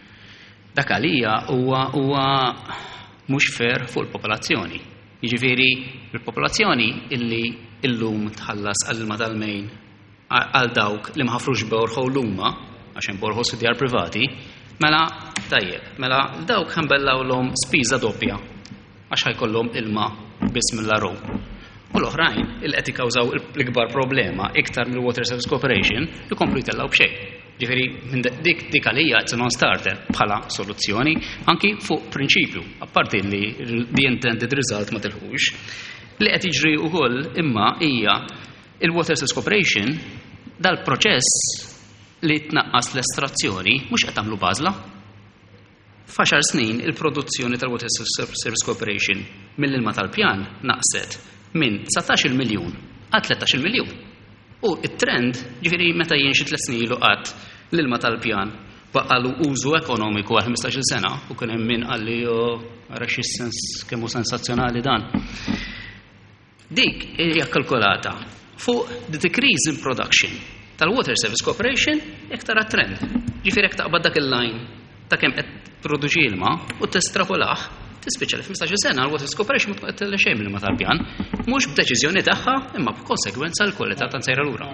dak għalija huwa huwa mhux fair fuq il-popolazzjoni. Jiġifieri il-popolazzjoni illi illum tħallas għall-ilma tal-mejn għal dawk li ma ħafrux borħu l-umma għax hemm borħos fid-djar privati, mela tajjeb, mela dawk ħanbellawlhom spiża doppja għax ħajkollhom ilma biss mill-aru. U l-oħrajn il qed ikkawżaw l-ikbar problema iktar mill-Water Service Corporation ikomplu jtellaw b'xejn. Ġifieri minn dik dik għalija it's a non-starter bħala soluzzjoni anki fuq prinċipju, apparti li the intended result ma tilħux. Li qed jiġri wkoll imma hija il-Water Service Corporation dal-proċess li tnaqqas l-estrazzjoni mhux qed tagħmlu bażla. F'għaxar snin il-produzzjoni tal-Water Service Corporation mill-ilma tal-pjan naqset minn tsatax-il miljun għal tletax-il miljun. U it-trend ġifieri meta jien xi tliet snin ilu qatt l-ilma tal-pjan baqalu użu ekonomiku għal ħmistax-il sena u kien hemm min qal li ara xi sens kemm hu sensazzjonali dan. Dik hija kalkulata fuq the decrease in production tal-Water Service Corporation jekk tara trend. Ġifieri jekk taqbad dak il-line ta' kemm qed produċi ilma u testrapolah tispiċċa li f'mistax sena l-Water Corporation ma tkun qed xejn mill-ma tal-pjan, mhux b'deċiżjoni tagħha imma b'konsegwenza l-kwalità ta' nsejra lura.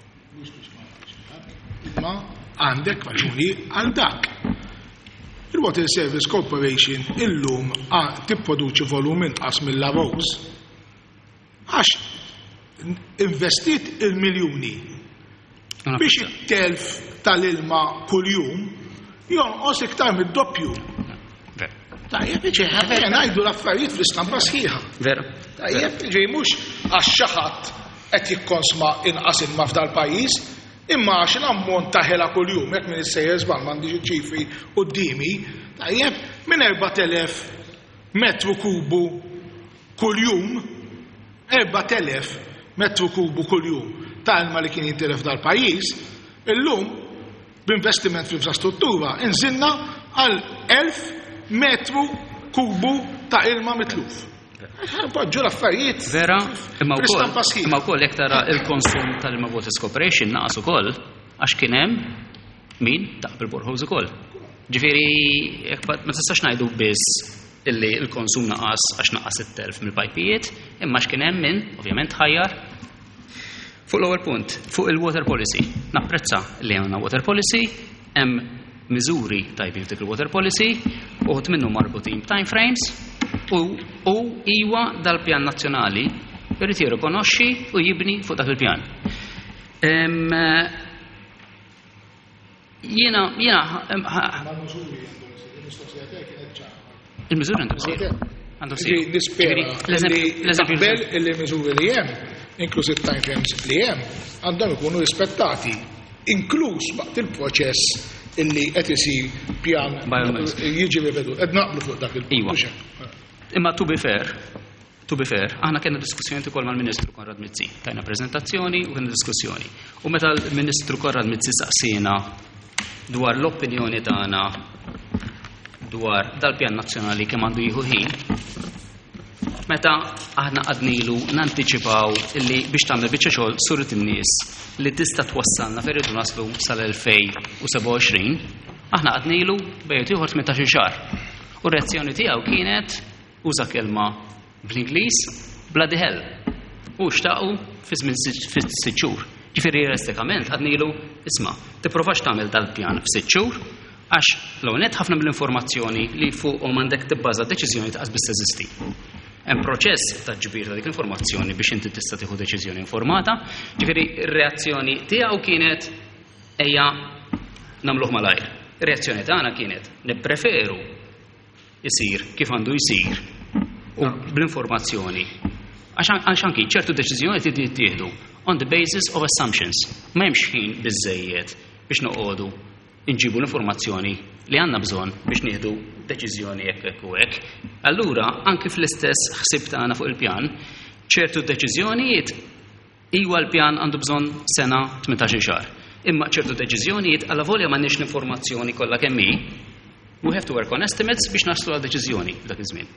Ma għandek raġuni għal dak. Il-Water Service Corporation illum tipproduċi volum inqas mill-arrows għax investit il-miljuni biex it-telf tal-ilma kuljum jonqos iktar mid-doppju. Tajjeb iġi ħafna ngħidu l-affarijiet fl-istampa sħiħa. Vera. Tajjeb iġi mhux għax xi ħadd qed jikkonsma inqas ilma f'dal-pajjiż, imma għax l-ammont ta' ħela kuljum, hekk minn is-sejjer żball m'għandix iċ-ċifri qudiemi, tajjeb minn erba' telef metru kubu kuljum, erba' telef metru kubu kuljum ta' ilma li kien jintelef dal-pajjiż, illum b'investiment fl-infrastruttura inżilna għal elf metru kubu ta' ilma mitluf. Poġġu l-affarijiet. Vera, imma wkoll imma wkoll jekk tara l-konsum tal-Ilma Water Corporation naqas ukoll għax kien hemm min taqbel borħoż ukoll. Ġifieri ma tistax ngħidu biss illi l-konsum naqas għax naqas it-telf mill-pajpijiet, imma x'kien hemm min ovvjament ħajjar. Fuq l-ewwel punt, fuq il-water policy. Napprezza li għandna water policy, hemm miżuri tajbin dik il-water policy, uħud minnu marbutin time frames u iwa dal-pjan nazzjonali irid jirrikonoxxi u jibni fuq dak il-pjan. Jiena jiena il-miżuri għandu jsir. Għandu jsir. Nispera li l-miżuri li hemm, inkluż it-time frames li hemm, għandhom ikunu rispettati, inkluż waqt il-proċess illi qed isir pjan jiġi rivedu. Qed naqblu fuq dak il-punt. Imma to be fair, to be fair, aħna kellna diskussjoni ukoll mal-Ministru Konrad Mizzi. Tajna preżentazzjoni u kien diskussjoni. U meta l-Ministru Konrad Mizzi saqsina dwar l-opinjoni tagħna dwar dal-pjan nazzjonali kemm għandu jieħu ħin, meta aħna qadnilu nanticipaw illi biex tagħmel biċċa xogħol surit in-nies li tista' twassalna fejn irridu naslu sal-elfejn u seba' aħna qadnilu bejgħet ieħor tmien-il xahar. U r-reazzjoni tiegħu kienet uża kelma bl-Ingliż bloody hell. U xtaqu fi żmien sitt xhur. Ġifieri realistikament qadnilu isma' tipprovax tagħmel dal-pjan f'sitt xhur għax l-għonet ħafna mill-informazzjoni li fuqhom għandek tibbaża deċiżjoni taqas biss teżisti. Hemm proċess ta' ġbir ta' dik l-informazzjoni biex inti tista' tieħu deċiżjoni informata, ġifieri r-reazzjoni tiegħu kienet ejja nagħmluh malajr. Ir-reazzjoni tagħna kienet nippreferu isir kif għandu jsir u bl-informazzjoni. Għax anki ċertu deċiżjoni trid jittieħdu on the basis of assumptions. M'hemmx ħin biżżejjed biex noqogħdu inġibu l-informazzjoni li għandna bżonn biex nieħdu deċiżjoni hekk hekk u hekk. Allura anke fl-istess ħsieb tagħna fuq il-pjan, ċertu deċiżjonijiet iwa l-pjan għandu bżonn sena tmien-il xahar. Imma ċertu deċiżjonijiet alla volja m'għandniex l-informazzjoni kollha kemm hi, we have to work on estimates biex naslu għal deċiżjoni dak iż-żmien.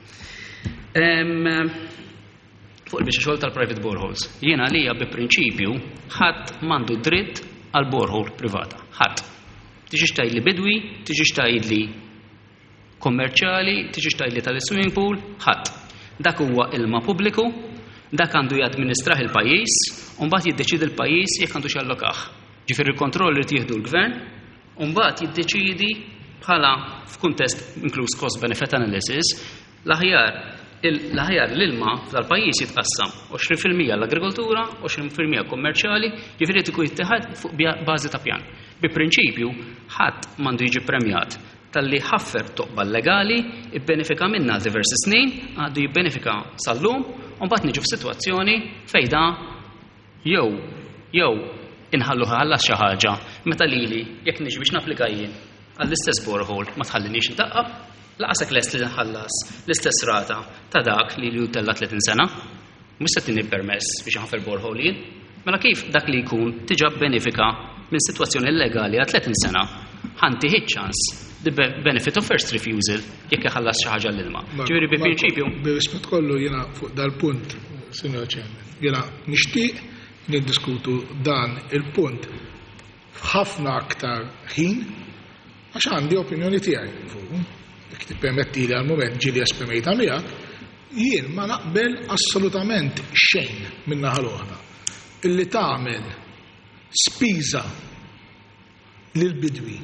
Fuq il-biex xogħol tal-private boreholes. Jiena għalija bi prinċipju ħadd m'għandu dritt għal borehole privata. Ħadd. Tiġi xtajdli bidwi, tiġi xtajdli kommerċjali, tiġi xtajdli tal-swimming pool, ħadd. Dak huwa ilma pubbliku, dak għandu jadministraħ il-pajjiż, u mbagħad jiddeċidi l-pajjiż jekk għandu x'allokaħ. Ġifieri l-kontroll li tieħdu l-gvern, u mbagħad jiddeċidi bħala f'kuntest inkluż cost benefit analysis, l-aħjar l-aħjar l-ilma tal-pajjiż jitqassam għoxrin fil-mija l-agrikoltura, għoxrin fil-mija kommerċjali, ġifieri tkun jittieħed fuq bażi ta' pjan. Bi prinċipju ħadd m'għandu jiġi premjat talli ħaffer toqba legali, ibbenefika minna diversi snin, għandu jibbenefika sal-lum, u mbagħad niġu f'sitwazzjoni fejn da jew jew inħallu ħallas xi ħaġa meta lili jekk niġi biex napplika jien għall-istess borehole ma tħallinix intaqqab, laqasek lest li nħallas l-istess rata ta' dak li li tella tletin sena, mhux se tieni permess biex nħaffer borehole jien. Mela kif dak li jkun tiġa benefika minn sitwazzjoni illegali għal tletin sena, ħanti ċans the benefit of first refusal jekk iħallas xi ħaġa l-ilma. Ġifieri bi prinċipju. Bir-rispett kollu jiena fuq dal-punt, Sinjor Chairman, jiena nixtieq niddiskutu dan il-punt f'ħafna aktar ħin għax għandi opinjoni tiegħi fuq. jekk tippermettili għal mument ġieli esprimejta miegħek, jien ma naqbel assolutament xejn minn naħa l-oħra. Illi tagħmel spiża lill-bidwi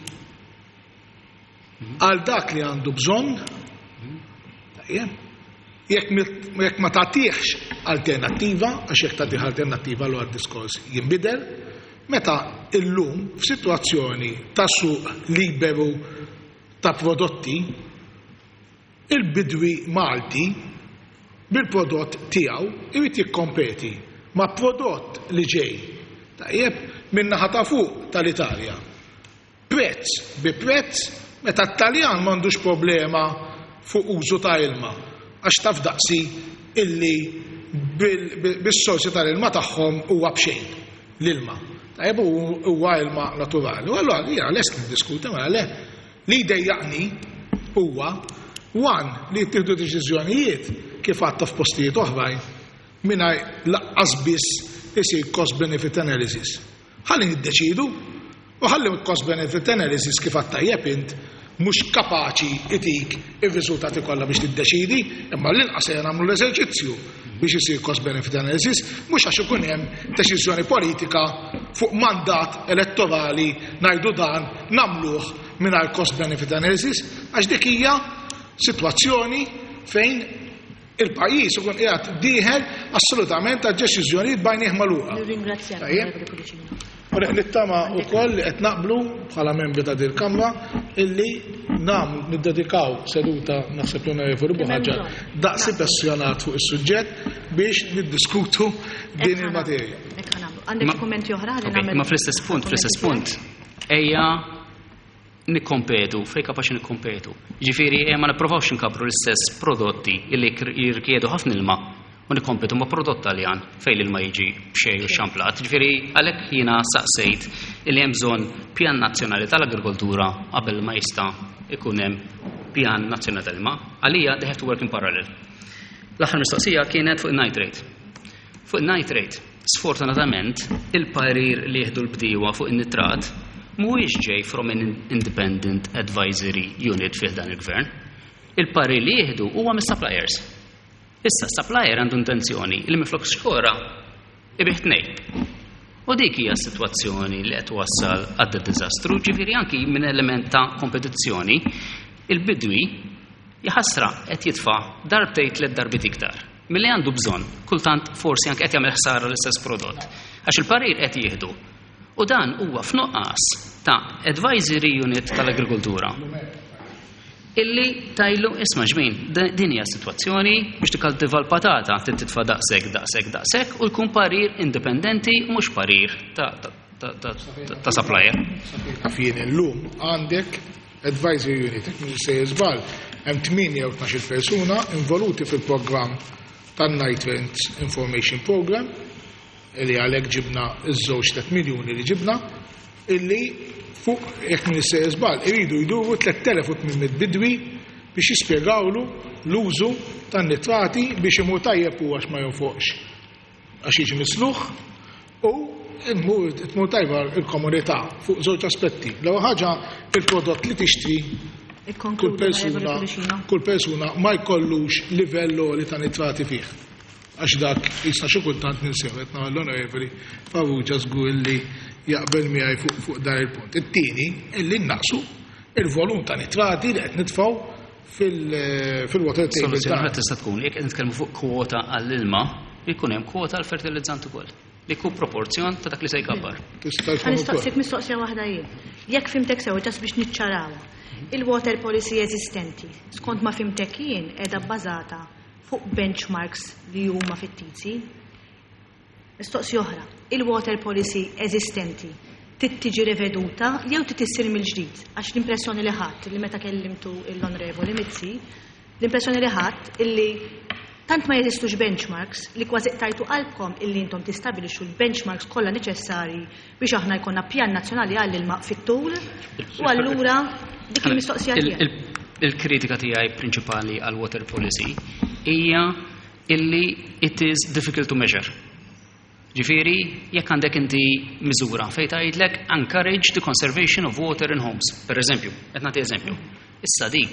għal dak li għandu bżonn, jekk ma tagħtihx alternattiva, għax jekk tagħtih alternattiva l diskors jinbidel, meta illum f'sitwazzjoni ta' suq liberu ta' prodotti, il-bidwi Malti bil-prodott tiegħu irid jikkompeti ma' prodott li ġej tajjeb min-naħa ta' fuq tal-Italja. Prezz bi prezz meta t-Taljan m'għandux problema fuq użu ta' ilma għax taf daqsi illi bis-sorsi tal-ilma tagħhom huwa b'xejn l-ilma. Tajjeb huwa ilma naturali. U allura jiena lest niddiskuti mela le li jdejjaqni huwa wan li tieħdu deċiżjonijiet kif għatta f'postijiet oħrajn mingħajr laqqas biss isir cost benefit analysis. Ħalli niddeċidu u ħalli cost benefit analysis kif għatta tajjeb int mhux kapaċi itik ir-riżultati kollha biex tiddeċidi, imma l-inqas se nagħmlu l-eżerċizzju biex isir cost benefit analysis, mhux għax ikun hemm deċiżjoni politika fuq mandat elettorali ngħidu dan nagħmluh mingħajr cost benefit analysis, għax dik hija sitwazzjoni fejn il-pajjiż ikun qiegħed dieħel assolutament għal deċiżjonijiet bajnieh magħluqa. Ringrazzjak. Nittama wkoll li qed naqblu bħala membri ta' din il-Kamra illi nagħmlu niddedikaw seduta naħseb l-Onorevoli Buħaġa daqsi passjonat fuq is-suġġett biex niddiskutu din il-materja. Għandek kummenti oħra li nagħmel. Ma fl-istess punt, fl-istess punt, ejja nikkompetu, fej kapaċi nikkompetu. Ġifieri ma nipprovawx inkabru l-istess prodotti illi jirkjedu ħafna ilma u nikkompetu ma' prodott Taljan fejn l-ilma jiġi b'xejn u xamplat. Ġifieri għalhekk jiena saqsejt illi hemm bżonn pjan nazzjonali tal-agrikoltura qabel ma jista' ikun hemm pjan nazzjonali tal-ilma. Għalija they have to work in parallel. L-aħħar mistoqsija kienet fuq in-nitrate. Fuq in-nitrate, sfortunatament, il-parir li jieħdu l-bdiewa fuq in-nitrat mhuwiex ġej from an independent advisory unit fih dan il-gvern. Il-parir li jieħdu huwa mis-suppliers. Issa supplier għandu intenzjoni li miflok xkora ibih tnejn. U dik hija s-sitwazzjoni li qed wassal għad diżastru, ġifieri anki minn element ta' kompetizzjoni, il-bidwi jaħasra qed jitfa' darbtejn tliet darbit iktar. Milli għandu bżonn, kultant forsi anke qed jagħmel ħsara l-istess prodott. Għax il-parir qed jieħdu. U dan huwa f'nuqqas ta' advisory unit tal-agrikoltura. Illi tajlu isma' ġmin, din hija sitwazzjoni biex tikkaltiva l-patata titfa' daqshekk daqshekk daqshekk u jkun parir indipendenti mhux parir ta' supplier. Fien illum għandek advisory unit, jekk se jiżbal, hemm tminja u tnax-il persuna involuti fil-programm tan-Nitrate Information Program illi għalhekk ġibna iż-żewġ ta' miljuni li ġibna illi fuq jekk min se jiżbal iridu jduru tliet elef u tmien bidwi biex jispjegawlu l-użu tan-nitrati biex imur tajjeb huwa ma jonfoqx għax jiġi misluħ u tmur tajba il-komunità fuq żewġ aspetti. L-ewwel ħaġa il-prodott li tixtri kull persuna kull persuna ma jkollux livell li ta' nitrati fih. Għax dak jisna xi kultant ninsew qed nagħmel l-onorevoli Farrugia żgur li jaqbel miegħi fuq fuq dan il-punt. It-tieni illi naqsu il-volum ta' nitrati li qed nitfgħu fil-water table. Soluzzjoni tista' tkun jekk qed nitkellmu fuq kwota għall-ilma, jkun hemm kwota għall fertilizzant ukoll. Li jkun proporzjon ta' dak li se jkabbar. Nistaqsik mistoqsija waħda jien. Jekk fimtek sew ġas biex niċċarawha. Il-water policy eżistenti, skont ma fimtek jien qiegħda bbażata fuq benchmarks li huma fit-tizzi. Mistoqsija oħra, il-water policy eżistenti tittiġi reveduta jew titissir mill-ġdid għax l-impressjoni li ħadd li meta kellimtu l-Onorevoli Mizzi, l-impressjoni li ħadd illi tant ma jeżistux benchmarks li kważi qtajtu qalbkom illi intom tistabilixxu l-benchmarks kollha neċessarji biex aħna jkollna pjan nazzjonali għall-ilma fit-tul u allura dik il-mistoqsija tiegħek. Il-kritika tiegħi prinċipali għal water policy hija illi it is difficult to measure. Ġifieri, jekk għandek inti miżura fejn tgħidlek encourage the conservation of water in homes. Per eżempju, qed nagħti eżempju. Issa dik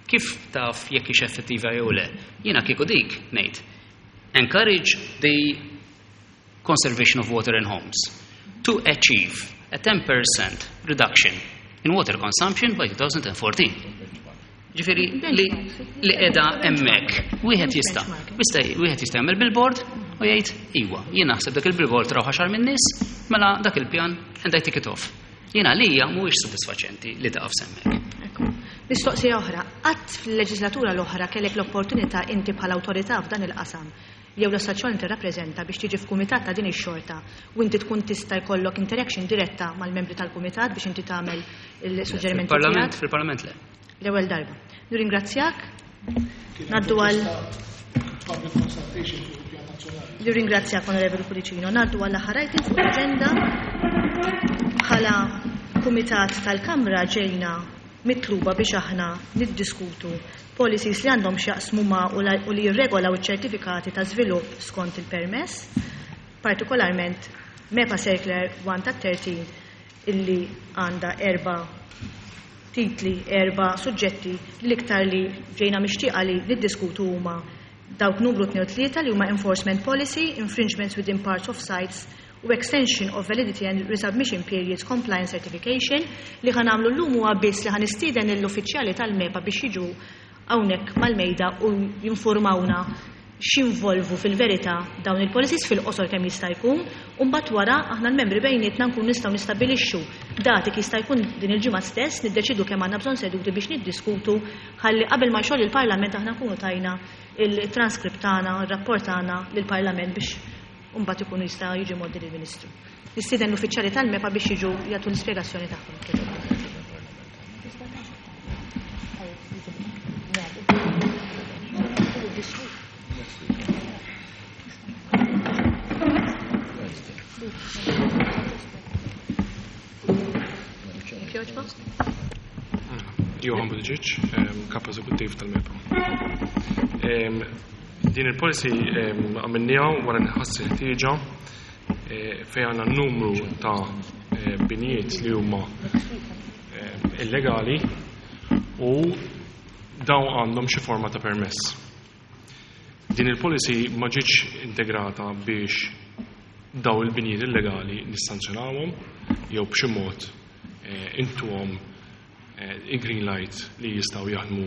kif taf jekk hix effettiva jew le? Jiena kieku dik ngħid. Encourage the conservation of water in homes to achieve a ten percent reduction in water consumption by two thousand fourteen. Ġifieri li li qiegħda hemmhekk wieħed jista' wieħed jista' jagħmel billboard u jgħid iwa, jien naħseb dak il-billboard raw ħaxar minn nies mela dak il-pjan and I take it off. Jiena għalija mhuwiex sodisfaċenti li taqaf semmek. Mistoqsija oħra, qatt fil-leġislatura l-oħra kellek l-opportunità inti bħala awtorità f'dan il-qasam jew l-assoċjazzjoni tirrappreżenta biex tiġi f'kumitat ta' din ix-xorta u inti tkun tista' jkollok interaction diretta mal-membri tal-kumitat biex inti tagħmel il-suġġerimenti Fil-Parlament, fil-Parlament le. L-ewwel darba. Nirringrazzjak. Naddu għal Nirringrazzjak Onorevoli Pulicino. Naddu għal aħħar item fuq l-aġenda bħala kumitat tal-Kamra ġejna mitluba biex aħna niddiskutu policies li għandhom x'jaqsmu ma' u li jirregolaw iċ-ċertifikati ta' żvilupp skont il-permess, partikolarment MEPA Circular one ta' thirteen illi għandha erba' titli, erba' suġġetti l-iktar li ġejna mixtieqa li niddiskutu huma dawk numru two u three li huma enforcement policy, infringements within parts of sites u extension of validity and resubmission periods compliance certification li ħan għamlu l-lum huwa biss li ħan istiden l-uffiċjali tal-MEPA biex jiġu hawnhekk mal-mejda u jinformawna x'involvu fil-verità dawn il-policies fil-qosor kemm jista' jkun u mbagħad wara aħna l-membri bejnietna nkun nistgħu nistabbilixxu dati jista' jkun din il-ġimgħa stess niddeċidu kemm għandna bżonn seduti biex niddiskutu ħalli qabel ma jxogħol il-Parlament aħna nkunu tajna il-transkript tagħna, ir-rapport tagħna lill-Parlament biex mbagħad ikunu jista' jiġi modi lill-Ministru. Nistieden l-uffiċjali tal-MEPA biex jiġu jagħtu l-ispjegazzjoni tagħhom. Johan Budžić, kap eżekuttiv tal-MEPA. Din il-policy għamilnija wara nħassi ħtieġa fejn għandna n-numru ta' binijiet li huma illegali u dawn għandhom xi forma ta' permess. Din il-policy ma ġietx integrata biex daw il-binijiet illegali nissanzjonawhom jew b'xi mod intuhom i-green light li jistgħu jaħdmu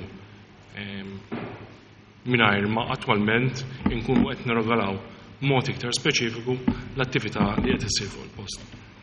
mingħajr ma attwalment inkunu qed nirregolaw mod iktar speċifiku l-attività li qed issir fuq il-post.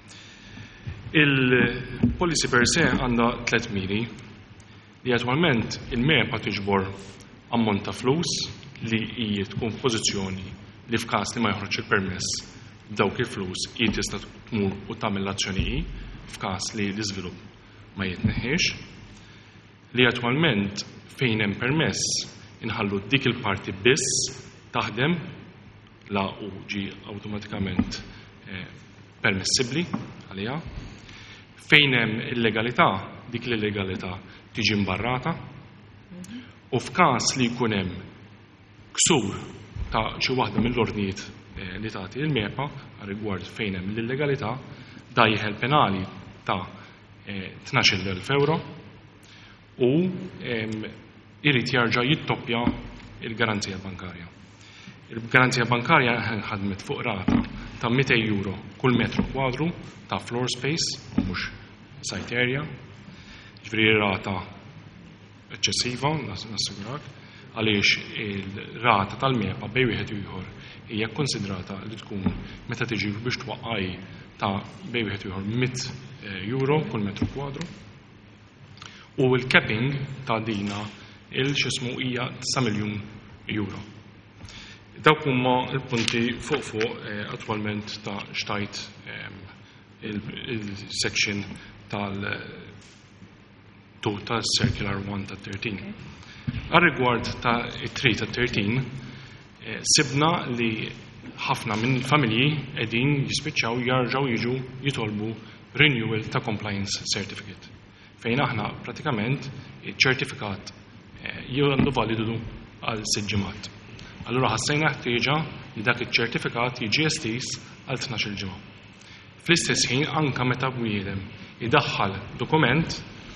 Il-policy per se għandha tliet miri li attwalment il-MEPA tiġbor ammont ta' flus li hi tkun f'pożizzjoni li f'każ li ma joħroġ il-permess dawk il-flus hi tista' tmur u tagħmel l-azzjoni f'każ li l-iżvilupp ma jitneħħiex li attwalment fejn hemm permess inħallu dik il-parti biss taħdem la u ġi awtomatikament permessibbli għaliha. Fejn hemm illegalità, dik l-illegalità tiġi mbarrata u f'każ li jkun hemm ksur ta' xi waħda mill-ordnijiet li tagħti il-MEPA rigward fejn hemm l-illegalità dajħel penali ta' tnax-il elf euro u irrid jarġa' jittoppja il-garanzija bankarja. Il-garanzija bankarja ħadmet fuq rata ta' two hundred euro kull metru kwadru ta' floor space u mhux site area. Ġifieri rata eċċessiva nassigurak għaliex il-rata tal-MEPA bejn wieħed u ieħor hija kkonsidrata li tkun meta tiġi biex twaqqaj ta' bejn wieħed u ieħor one hundred euro kull metru kwadru. U l-capping ta' dina il-xismu hija tisa miljun euro. Dawk huma l-punti fuq fuq attwalment ta' xtajt il-section tal-two ta' Circular one ta' thirteen. Għal-rigward ta' three ta' thirteen sibna li ħafna minn familji qegħdin jispiċċaw jarġgħu jiġu jitolbu renewal ta' compliance certificate. Fejn aħna pratikament iċ-ċertifikat għandu validu għal sitt ġimgħat. Allura ħassejna ħtieġa li dak iċ-ċertifikat jiġi estiż għal tnax-il ġimgħa. Fl-istess ħin anke meta bniedem idaħħal dokument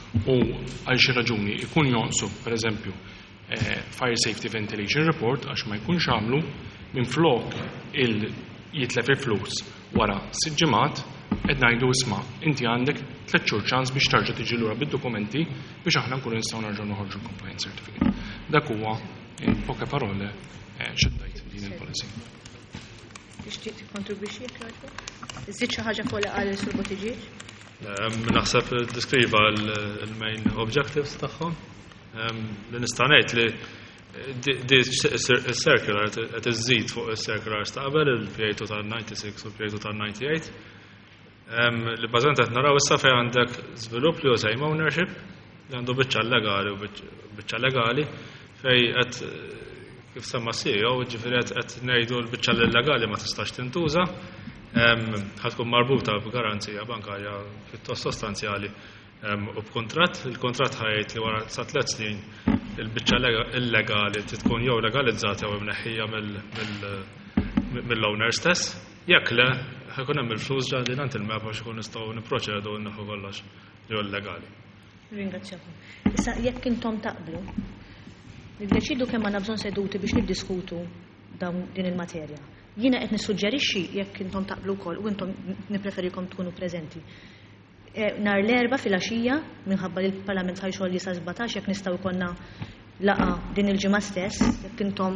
u għal xi raġuni ikun jonqsu, pereżempju, Fire Safety Ventilation Report għax ma jkunx għamlu minn flok il-jitlef il-flus wara sitt ġimgħat qed ngħidu isma' inti għandek tliet xhur ċans biex tarġa' tiġi lura bid-dokumenti biex aħna nkunu nistgħu nerġgħu noħorġu compliance certificate. Dak huwa in poche parole xeddajt din il-policy. Tixtieq tikkontribwixxi jekk jogħġbok? Iżid xi ħaġa fuq li qal is-Sur Buttigieg? Naħseb diskriva l-main objectives tagħhom. Li nista' ngħid li di circular qed iżżid fuq is-circulars ta' qabel il-P A tal-ninety-six u l-P A tal-ninety-eight. Li bażant qed naraw issa fejn għandek żvilupp li hu same ownership li għandu biċċa legali u biċċa legali fejn qed kif semma C E O ġifieri qed ngħidu l-biċċa legali ma tistax tintuża ħad tkun marbuta b'garanzija bankarja pjuttost sostanzjali u b'kuntratt. Il-kuntratt ħajt li wara sa tliet snin il-biċċa illegali tkun jew legalizzata jew mneħħija mill-owner stess. Jekk le ħajkun hemm il-flus ġadin għand il-map biex ikun nistgħu nipproċedu u nneħħu kollox li hu legali. Ringrazzjakom. Issa jekk intom taqblu, niddeċidu kemm għandna bżonn seduti biex niddiskutu dawn din il-materja. Jiena qed nissuġġerixxi jekk intom taqblu wkoll u intom nippreferikom tkunu preżenti. Nar l-erba' fil-għaxija minħabba li l-Parlament ħajxogħol li sa sbatax jekk nistgħu jkollna laqa din il-ġimgħa stess, jekk intom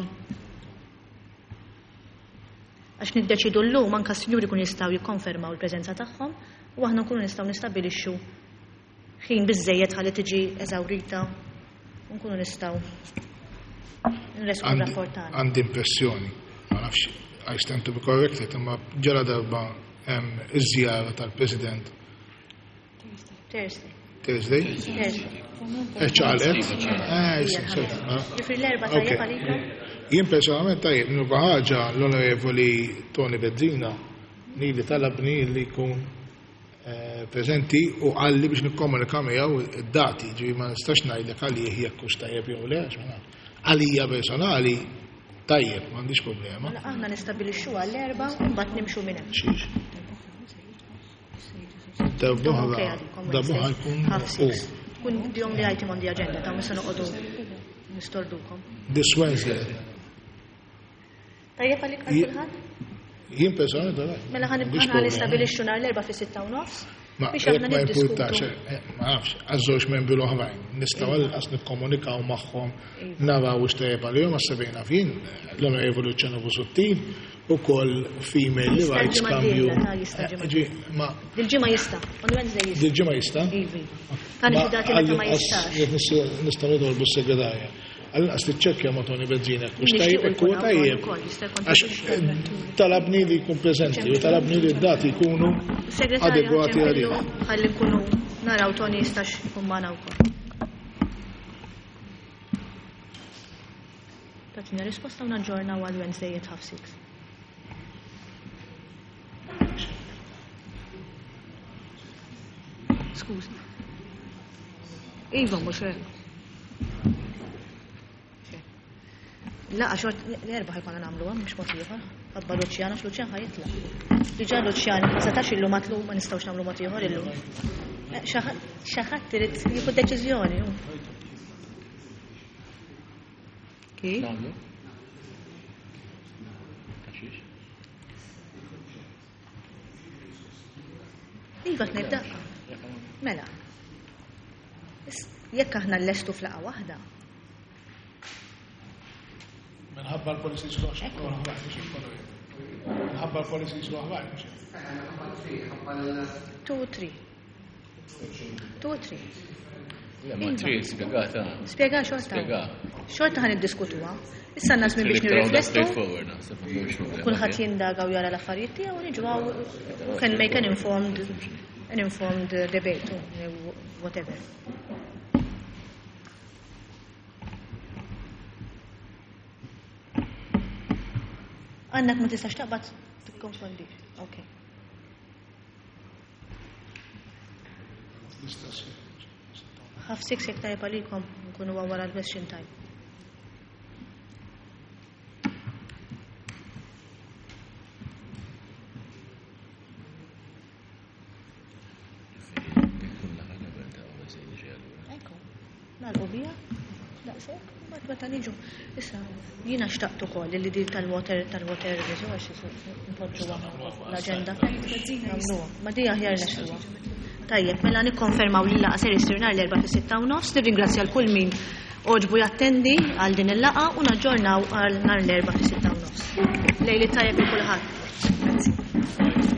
għax niddeċidu llum anke s-sinjuri jkunu jistgħu jikkonfermaw il-preżenza tagħhom u aħna nkunu nistgħu nistabbilixxu ħin biżżejjed ħalli tiġi eżawrita u nkunu nistgħu nresqu r-rapport tagħna. Għandi impressjoni, ma nafx I stand to be corrected, imma ġara darba hemm iż-żjara tal-President. Thursday. Thursday? Thursday. Eċċalet? Eh, sì, sì. Jifri l-erba tajjeb għalikom? Jien personalment tajjeb, nuba ħaġa l-onorevoli Tony Bezzina li talabni li jkun preżenti u għalli biex nikkomunika miegħu id-dati, ġifi ma nistax ngħidlek għalih jekk hux tajjeb jew le, għalija personali tajjeb, m'għandix problema. Aħna nistabilixxu għall-erba u mbagħad nimxu minn hemm. Xiex. Dabbuħa dabbuħa jkun u. Kun the only item on the agenda ta' misa noqogħdu nistordukom. This Wednesday. Tajjeb għalik għal kulħadd? Jien personalment dara. Mela ħan nistabilixxu nhar l-erba' fis-sitta u nofs? Biex aħna niddiskutu. Ma nafx, għażżewġ membri l-oħrajn. Nistgħu għalqas nikkomunikaw magħhom naraw x'tajjeb għalihom għas sebgħina fin l-Onorevoli Luciano Busuttin ukoll female li rights kambju. Dil-ġimgħa jista', on Wednesday jista'. Dil-ġimgħa jista'? Ivi. Għandi xi dati meta ma jistax. Nistgħu nitolbu s-segretarja. Għal-qas tiċċekkja ma' Tony Bezzina, kux tajjeb, ekku tajjeb. Għax talabni li jkun prezenti u talabni li d-dati jkunu adegwati għalih. Għalli nkunu naraw Tony jistax jkun magħna wkoll. Tatina risposta u naġġornaw għal Wednesday at half six. Skużni. Iva, mhux hekk. Laqa xort l-erba ħajkonna nagħmluha mhux mod ieħor. Għabba Luċjana x'Luċjan ħajitla'. Diġà Luċjan ma setax illum matlu ma nistgħux nagħmlu mod ieħor illum. Xi ħadd irid jieħu deċiżjoni. Kif? Iva tnejn daqqa. Mela. Jekk aħna l-lestu flaqa waħda. Minħabba l-policies l-oħra. Minħabba l-policies l-oħra. Two or three. Two or three. Ma trid spiegata. Spiega xorta. Xorta ħan iddiskutuha. Issa nas minn biex nirriflettu. Kulħadd jindaga u jara l-affarijiet tiegħu u niġu u can make an informed an informed debate or whatever. Għannak ma tistax taqbad tikkonfondi. Okay. Half six jek tajb għalikom nkunu wara l-question time. nagħlqu biha. Daqshekk, mbagħad meta niġu. Issa, jiena xtaqt ukoll li di tal-water tal-water resources npoġġuha l-aġenda. Nagħmluha. Ma di aħjar nexxuha. Tajjeb, mela nikkonfermaw li l-laqa ser issir nhar l-erba' fis-sitta u nofs, nirringrazzja l kull min oġbu jattendi għal din il-laqa u naġġornaw għal nhar l-erba' fis-sitta u nofs. Lejli tajjeb il kulħadd. Grazzi.